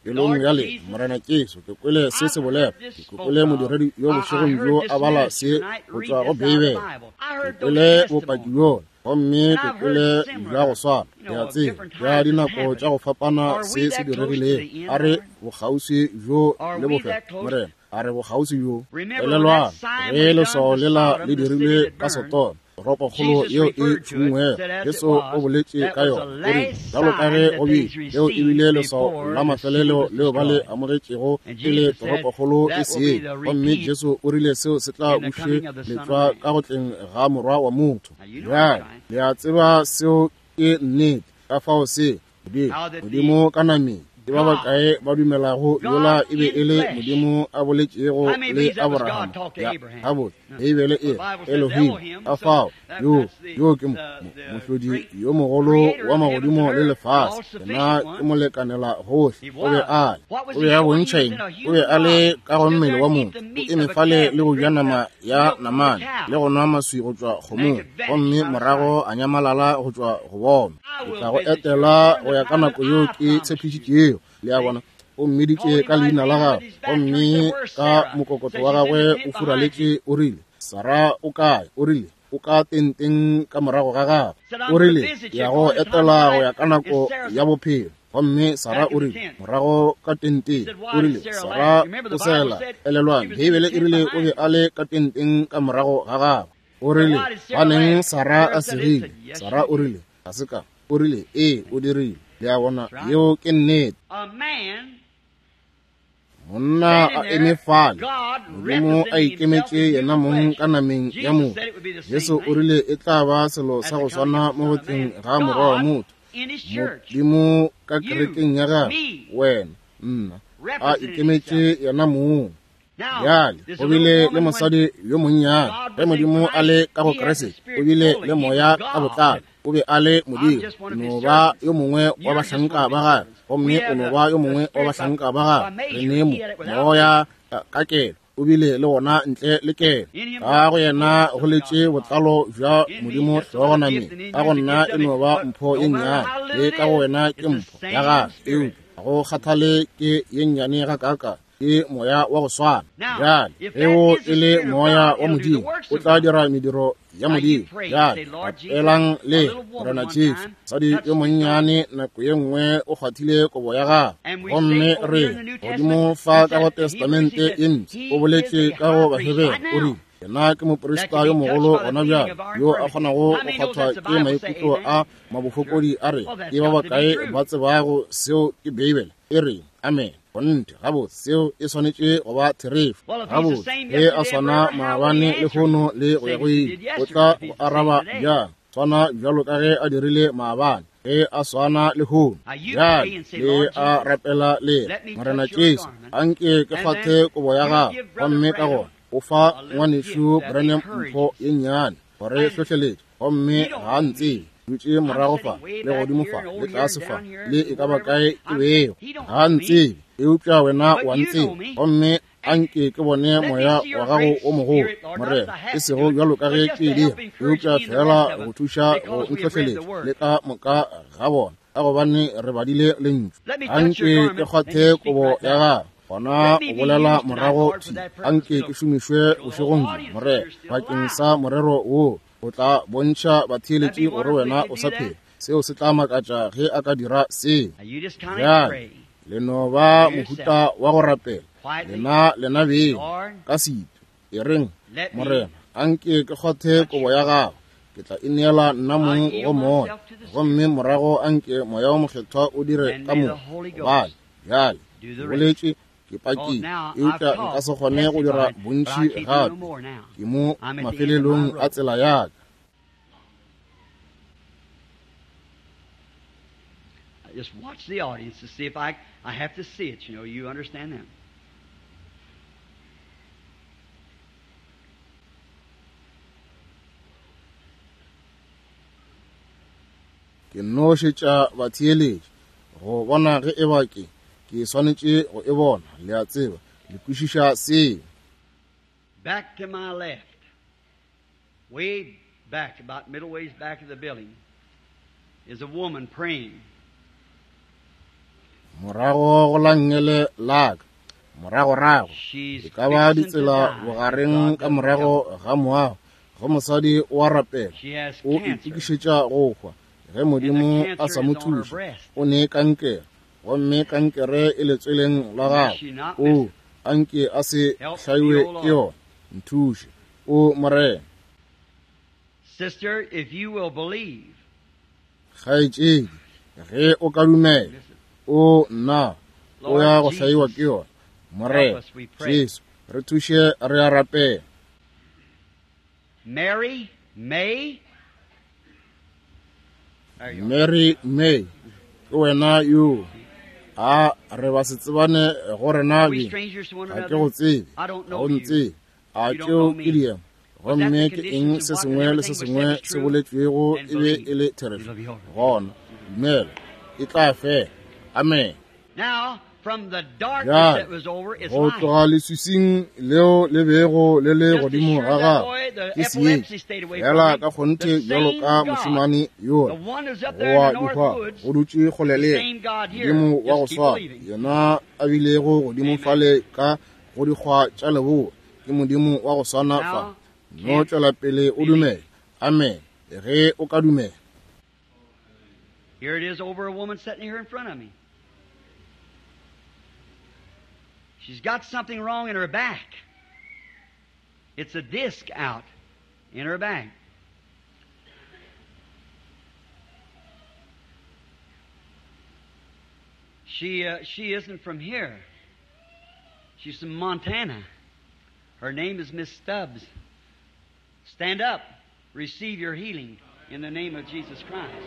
elong yale morena Jesu ke kwele se se bolep ke kwele modiredi yo bošegong yo a bala se go tswa go Bibele ke kwele bopaki yo gomme ke kwele ya go swana ya tse ya dinako tša go fapana se se diregileng a re bogausi jo le bofe morena a re bogausi jo elelwana ge leso lela le dirilwe ka Sodoma toropo kgolo yeo e tšhungwe Jesu o boletše ka yona ore jalo ka ge go bile leo e bile leso la mafelelo leo ba le amogetšego pele toropo kgolo e see gomme Jesu o rile seo se tla buše letswa ka go tleng ga morwa wa motho bjale le a tseba seo ke nnete ka fao se modimo ka nameng ke ba bakae ba dumelago yola e be e le modimo a boletšego le Abrahama ya botse Bibele e Elohim a fao yo ke mohlodi yo mogolo wa magodimo le lefase yena ke molekanela gohle o be a bontšhaeng o be a le ka go mmele wa motho o emefale le go ja nama ya namane le go nwa maswi go tšwa kgomong gomme morago a nyamalala go tšwa go bona ke tla go etela go ya ka nako yo ke tshepišitšeo le a bona o mmeditše ka leina la gagwe gomme ka mokokoto wa gagwe o furaletše o rile Sara o kae o rile o ka tenteng ka morago ga gagwe o rile ya go etela go ya ka nako ya bophelo gomme Sara o rile morago ka tenteng o rile Sara o sela elelwana Bibele e rile o be a le ka tenteng ka morago ga gagwe o rile ba neng Sara a segile Sara o rile ga se ka o rile o dirile le a bona yeo ke nnete monna a emefale modimo a ikemetše yena mong ka nameng ya motho Jesu o rile e tla ba selo sa go swana mo botleng ga morwa wa motho modimo ka kerekeng ya gagwe wena nna a ikemetše yena mong bjale o bile le mosadi yo monnyane ge modimo a le ka go Kriste o bile le moya ka botlalo o be a le modimo no ba yo mongwe wa bahlanka ba gagwe gomme o no ba yo mongwe wa bahlanka ba gagwe re nemo moya ka kelo o bile le gona ntle le kelo ka go yena go letše botlalo jwa modimo hlogo nameng ka go nna e no ba mpho ye nnyane le ka go wena ke mpho ya gagwe eo ga go kgathale ke ye nnyane ga kaka ke moya wa go swana bjale ge o e le moya wa modimo o tla dira mediro ya modimo bjale elang le morena Jesu mosadi yo monnyane nako ye nngwe o kgwathile kobo ya gagwe gomme re godimo fa ka go Testamente e ntši o boletše ka go Bahebere o rile yena ke moporista yo mogolo gona bjale yo a kgonago go kgwathwa ke maikutlo a mabofokodi a re ke ba bakae ba tsebago seo ke Bibele e reng amen gonte gabotse seo e swanetše go ba therefu gabotse ge a swana maabane le kgono le go ya go ile o tla go araba bjang swana bjalo ka ge a dirile maabane ge a swana le kgono bjale le a rapela le morena Jesu anke ke kgathe kobo ya gagwe gomme ka gona o fa ngwanešo Branham mpho ye nnyane gore hlotleletše gomme ga ntse dutše morago fa le godimo fa le tlase fa le e ka ba kae ke bego ga ntse e upša wena wa ntse gomme anke ke bone moya wa gago o mogolo morena e sego bjalo ka ge ke dira e upša fela go thuša go ntlhohleletša le ka moka ga bona ka gobane re badile le ntšo anke ke kgathe kobo ya gagwe gona o bolela morago anke ke šomišwe bošegong morena bakeng sa morero woo o tla bontšha batheeletši gore wena o sa phela seo se tla makatša ge a ka dira seo bjale le no ba mohuta wa go rapela lena beng ka seito e reng morena anke ke kgothe kobo ya gagwe ke tla ineela nna mong go moya gomme morago anke moya wa mokgethwa o dire ka moo gobane bjale boletše ke paki eupša nka se kgone go dira bontši gape ke mo mafelelong a tsela yaka Just watch the audience to see if I have to see it, you understand that. Ke nošetša batheeletši go bona ge e bake ke swanetše go e bona le a tseba le kwešiša seo. Back to my left, way back, about middle ways back of the building, is a woman praying. morago go langele laka morago e ka ba ditsela bogareng ka morago ga moago go mosadi wa rapela o itukišetša go hwa ge modimo a sa mo thuše o ne kankere gomme kankere e letsweleng la gago o anke a se hlaiwe ke yona nthuše o morena. Sister, if you will believe, kgaetšedi ge o ka dumela o nna o ya go hlaiwa ke yona morena Jesu re thuše re a rapela. Mary May ke wena yo a re ba se tsebane go rena be ga ke go tsebe ga o ntsebe a tšeo ke diema gomme ke eng se sengwe le se sengwe se boletšwego e be e le therefo gona dumela e tla fela amen. Now from the darkness that was over is go light. tloga leswising leo le bego le le godimo ga gago ke seeng fela ka kgonte bjalo ka mošimane yola goa dihwa go dutše kgole le modimo wa go swara yena a bilego godimo fale ka go dikgwa tša leboa ke modimo wa go swana fa no tšwela pele o dumele amen ge o ka dumela. Here it is over a woman sitting here in front of me. She's got something wrong in her back. It's a disc out in her back. She isn't from here. She's from Montana. Her name is Miss Stubbs. Stand up. Receive your healing in the name of Jesus Christ.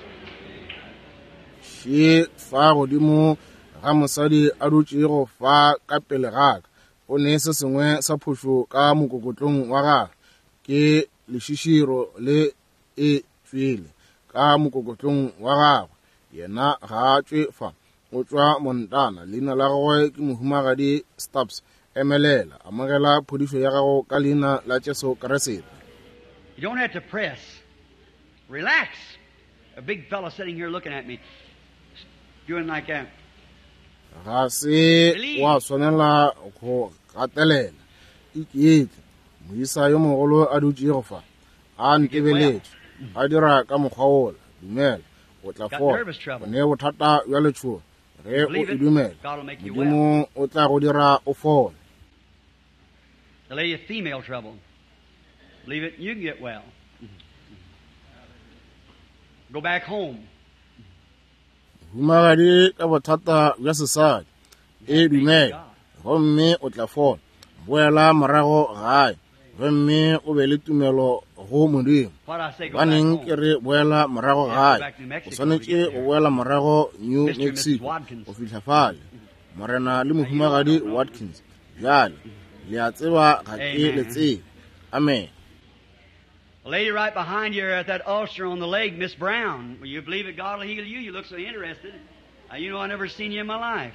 She fa godimo ga mosadi a dutše go fa ka pele gaka o ne se sengwe sa phošo ka mokokotlong wa gagwe ke lešiširo le e tswele ka mokokotlong wa gagwe yena ga a tšwe fa o tšwa Montana leina la gagwe ke mohumagadi Stubbs emelela amogela phodišo ya gago ka leina la Jesu Kriste. You don't have to press. Relax. A big fellow sitting here looking at me doing like that. Ga se wa swanela go gatelela iketse moisa yo mogolo a dutše go fa a ntebeletse a dira ka mokgwaola dumela o tla fola o ne bothata bja letšhogo ge o e dumela modimo o tla go dira o fola. The lady of female trouble. Believe it, you can get well. Go back home. Humagadi ka bothata bja sesadi e dumela gomme o tla fola boela morago gae gomme o be le tumelo go modimo baneng ke re boela morago gae o swanetše go boela morago New Mexico go fitlha fale morena le mohumagadi Watkins bjale le a tseba ga ke le tsebe amen. A lady right behind you at that ulcer on the leg, Miss Brown. Will you believe that God will heal you? You look so interested. You know I've never seen you in my life.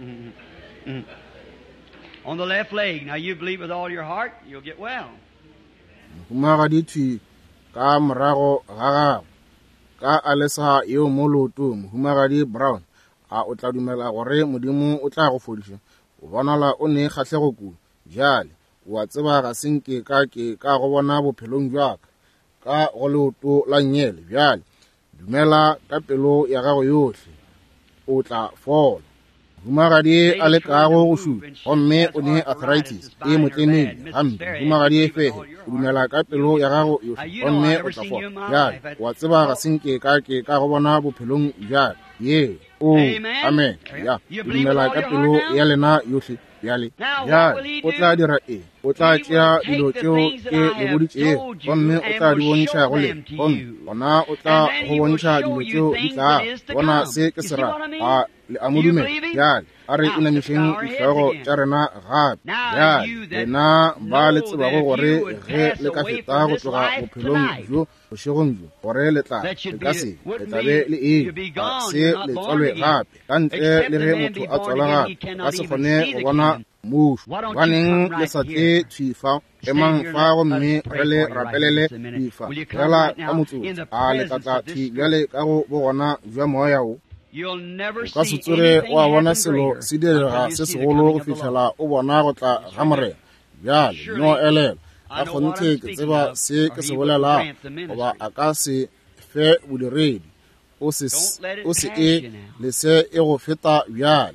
On the left leg. Now you believe with all your heart, you'll get well. Humagadi twi ka morago ga ka alesa yo moloto Humagadi Brown a o tla dumela gore modimo o tla go fodiša o bonala o ne kgatlhego kudu jale wa tseba ga senke ka ke ka go bona bophelong jwaka ka go leoto la nyele bjale dumela ka pelo ya gago yohle o tla fola. Humagadi a le ka go šupa gomme o ne arthritis e motlemile gampe humagadi e fege o dumela ka pelo ya gago yohle gomme o tla fola bjale wa tseba ga senke ka ke ka go bona bophelong bjale ye o amen ya dumela ka pelo ya lena yohle bjale o tla dira eng o tla tšea dilo tšeo ke le boditšego gomme o tla di bontšha go le gomme gona o tla go bontšha dilo tšeo di tla bona se ke se rata a le a modumela bjale a re inamišeng ditlhogo tša rena gape bjale lena ba le tsebago gore ge le ka feta go tloga bophelong bjo bošegong bjo gore le tla le ka se le tla be le eng ga se le tswalwe gape ka ntle le ge motho a tswala gape ka se kgone go bona mušo baneng le sa tle tšhifa emang fa gomme re le rapelele tšhifa fela ka motsotso a le ka tla thi bjale ka go bogona jwa moya o ka se tsore wa bona selo se direga se segolo go fitlhela o bona go tla ga morena bjale no elela a kgonthe ke tseba se ke se bolelang goba a ka se fe bodiredi o se e le se e go feta bjale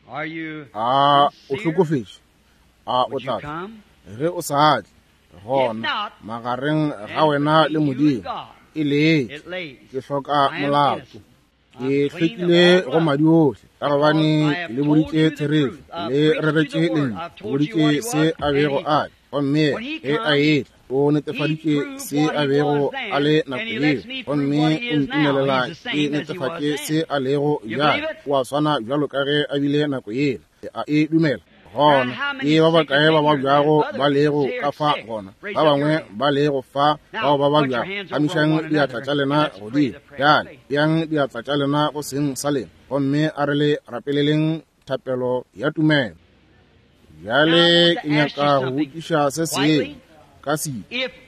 o hlokofetše o tla ge o sa atle gona magareng ga wena le modimo e le ke hloka molato ke hlwekile go madi ohle ka gobane le boditše therefe le reretše leng boditše se a bego a gomme ge a etla o netefaditše se a bego a le nako yeo gomme o ntumelela ke netefatše se a lego bjale o a swana bjalo ka ge a bile nako yela a e dumela gona e ba bakae ba ba bjago ba lego ka fa gona ba bangwe ba lego fa bao ba ba bjago amišang diatla tša lena godimo bjale bjang diatla tša lena go seng sa lena gomme a re le rapeleleng thapelo ya tumelo bjale ke nyaka go botšiša se seng ka seo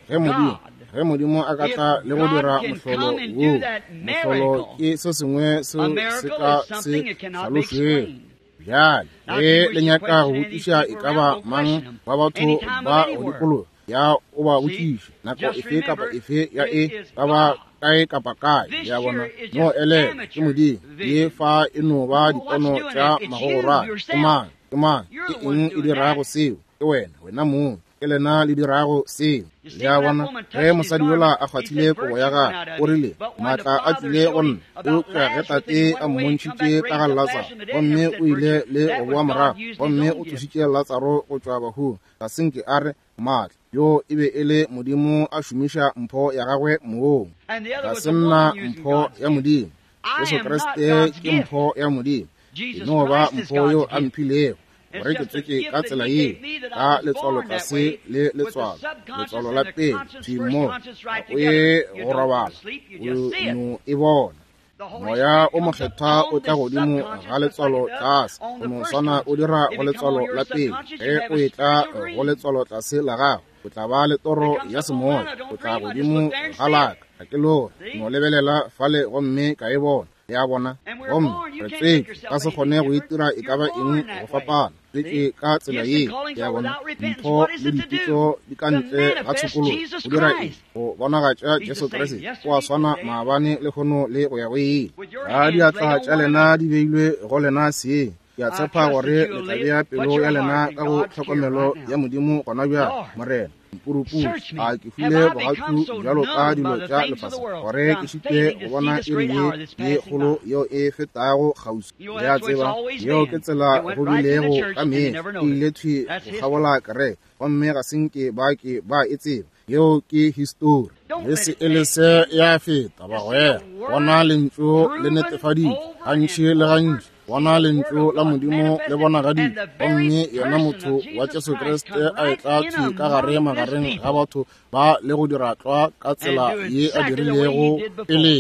ge modimo a ka tla le go dira mohlolo woo mohlolo ke se sengwe se ka se hlalošweng bjale ge le nyaka go botšiša e ka ba mang wa batho ba godikolo ya o ba botšiše nako efe kapa efe ya e ka ba kae kapa kae ya bona no elela ke modimo ye fa e no ba dipono tša magogora ke mang ke eng e dirago seo ke wena mong ke lena le dirago seo le ya bona ge mosadi yola a kgwathile kobo ya ga o rile maatla a tlile go nna eupša ge tate a mmontšhitše ka ga Lazaro gomme o ile le go boa morago gomme o tsošitše Lazaro go tšwa bahung ka senke a re maatla yo e be e le modimo a šomiša mpho ya gagwe moong ga se nna mpho ya modimo Jesu Kriste ke mpho ya modimo e no ba mpho yo a mphilego gore ke tsweke ka tsela ye ka letswalo tlase le letswalo la pele timo o ye go robala o no e bona moya o mokgetha o tla godimo ga letswalo tlase o no swana o dira go letswalo la pele ge o e tla go letswalo tlase la gago o tla ba le toro ya semoya o tla godimo ga laka ga ke lore no lebelela fale gomme ka e bona ya bona gomme re tsweke ka se kgone go itira e ka ba eng go fapana tsweke ka tsela ye ya bona mpho le dipitso di ka ntle ga tshokolo go dira eng go bonagatša Jesu Kriste o a swana maabane le kgono le go ya go ye ga diatla tša lena di beilwe go lena seeng ke a tshepa gore le tla bea pelo ya lena ka go tlhokomelo ya modimo gona bja morena mpurupu a ke file bogatsu bjalo ka dilo tša lefase gore ke šite go bona iri ye kgolo yeo e fetago kgausi le ya tseba yeo ke tsela go bilego ka mee ke ile thwi go kgabola kere gomme ga senke ba e tseba yeo ke histori le se e le se ya feta bagwera bona lentso le netefaditše gantši le gantši bona lentso la modimo le bona gadi gomme yena motho wa Jesu Kriste a e tla thwi ka gare magareng ga batho ba le go dira tlwa ka tsela ye a dirilego pele.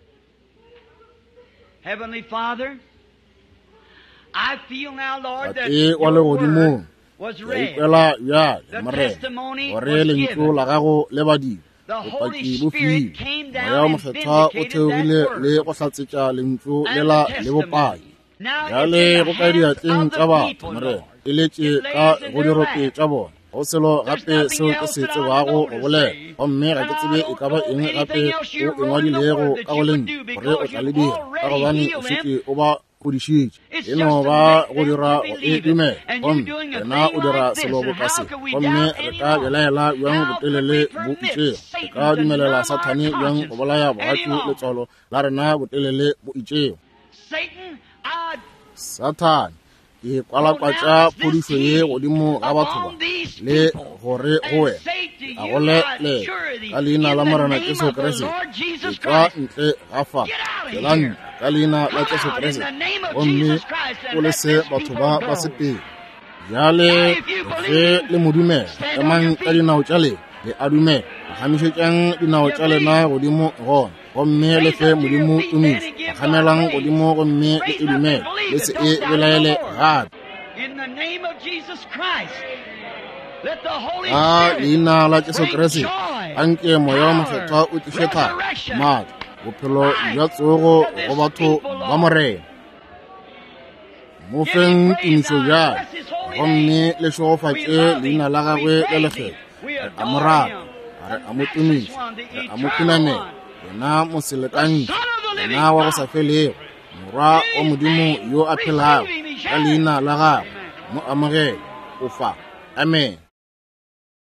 Heavenly Father, I feel now, Lord, that wa le godimo ya ikwela ya morena gore lentso la gago le badimo bopaki bo file moya wa mokgethwa o theogile le go tlatsetša lentso lela le bopaki jale go ka diatleng tša batho morena e letše ka go dirope tša bona go selo gape seo ke se tsebago go bolela gomme ga ke tsebe e ka ba eng gape o engwadilego ka go lentso gore o tla le dira ka gobane o šetse o ba kodišitše e no ba go dira go e dumela gomme wena o dira selo bokase gomme re ka belaela bjang botelele bo itšego re ka dumelela Sathane bjang go bolaya bogatsu letswalo la rena botelele bo itšego Sathane ke kwalakwatša phodišo ye godimo ga batho ba le gore go wena a go lele ka leina la morena Jesu Kriste e tšwa ntle ga fa tselantle ka leina la Jesu Kriste gomme o le se batho ba sepele jale ge le modumela emang ka dinao tša le a dumela a gamišetšang dinao tša lena godimo gona gomme le fe modimo tumišo a gamelang godimo gomme le e dumela le se e belaele gape a leina la Jesu Kriste a nke moya wa mokgethwa o tliše thata maatla bophelo jwa tsogo go batho ba morena. Mo feng tumiso jang, gomme le šogofatše leina la gagwe le lekgetho. Re a mo rata, re a mo tumiša, re a mo khunamela, yena moselekantši, yena wa go sa felego, morwa wa Modimo yo a phelago, ka leina la gagwe mo amogele, o fa. Amen.